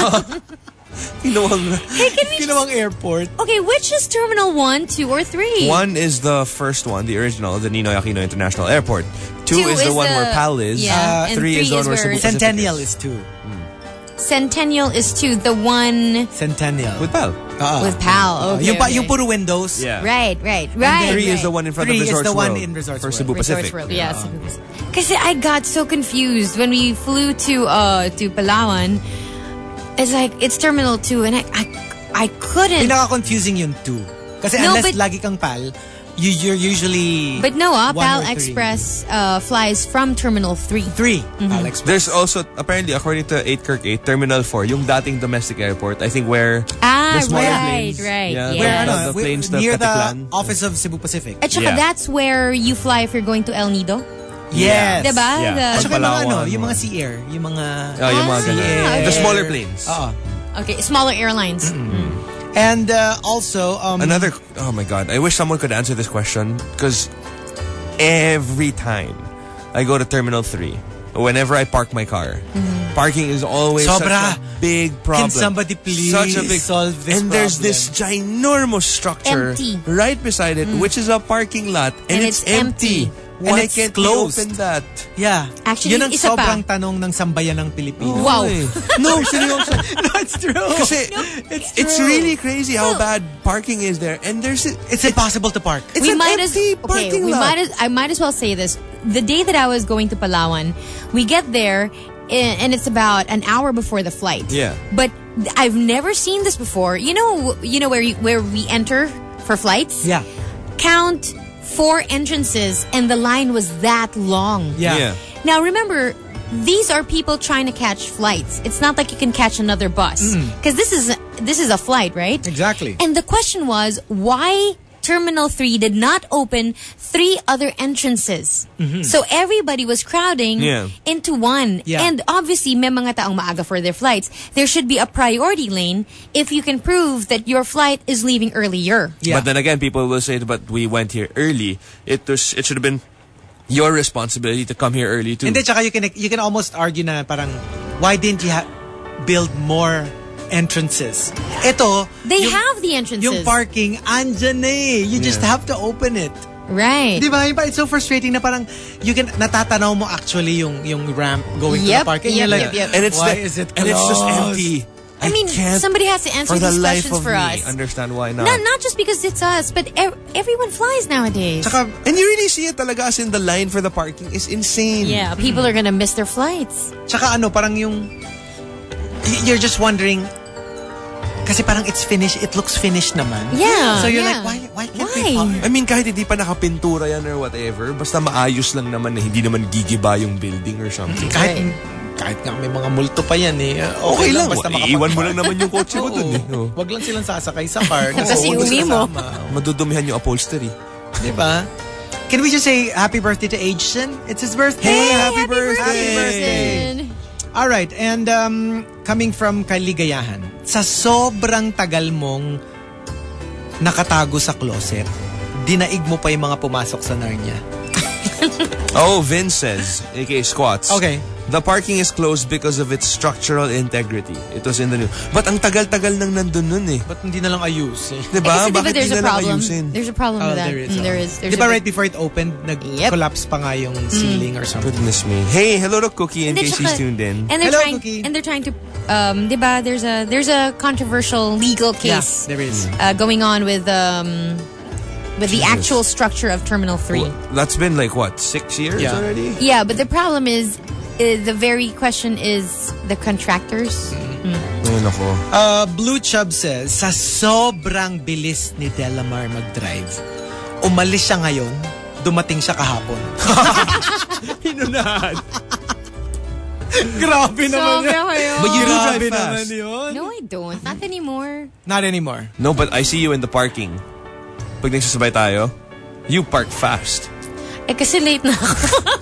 Speaker 6: Ginawang,
Speaker 8: Ginawang airport.
Speaker 3: Okay, which is Terminal one, two, or three?
Speaker 6: one is the first one, the original, the Ninoy Aquino International Airport. Two,
Speaker 3: Two
Speaker 6: is the
Speaker 3: is
Speaker 6: one
Speaker 3: the-
Speaker 6: where PAL is.
Speaker 3: yeah,
Speaker 6: Uh,
Speaker 3: and
Speaker 6: three,
Speaker 3: three
Speaker 6: is the one
Speaker 3: is
Speaker 6: where
Speaker 3: where-
Speaker 6: Cebu Pacific
Speaker 8: Centennial
Speaker 6: is.
Speaker 8: is two.
Speaker 3: Centennial is two, the one
Speaker 8: Centennial.
Speaker 6: With PAL.
Speaker 8: Oo.
Speaker 3: with PAL. Okay,
Speaker 8: yung, pa,
Speaker 3: okay.
Speaker 8: yung puro windows.
Speaker 6: Yeah.
Speaker 3: Right, right, right.
Speaker 6: Three
Speaker 3: right.
Speaker 6: is the one in front
Speaker 8: Three
Speaker 6: of
Speaker 8: is
Speaker 6: Resorts
Speaker 8: the one
Speaker 6: World
Speaker 8: in Resorts
Speaker 6: for
Speaker 8: World.
Speaker 6: Cebu
Speaker 3: Resorts
Speaker 6: Pacific.
Speaker 3: World, yes. Because I got so confused when we flew to uh to Palawan. It's like it's Terminal two, and I I, I couldn't.
Speaker 8: Pinaka-confusing yung two. Kasi
Speaker 3: No,
Speaker 8: unless
Speaker 3: but-
Speaker 8: lagi kang PAL, you, you're usually
Speaker 3: But no, ah,
Speaker 8: one
Speaker 3: PAL
Speaker 8: or three.
Speaker 3: Express uh, flies from Terminal three.
Speaker 8: Three. PAL Express.
Speaker 6: There's also, apparently, according to eight Kirk eight, Terminal four, yung dating domestic airport, I think where
Speaker 3: Ah,
Speaker 6: the smaller
Speaker 3: right,
Speaker 6: planes,
Speaker 3: right,
Speaker 6: yeah,
Speaker 3: yes.
Speaker 8: Where,
Speaker 6: the,
Speaker 8: ano,
Speaker 6: the
Speaker 8: we-
Speaker 6: planes, the
Speaker 8: near
Speaker 6: Katiklan.
Speaker 8: the office of Cebu Pacific.
Speaker 3: At saka
Speaker 6: Yeah.
Speaker 3: that's where you fly if you're going to El Nido.
Speaker 8: Yes.
Speaker 3: Diba?
Speaker 6: Yeah.
Speaker 3: The-
Speaker 8: At saka yung mga, ano,
Speaker 6: Palawan,
Speaker 8: yung mga
Speaker 6: mga-
Speaker 8: Sea Air, yung mga...
Speaker 6: Oh, yung mga
Speaker 3: Ah,
Speaker 6: ganun.
Speaker 3: okay.
Speaker 6: The smaller planes.
Speaker 8: Oo.
Speaker 3: Okay, smaller airlines.
Speaker 8: And uh, also, um,
Speaker 6: Another, oh my God, I wish someone could answer this question because every time I go to Terminal three, whenever I park my car, parking is always
Speaker 8: Sobra.
Speaker 6: such a big problem.
Speaker 8: Can somebody please
Speaker 6: such a big,
Speaker 8: solve this
Speaker 6: And there's
Speaker 8: problem?
Speaker 6: this ginormous structure
Speaker 3: Empty.
Speaker 6: right beside it, which is a parking lot, and,
Speaker 3: And
Speaker 6: it's,
Speaker 3: it's empty.
Speaker 6: empty. Why
Speaker 8: it's
Speaker 6: can't
Speaker 8: closed.
Speaker 6: we open that?
Speaker 8: Yeah.
Speaker 3: Actually,
Speaker 8: yun ang
Speaker 3: isa pa.
Speaker 8: sobrang tanong ng sambayan ng Pilipinas.
Speaker 3: Wow.
Speaker 6: Eh. No, seryoso.
Speaker 8: No, it's true.
Speaker 6: Kasi
Speaker 8: It's
Speaker 6: it's
Speaker 8: true.
Speaker 6: really crazy how
Speaker 3: No.
Speaker 6: bad parking is there. And there's
Speaker 8: It's impossible to park.
Speaker 6: it's
Speaker 3: we
Speaker 6: an
Speaker 3: might as
Speaker 6: empty
Speaker 3: okay.
Speaker 6: parking
Speaker 3: We
Speaker 6: lot.
Speaker 3: might as I might as well say this. The day that I was going to Palawan, we get there, i- and it's about an hour before the flight.
Speaker 6: Yeah.
Speaker 3: But th- I've never seen this before. You know, you know where you, where we enter for flights.
Speaker 8: Yeah.
Speaker 3: Count four entrances, and the line was that long.
Speaker 8: Yeah.
Speaker 6: Yeah.
Speaker 3: Now remember, these are people trying to catch flights. It's not like you can catch another bus because this is this is a flight, right?
Speaker 8: Exactly.
Speaker 3: And the question was, why Terminal three did not open three other entrances? So everybody was crowding
Speaker 6: Yeah.
Speaker 3: into one.
Speaker 8: Yeah.
Speaker 3: And obviously, may mga taong maaga for their flights. There should be a priority lane if you can prove that your flight is leaving earlier.
Speaker 8: Yeah.
Speaker 6: But then again, people will say, but we went here early. It was, it should have been your responsibility to come here early too.
Speaker 8: And then, tsaka you can, you can almost argue na parang, why didn't you ha- build more entrances? Ito,
Speaker 3: They
Speaker 8: yung,
Speaker 3: have the entrances.
Speaker 8: yung parking, andyan na eh. You just
Speaker 6: Yeah.
Speaker 8: have to open it.
Speaker 3: Right.
Speaker 8: Di ba? Yung parang, it's so frustrating na parang, you can, natatanaw mo actually yung, yung ramp going to
Speaker 3: Yep,
Speaker 8: the parking.
Speaker 3: yep,
Speaker 8: You're like,
Speaker 3: yep, yep.
Speaker 6: and it's
Speaker 8: why
Speaker 6: the-
Speaker 8: is it
Speaker 6: and it's just
Speaker 8: closed?
Speaker 6: empty.
Speaker 3: I mean,
Speaker 6: can't,
Speaker 3: somebody has to answer
Speaker 6: for the
Speaker 3: these
Speaker 6: life
Speaker 3: questions
Speaker 6: of
Speaker 3: for
Speaker 6: me,
Speaker 3: us.
Speaker 6: understand why not.
Speaker 3: Not not just because it's us, but ev- everyone flies nowadays.
Speaker 8: Tsaka,
Speaker 6: And you really see it talaga, as in the line for the parking is insane.
Speaker 3: Yeah, people are gonna miss their flights.
Speaker 8: tsaka ano, parang yung, y- you're just wondering, kasi parang it's finished, it looks finished naman.
Speaker 3: Yeah,
Speaker 8: So you're
Speaker 3: yeah.
Speaker 8: like, why, why can't
Speaker 3: Why?
Speaker 8: we park?
Speaker 6: I mean, kahit hindi pa nakapintura yan or whatever, basta maayos lang naman na hindi naman gigiba yung building or something.
Speaker 8: Kahit, kahit nga may mga multo pa yan eh. Okay,
Speaker 6: Okay lang,
Speaker 8: basta
Speaker 6: iiwan mo
Speaker 8: makapag-park.
Speaker 6: lang naman yung kotse mo dun eh.
Speaker 8: Oo.
Speaker 6: Oh.
Speaker 8: Wag lang silang sasakay sa car.
Speaker 3: Kasi
Speaker 8: Oo,
Speaker 3: uwi mo.
Speaker 8: kasama.
Speaker 6: Madudumihan yung upholstery.
Speaker 8: Diba? Can we just say happy birthday to Ageson? It's his birthday.
Speaker 6: Hey, happy birthday!
Speaker 8: Happy birthday! All right, and um, coming from Kaligayahan, sa sobrang tagal mong nakatago sa closet, dinaig mo pa yung mga pumasok sa Narnia.
Speaker 6: Oh, Vince says, aka Squats.
Speaker 8: Okay.
Speaker 6: The parking is closed because of its structural integrity. It was in the news. But ang tagal-tagal nang nandun nun eh.
Speaker 8: Ba't hindi na lang ayus eh?
Speaker 6: Diba?
Speaker 3: Eh, kasi diba
Speaker 6: Bakit
Speaker 3: there's
Speaker 6: di
Speaker 3: a
Speaker 6: na lang
Speaker 3: problem.
Speaker 6: ayusin?
Speaker 3: There's a problem
Speaker 8: Oh,
Speaker 3: with that.
Speaker 8: there is.
Speaker 3: Mm,
Speaker 8: oh.
Speaker 3: there is. There's
Speaker 8: Di ba
Speaker 3: a
Speaker 8: right
Speaker 3: big-
Speaker 8: before it opened, nag-collapse pa nga yung ceiling or something?
Speaker 6: Goodness me. Hey, hello to Cookie in
Speaker 3: And then
Speaker 6: case he's
Speaker 3: tsaka-
Speaker 6: tuned in.
Speaker 3: And they're
Speaker 8: Hello,
Speaker 3: trying
Speaker 8: Cookie.
Speaker 3: and they're trying to um diba there's a there's a controversial legal case
Speaker 8: Yeah, there is.
Speaker 3: uh, going on with um with the
Speaker 6: Jesus.
Speaker 3: actual structure of Terminal three.
Speaker 6: Well, that's been like what, six years
Speaker 8: Yeah.
Speaker 6: already?
Speaker 3: Yeah, but the problem is uh, the very question is the contractors.
Speaker 6: Ayun ako.
Speaker 8: Uh, Blue Chub says, sa sobrang bilis ni Delamar mag-drive, umalis siya ngayon, dumating siya kahapon.
Speaker 6: Hinunahan.
Speaker 8: Grabe naman
Speaker 3: Sobra
Speaker 8: yun.
Speaker 3: kayo.
Speaker 6: But you do
Speaker 8: Grabe
Speaker 6: drive
Speaker 8: naman
Speaker 6: fast.
Speaker 8: yun.
Speaker 3: No, I don't. Not anymore.
Speaker 8: Not anymore.
Speaker 6: No, but I see you in the parking. Pag nagsasabay tayo, you park fast.
Speaker 3: Eh kasi late na ako.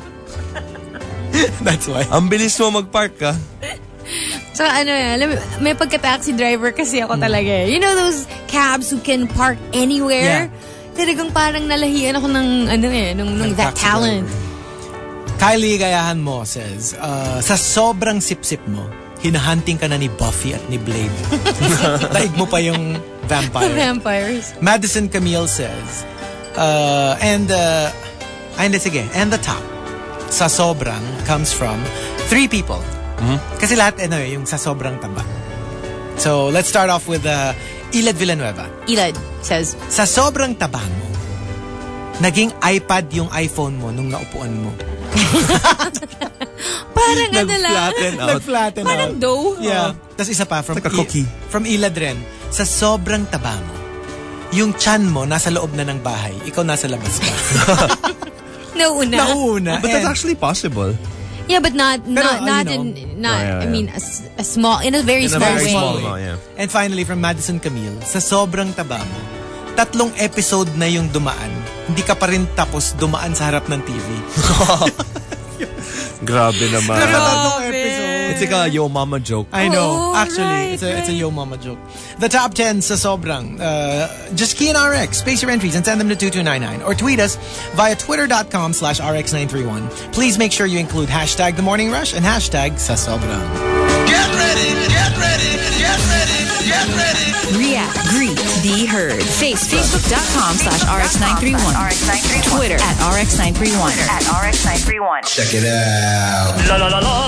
Speaker 8: That's why.
Speaker 6: Ang bilis mo mag-park ka.
Speaker 3: So ano eh, alam mo, may pagka-taxi driver kasi ako talaga eh. You know those cabs who can park anywhere? Talagang parang nalahian ako ng ano eh, nung, nung
Speaker 8: Ng
Speaker 3: that
Speaker 8: taxi
Speaker 3: talent.
Speaker 8: Kylie Gayahan mo says, uh, sa sobrang sip-sip mo, hinahunting ka na ni Buffy at ni Blade. Taig mo pa yung vampire.
Speaker 3: Vampires.
Speaker 8: Madison Camille says, uh, and, uh, ay, hindi, sige, and the top, sa sobrang comes from three people. Kasi lahat, ano eh, yung sa sobrang taba. So, let's start off with uh, Ilad Villanueva.
Speaker 3: Ilad says,
Speaker 8: Sa sobrang taba mo, naging iPad yung iPhone mo nung naupuan mo.
Speaker 3: parang ano lang.
Speaker 6: Nag-flatten out.
Speaker 8: Nag-flatten
Speaker 3: Parang
Speaker 8: out.
Speaker 3: dough.
Speaker 8: Yeah. Tapos isa pa, from,
Speaker 6: Like a cookie.
Speaker 8: from Ilad rin, sa sobrang taba mo, yung chan mo nasa loob na ng bahay, ikaw nasa labas ka.
Speaker 3: Nauna.
Speaker 8: Nauna.
Speaker 6: But that's
Speaker 8: And-
Speaker 6: actually possible.
Speaker 3: Yeah, but not not
Speaker 8: Pero, uh,
Speaker 3: not
Speaker 8: you know.
Speaker 3: in not
Speaker 6: Oh, yeah,
Speaker 3: I
Speaker 6: yeah.
Speaker 3: mean a, s- a small in a very
Speaker 6: In a
Speaker 3: small
Speaker 6: very
Speaker 3: way.
Speaker 6: small amount, yeah.
Speaker 8: And finally, from Madison Camille, sa sobrang taba mo, tatlong episode na yung dumaan, hindi ka pa rin tapos dumaan sa harap ng T V.
Speaker 6: Grabe naman.
Speaker 8: Tatlong episode.
Speaker 6: It's like a yo mama joke.
Speaker 8: I know.
Speaker 3: Oh,
Speaker 8: Actually,
Speaker 3: right,
Speaker 8: it's a it's a
Speaker 3: right.
Speaker 8: Yo Mama joke. The top ten sa sobrang. Uh, just key in R X, space your entries, and send them to two two nine nine. Or tweet us via twitter.com slash RX nine three one. Please make sure you include hashtag The Morning Rush and hashtag sa sobrang.
Speaker 1: Get ready, get ready, get ready, get ready.
Speaker 7: React, greet, D be heard. Facebook. Facebook.com slash RX931. Twitter at R X nine three one. At R X nine three one.
Speaker 1: Check it out.
Speaker 2: La la la la.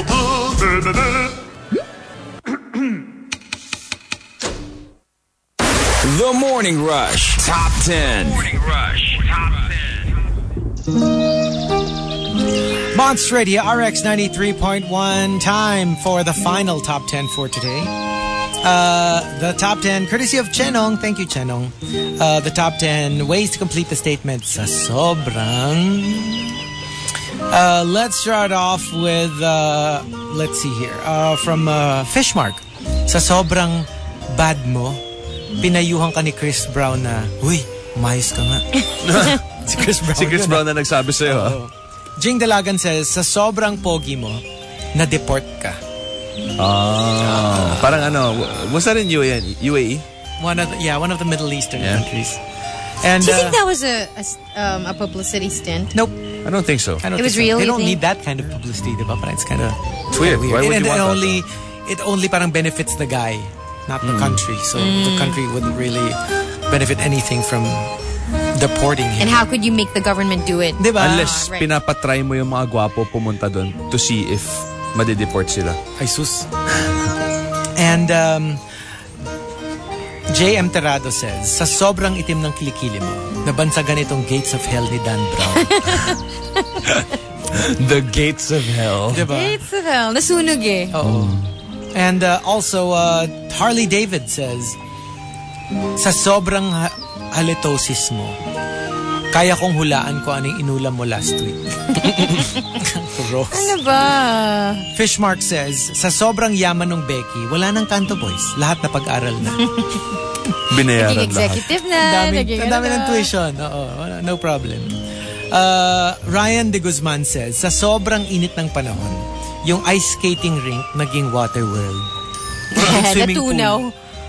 Speaker 5: The Morning Rush Top ten. Morning Rush Top ten.
Speaker 4: Monster Radio R X ninety-three point one. Time for the final top ten for today. Uh, the top ten, courtesy of Chenong. Thank you, Chenong. Uh, the top ten ways to complete the statement sa sobrang. Uh, let's start off with, uh, let's see here, uh, from uh, Fishmark. Sa sobrang bad mo, pinayuhan ka ni Chris Brown na, uy, umayos ka nga. Si Chris Brown.
Speaker 6: Si Chris
Speaker 4: yun,
Speaker 6: Brown na nagsabi sa'yo, ha?
Speaker 4: uh, Jing Dalagan says, sa sobrang pogi mo, na-deport ka.
Speaker 6: Ah. Parang ano, was that in U A E?
Speaker 4: One of the, yeah, one of the Middle Eastern
Speaker 6: Yeah.
Speaker 4: countries. And
Speaker 3: Do you
Speaker 4: uh,
Speaker 3: think that was a a, s- um, a publicity stint?
Speaker 4: nope.
Speaker 6: I don't think so.
Speaker 4: I don't
Speaker 3: It was
Speaker 4: think so.
Speaker 3: real,
Speaker 4: They
Speaker 3: you
Speaker 4: don't
Speaker 3: think?
Speaker 4: need that kind of publicity, diba? Parang it's kind of
Speaker 6: It's weird. Why would
Speaker 4: and
Speaker 6: you
Speaker 4: it
Speaker 6: want that?
Speaker 4: only it only parang benefits the guy, not the country. So the country wouldn't really benefit anything from deporting him.
Speaker 3: And how could you make the government do it?
Speaker 4: Diba?
Speaker 6: Unless
Speaker 3: right.
Speaker 6: pinapatry mo yung mga gwapo pumunta doon to see if madideport sila.
Speaker 4: Ay sus. And um, J M Terrado says, sa sobrang itim ng kilikili mo, nabansagan itong Gates of Hell ni Dan Brown.
Speaker 6: The gates of hell.
Speaker 4: Diba?
Speaker 3: It's the hell. Nasunog eh.
Speaker 4: Oo. And uh, also, uh, Harley David says, sa sobrang ha- halitosis mo, kaya kong hulaan ko anong inulam mo last week. Gross.
Speaker 3: Ano ba?
Speaker 4: Fishmark says, sa sobrang yaman ng Becky, wala nang Kanto Boys. Lahat na pag-aral na.
Speaker 6: Binayaran
Speaker 3: Naging
Speaker 6: lahat.
Speaker 3: executive na.
Speaker 4: Ang dami,
Speaker 3: naging
Speaker 4: ang dami
Speaker 3: ano
Speaker 4: ng
Speaker 3: na.
Speaker 4: tuition. Oo, wala- no problem. Uh, Ryan De Guzman says, sa sobrang init ng panahon, yung ice skating rink naging water world. Yung swimming pool.
Speaker 3: Natunaw.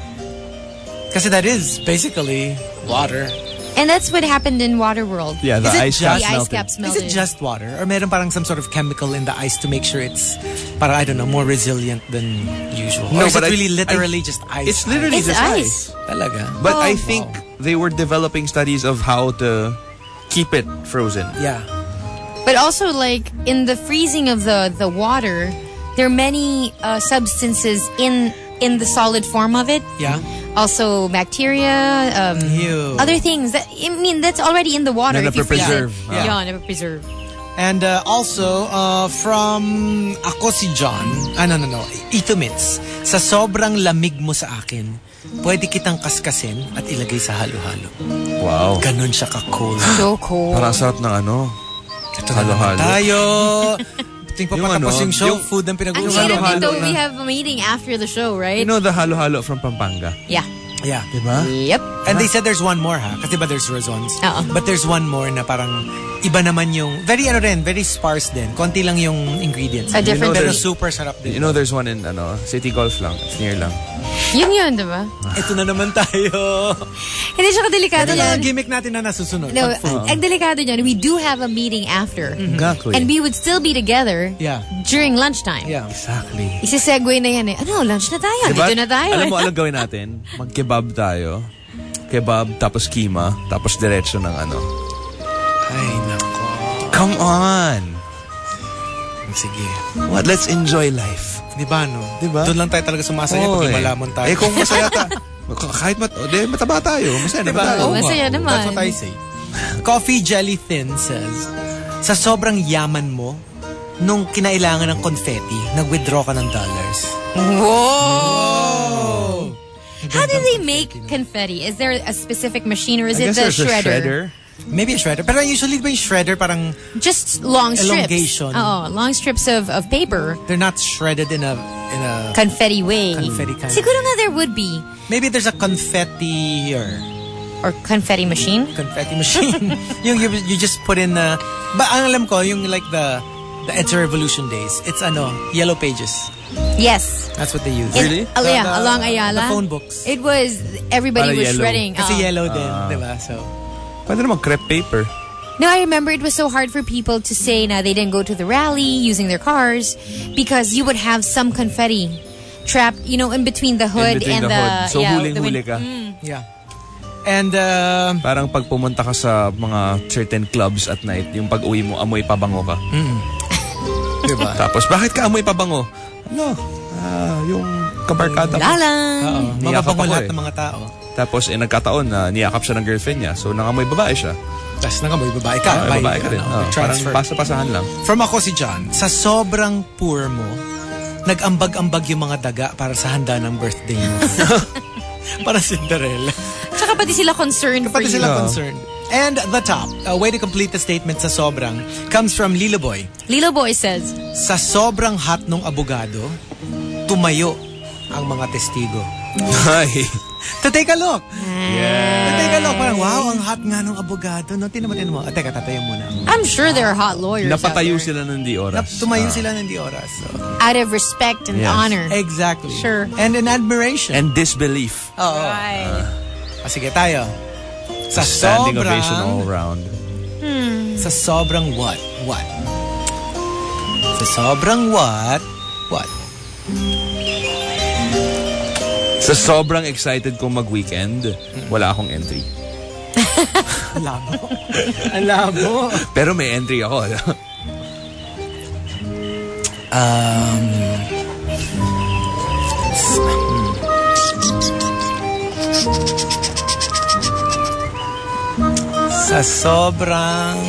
Speaker 4: Kasi that is basically water.
Speaker 3: And that's what happened in Waterworld.
Speaker 6: Yeah, the
Speaker 4: Is it
Speaker 6: ice
Speaker 4: just-
Speaker 6: caps
Speaker 3: The ice
Speaker 6: melted.
Speaker 3: caps
Speaker 4: Is
Speaker 3: melted.
Speaker 4: it just water? Or meron parang some sort of chemical in the ice to make sure it's, para I don't know, more resilient than usual?
Speaker 6: No,
Speaker 4: or is
Speaker 6: but
Speaker 4: it
Speaker 6: I-
Speaker 4: really
Speaker 6: I-
Speaker 4: literally just ice?
Speaker 6: It's literally
Speaker 3: It's
Speaker 6: just
Speaker 3: ice.
Speaker 6: ice.
Speaker 4: Talaga?
Speaker 6: But
Speaker 3: Oh,
Speaker 6: I think they were developing studies of how to keep it frozen.
Speaker 4: Yeah.
Speaker 3: But also, like, in the freezing of the, the water, there are many uh, substances in in the solid form of it.
Speaker 4: Yeah.
Speaker 3: Also, bacteria, um,
Speaker 4: Ew.
Speaker 3: other things. That, I mean, that's already in the water.
Speaker 6: Na
Speaker 3: if you freeze
Speaker 6: napapreserve.
Speaker 3: it.
Speaker 4: Yeah.
Speaker 3: Yeah, napapreserve.
Speaker 4: And uh, also, uh, from Ako si John, ah, no, no, no, Ito Mitz, sa sobrang lamig mo sa akin, pwede kitang kaskasin at ilagay sa halo-halo.
Speaker 6: Wow.
Speaker 4: Ganon siya ka-cold.
Speaker 3: So cold.
Speaker 6: Parang sarap ng ano.
Speaker 4: Ito na naman
Speaker 6: Halo-halo.
Speaker 4: tayo. Tingin pa
Speaker 6: Yung
Speaker 4: patapos
Speaker 6: ano,
Speaker 4: yung show,
Speaker 6: yung-
Speaker 4: food ang
Speaker 3: Ang
Speaker 4: pinag-uusapan.
Speaker 3: hirap
Speaker 6: halo-halo
Speaker 3: nito,
Speaker 6: na.
Speaker 3: we have a meeting after the show, right?
Speaker 6: You know the halo-halo from Pampanga?
Speaker 3: Yeah.
Speaker 4: Yeah.
Speaker 6: Diba?
Speaker 3: Yep.
Speaker 4: And they said there's one more, ha? Kasi ba there's Razons?
Speaker 3: Oo.
Speaker 4: But there's one more na parang iba naman yung, very ano rin, very sparse din. Konti lang yung ingredients.
Speaker 3: A different
Speaker 4: Pero
Speaker 6: there's-
Speaker 4: super sarap din.
Speaker 6: You know there's one in ano City Golf lang. It's near lang.
Speaker 3: Yun yun, diba?
Speaker 4: Ito na naman tayo.
Speaker 3: Hindi siya kadelikado
Speaker 4: Ito na
Speaker 3: yan.
Speaker 4: ang gimmick natin na nasusunod.
Speaker 3: No,
Speaker 4: Pag food.
Speaker 3: ang delikado niyan, we do have a meeting after.
Speaker 6: Exactly.
Speaker 3: And we would still be together
Speaker 4: Yeah.
Speaker 3: during lunchtime.
Speaker 4: Yeah.
Speaker 6: Exactly.
Speaker 3: Isi-segue na yan eh. Ano, lunch na tayo.
Speaker 6: Diba?
Speaker 3: Dito na tayo.
Speaker 6: Alam mo, alam gawin natin? Mag-kebab tayo. Kebab, tapos kima, tapos diretso ng ano.
Speaker 4: Ay, nako.
Speaker 6: Come on!
Speaker 4: Sige.
Speaker 6: What? Let's enjoy life.
Speaker 4: Di ba, no?
Speaker 6: Diba?
Speaker 4: Doon lang tayo talaga sumasaya pag
Speaker 6: Oy.
Speaker 4: lumalamon tayo.
Speaker 6: Eh kung masaya ta, kahit mat, oh, di, mataba tayo. Masaya
Speaker 4: Diba?
Speaker 6: naman tayo.
Speaker 3: Oo, masaya
Speaker 4: nga.
Speaker 3: naman.
Speaker 4: That's what I say. Coffee Jelly Thin says, sa sobrang yaman mo, nung kinailangan ng confetti, nag-withdraw ka ng dollars.
Speaker 3: Whoa! How do they make confetti? Is there a specific machine or is
Speaker 6: I
Speaker 3: it
Speaker 6: guess
Speaker 3: the
Speaker 6: there's a
Speaker 3: shredder?
Speaker 6: shredder.
Speaker 4: Maybe a shredder. Pero usually ba yung shredder parang
Speaker 3: Just long strips.
Speaker 4: Elongation.
Speaker 3: Oh, long strips of, of paper.
Speaker 4: they're not shredded in a in a
Speaker 3: Confetti way.
Speaker 4: Confetti kind of-
Speaker 3: Siguro nga there would be.
Speaker 4: maybe there's a confetti or
Speaker 3: Or confetti machine.
Speaker 4: confetti machine. yung you, you just put in the but ang alam ko yung like the the EDSA Revolution days. It's ano, Yellow Pages.
Speaker 3: Yes.
Speaker 4: That's what they use.
Speaker 3: In- oh, yeah,
Speaker 4: The- the-
Speaker 3: along Ayala.
Speaker 4: The phone books.
Speaker 3: It was, everybody
Speaker 6: Para
Speaker 3: was
Speaker 6: yellow.
Speaker 3: shredding.
Speaker 4: Kasi
Speaker 3: Oh.
Speaker 4: yellow din, di ba? So,
Speaker 6: Pwede naman crepe paper.
Speaker 3: No, I remember it was so hard for people to say na they didn't go to the rally using their cars because you would have some confetti trapped, you know, in between the hood
Speaker 6: between
Speaker 3: and
Speaker 6: the
Speaker 3: the,
Speaker 6: hood. So,
Speaker 3: yeah,
Speaker 6: huling-huli
Speaker 3: the
Speaker 6: ka.
Speaker 3: Mm.
Speaker 4: yeah.
Speaker 8: And, uh,
Speaker 6: parang pag pumunta ka sa mga certain clubs at night, yung pag-uwi mo, amoy pabango ka.
Speaker 8: Mm. Diba?
Speaker 6: Tapos, bakit ka amoy pabango? Ano? Uh, yung kabarkada ko.
Speaker 3: Lalang.
Speaker 8: Oo.
Speaker 6: Niyakap
Speaker 8: Mababango
Speaker 6: ako
Speaker 8: lahat
Speaker 6: eh.
Speaker 8: ng mga tao.
Speaker 6: Tapos, eh, nagkataon na niyakap siya ng girlfriend niya. So, nangamoy babae siya.
Speaker 8: Tapos nangamoy babae ka.
Speaker 6: Ah, babae ka rin.
Speaker 8: Ano,
Speaker 6: Oh, parang pasa-pasahan lang.
Speaker 8: From ako si John, sa sobrang poor mo, nag-ambag-ambag yung mga daga para sa handa ng birthday mo. Para Cinderella.
Speaker 3: Tsaka pati sila concerned for
Speaker 8: Pati
Speaker 3: you.
Speaker 8: sila concerned. And the top, a way to complete the statement sa sobrang, comes from Lilo Boy.
Speaker 3: Lilo Boy says,
Speaker 8: Sa sobrang hot nung abogado, tumayo ang mga testigo.
Speaker 6: Ay.
Speaker 8: To take a look.
Speaker 6: Yeah.
Speaker 8: To take a look. Parang, wow, ang hot nga nung abogado. No, tinan mo, tinan mo. Ah, teka, tatayo muna.
Speaker 3: I'm sure there are hot lawyers
Speaker 6: Napatayo
Speaker 3: out there.
Speaker 6: sila ng di oras.
Speaker 8: Nap- tumayo
Speaker 6: Ah.
Speaker 8: sila ng di oras. So.
Speaker 3: Out of respect and
Speaker 6: Yes.
Speaker 3: honor.
Speaker 8: Exactly.
Speaker 3: Sure.
Speaker 8: And an admiration.
Speaker 6: And disbelief.
Speaker 8: Oo.
Speaker 3: Right.
Speaker 8: Ah, sige, tayo. Sa
Speaker 6: Standing
Speaker 8: sobrang...
Speaker 6: ovation all around.
Speaker 8: Sa sobrang what? What? Sa sobrang what? What?
Speaker 6: Sa sobrang excited kong mag-weekend, wala akong entry.
Speaker 8: Ang labo. Ang labo.
Speaker 6: Pero may entry ako.
Speaker 8: Um... Sa sobrang...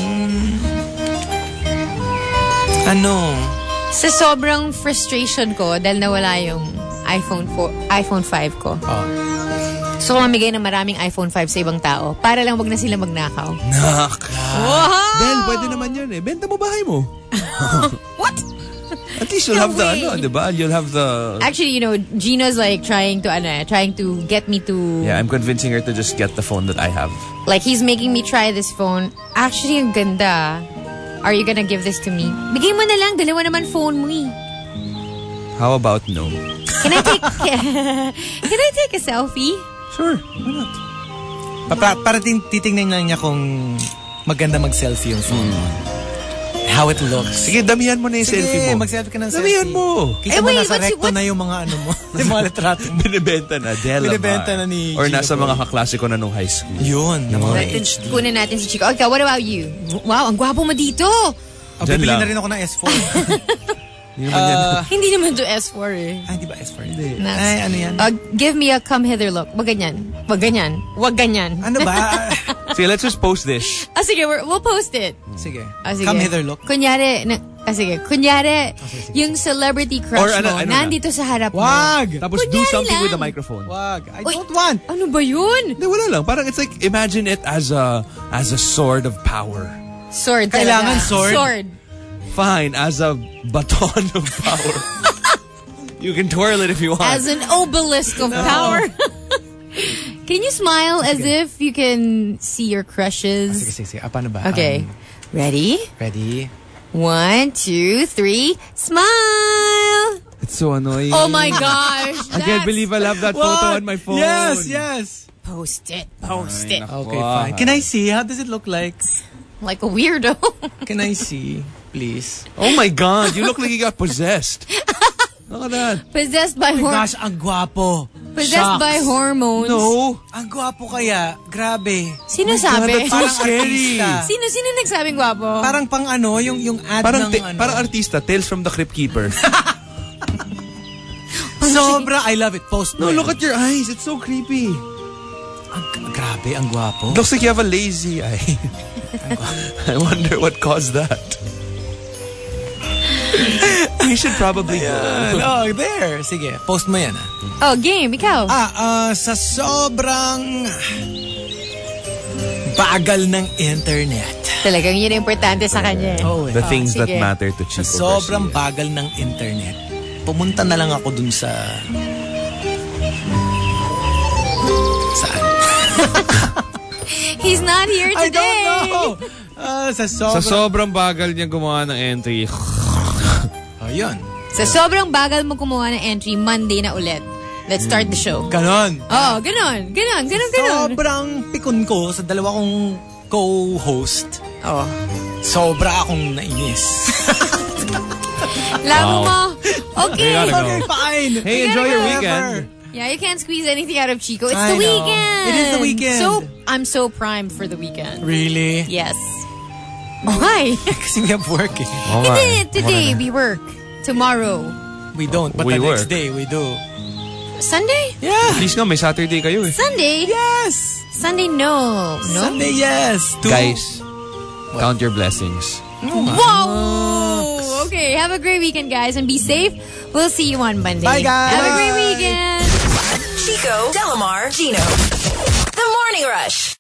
Speaker 8: Ano?
Speaker 3: Sa sobrang frustration ko dahil nawala yung iPhone four, iPhone five ko.
Speaker 8: Oh.
Speaker 3: So, mamigay ng maraming iPhone five sa ibang tao para lang wag na sila magnakaw.
Speaker 6: Nak.
Speaker 3: Wow!
Speaker 6: Del, pwede naman yun eh. Benta mo bahay mo.
Speaker 3: What?
Speaker 6: At least you'll
Speaker 3: No
Speaker 6: have the,
Speaker 3: way.
Speaker 6: ano, diba? You'll have the...
Speaker 3: Actually, you know, Gino's like trying to, ano, trying to get me to...
Speaker 6: Yeah, I'm convincing her to just get the phone that I have.
Speaker 3: Like, he's making me try this phone. Actually, ang ganda. Are you gonna give this to me? Bigay mo na lang. Dalawa naman phone mo eh.
Speaker 6: How about no?
Speaker 3: Can I take... Can I take a selfie?
Speaker 6: Sure, why not?
Speaker 8: Pa- para tin- titingnan lang niya kung maganda mag-selfie yung phone. How it looks.
Speaker 6: Sige, damihan mo na yung
Speaker 8: Sige,
Speaker 6: selfie mo.
Speaker 8: mag-selfie ka ng
Speaker 6: Damihan
Speaker 8: selfie.
Speaker 6: mo.
Speaker 8: Kita
Speaker 3: Eh,
Speaker 8: mo
Speaker 3: wait,
Speaker 8: nasa
Speaker 3: what's-
Speaker 8: recto
Speaker 3: what-
Speaker 8: na yung mga ano mo. Yung mga litrato mo.
Speaker 6: Binibenta na. Delamar.
Speaker 8: Binibenta na ni
Speaker 6: Or
Speaker 8: Gino
Speaker 6: nasa
Speaker 8: Boy.
Speaker 6: mga kaklasiko na nung high school.
Speaker 8: Yun. Ng mga
Speaker 3: Natin,
Speaker 8: H D.
Speaker 3: kunin natin si Chico. Okay, what about you? Wow, ang gwapo mo dito.
Speaker 8: Oh,
Speaker 6: Dyan
Speaker 8: bibili
Speaker 6: lang.
Speaker 8: na rin ako ng S four.
Speaker 6: Hindi naman yan.
Speaker 8: Ah,
Speaker 3: Hindi naman to S four eh.
Speaker 8: Ay, di ba S four? Hindi.
Speaker 3: Nas-
Speaker 8: Ay, ano yan?
Speaker 3: Uh, give me a come hither look. Wag ganyan. Wag ganyan. Wag ganyan.
Speaker 8: Ano ba?
Speaker 6: Sige, let's just post this.
Speaker 3: Ah, sige, we're, we'll post it.
Speaker 8: Sige.
Speaker 3: Ah, sige.
Speaker 8: Come hither look.
Speaker 3: Kunyari, na, ah, sige. Kunyari, yung celebrity crush
Speaker 6: Or ano,
Speaker 3: mo,
Speaker 6: ano na?
Speaker 3: nandito sa harap mo.
Speaker 8: Wag!
Speaker 6: Tapos do
Speaker 3: Kunyari
Speaker 6: something
Speaker 3: lang.
Speaker 6: with the microphone.
Speaker 8: Wag. I
Speaker 3: Uy,
Speaker 8: don't want.
Speaker 3: Ano ba yun?
Speaker 6: Hindi, wala lang. Parang it's like, imagine it as a as a sword of power.
Speaker 3: Sword
Speaker 8: Kailangan
Speaker 3: talaga.
Speaker 8: sword?
Speaker 3: Sword.
Speaker 6: Fine, as a baton of power. You can twirl it if you want.
Speaker 3: As an obelisk of power. Can you smile as if you can see your
Speaker 8: Sige,
Speaker 3: crushes?
Speaker 8: sige, sige. Ah, paano ba?
Speaker 3: Okay.
Speaker 8: Um,
Speaker 3: Ready?
Speaker 8: ready?
Speaker 3: One, two, three. Smile!
Speaker 6: It's so annoying.
Speaker 3: Oh my gosh.
Speaker 6: I can't believe I'll have that photo on my phone.
Speaker 8: Yes, yes.
Speaker 3: Post it. Post it.
Speaker 8: Okay,
Speaker 6: Wow.
Speaker 8: fine. Can I see? How does it look like?
Speaker 3: Like a weirdo.
Speaker 8: Can I see? Please.
Speaker 6: Oh my God, you look like you got possessed. Look at that.
Speaker 3: Possessed by
Speaker 8: Oh my
Speaker 3: hor-
Speaker 8: gosh, ang gwapo.
Speaker 3: Possessed
Speaker 8: Shucks.
Speaker 3: by hormones.
Speaker 6: No.
Speaker 8: Ang gwapo kaya. Grabe.
Speaker 3: Sino
Speaker 6: God,
Speaker 3: sabi?
Speaker 6: that's so
Speaker 8: Parang
Speaker 6: scary.
Speaker 8: artista.
Speaker 3: Sino sino nagsabing gwapo?
Speaker 8: Parang pang ano, yung, yung ad
Speaker 6: Parang,
Speaker 8: ng
Speaker 6: te-
Speaker 8: ano.
Speaker 6: parang artista, Tales from the Crypt Keeper.
Speaker 8: Sobra, I love it. Post
Speaker 6: No,
Speaker 8: mo
Speaker 6: look
Speaker 8: yan.
Speaker 6: at your eyes. It's so creepy.
Speaker 8: Ang, grabe, ang gwapo.
Speaker 6: Looks like you have a lazy eye. I wonder what caused that. We should probably go.
Speaker 8: Oh, there. Sige, post mo yan ah.
Speaker 3: Oh, game. Ikaw.
Speaker 8: Ah, ah, sa sobrang bagal ng internet.
Speaker 3: Talagang yun ang importante sa kanya. eh.
Speaker 8: Oh,
Speaker 6: The things that
Speaker 3: sige.
Speaker 6: matter to
Speaker 8: Sa
Speaker 6: Chico
Speaker 8: sobrang
Speaker 6: Garcia.
Speaker 8: bagal ng internet, pumunta na lang ako dun sa... Saan?
Speaker 3: He's not here
Speaker 8: I
Speaker 3: today.
Speaker 8: don't know! Ah, sa sobrang...
Speaker 6: Sa sobrang bagal niya gumawa ng entry.
Speaker 8: Oh, yun.
Speaker 3: Sa sobrang bagal mo kumuha ng entry, Monday na ulit. Let's start the show.
Speaker 8: Ganon.
Speaker 3: Oh, ganon. Ganon, ganon, ganon.
Speaker 8: Sobrang pikon ko sa dalawa kong co-host.
Speaker 3: Oh.
Speaker 8: Sobra akong nainis.
Speaker 3: Labo
Speaker 6: Wow.
Speaker 3: mo. Okay.
Speaker 6: I gotta go.
Speaker 8: Okay, fine.
Speaker 6: Hey, enjoy your
Speaker 8: Whatever.
Speaker 6: weekend.
Speaker 3: Yeah, you can't squeeze anything out of Chico. It's
Speaker 8: I
Speaker 3: the
Speaker 8: know.
Speaker 3: weekend.
Speaker 8: It is the weekend.
Speaker 3: So I'm so primed for the weekend.
Speaker 8: Really?
Speaker 3: Yes. Why?
Speaker 8: Kasi we have work eh.
Speaker 6: Oh, my.
Speaker 3: Today, today we work. Tomorrow.
Speaker 8: We don't, but
Speaker 6: We
Speaker 8: the next
Speaker 6: work.
Speaker 8: day we do.
Speaker 3: Sunday?
Speaker 8: Yeah.
Speaker 6: Please nga, may Saturday kayo eh.
Speaker 3: Sunday?
Speaker 8: Yes.
Speaker 3: Sunday, no. No?
Speaker 8: Sunday, yes. Two.
Speaker 6: Guys, count your blessings.
Speaker 3: Whoa! Okay, have a great weekend, guys, and be safe. We'll see you on Monday.
Speaker 8: Bye, guys.
Speaker 3: Have a great weekend.
Speaker 7: Chico, Delamar, Gino. The Morning Rush.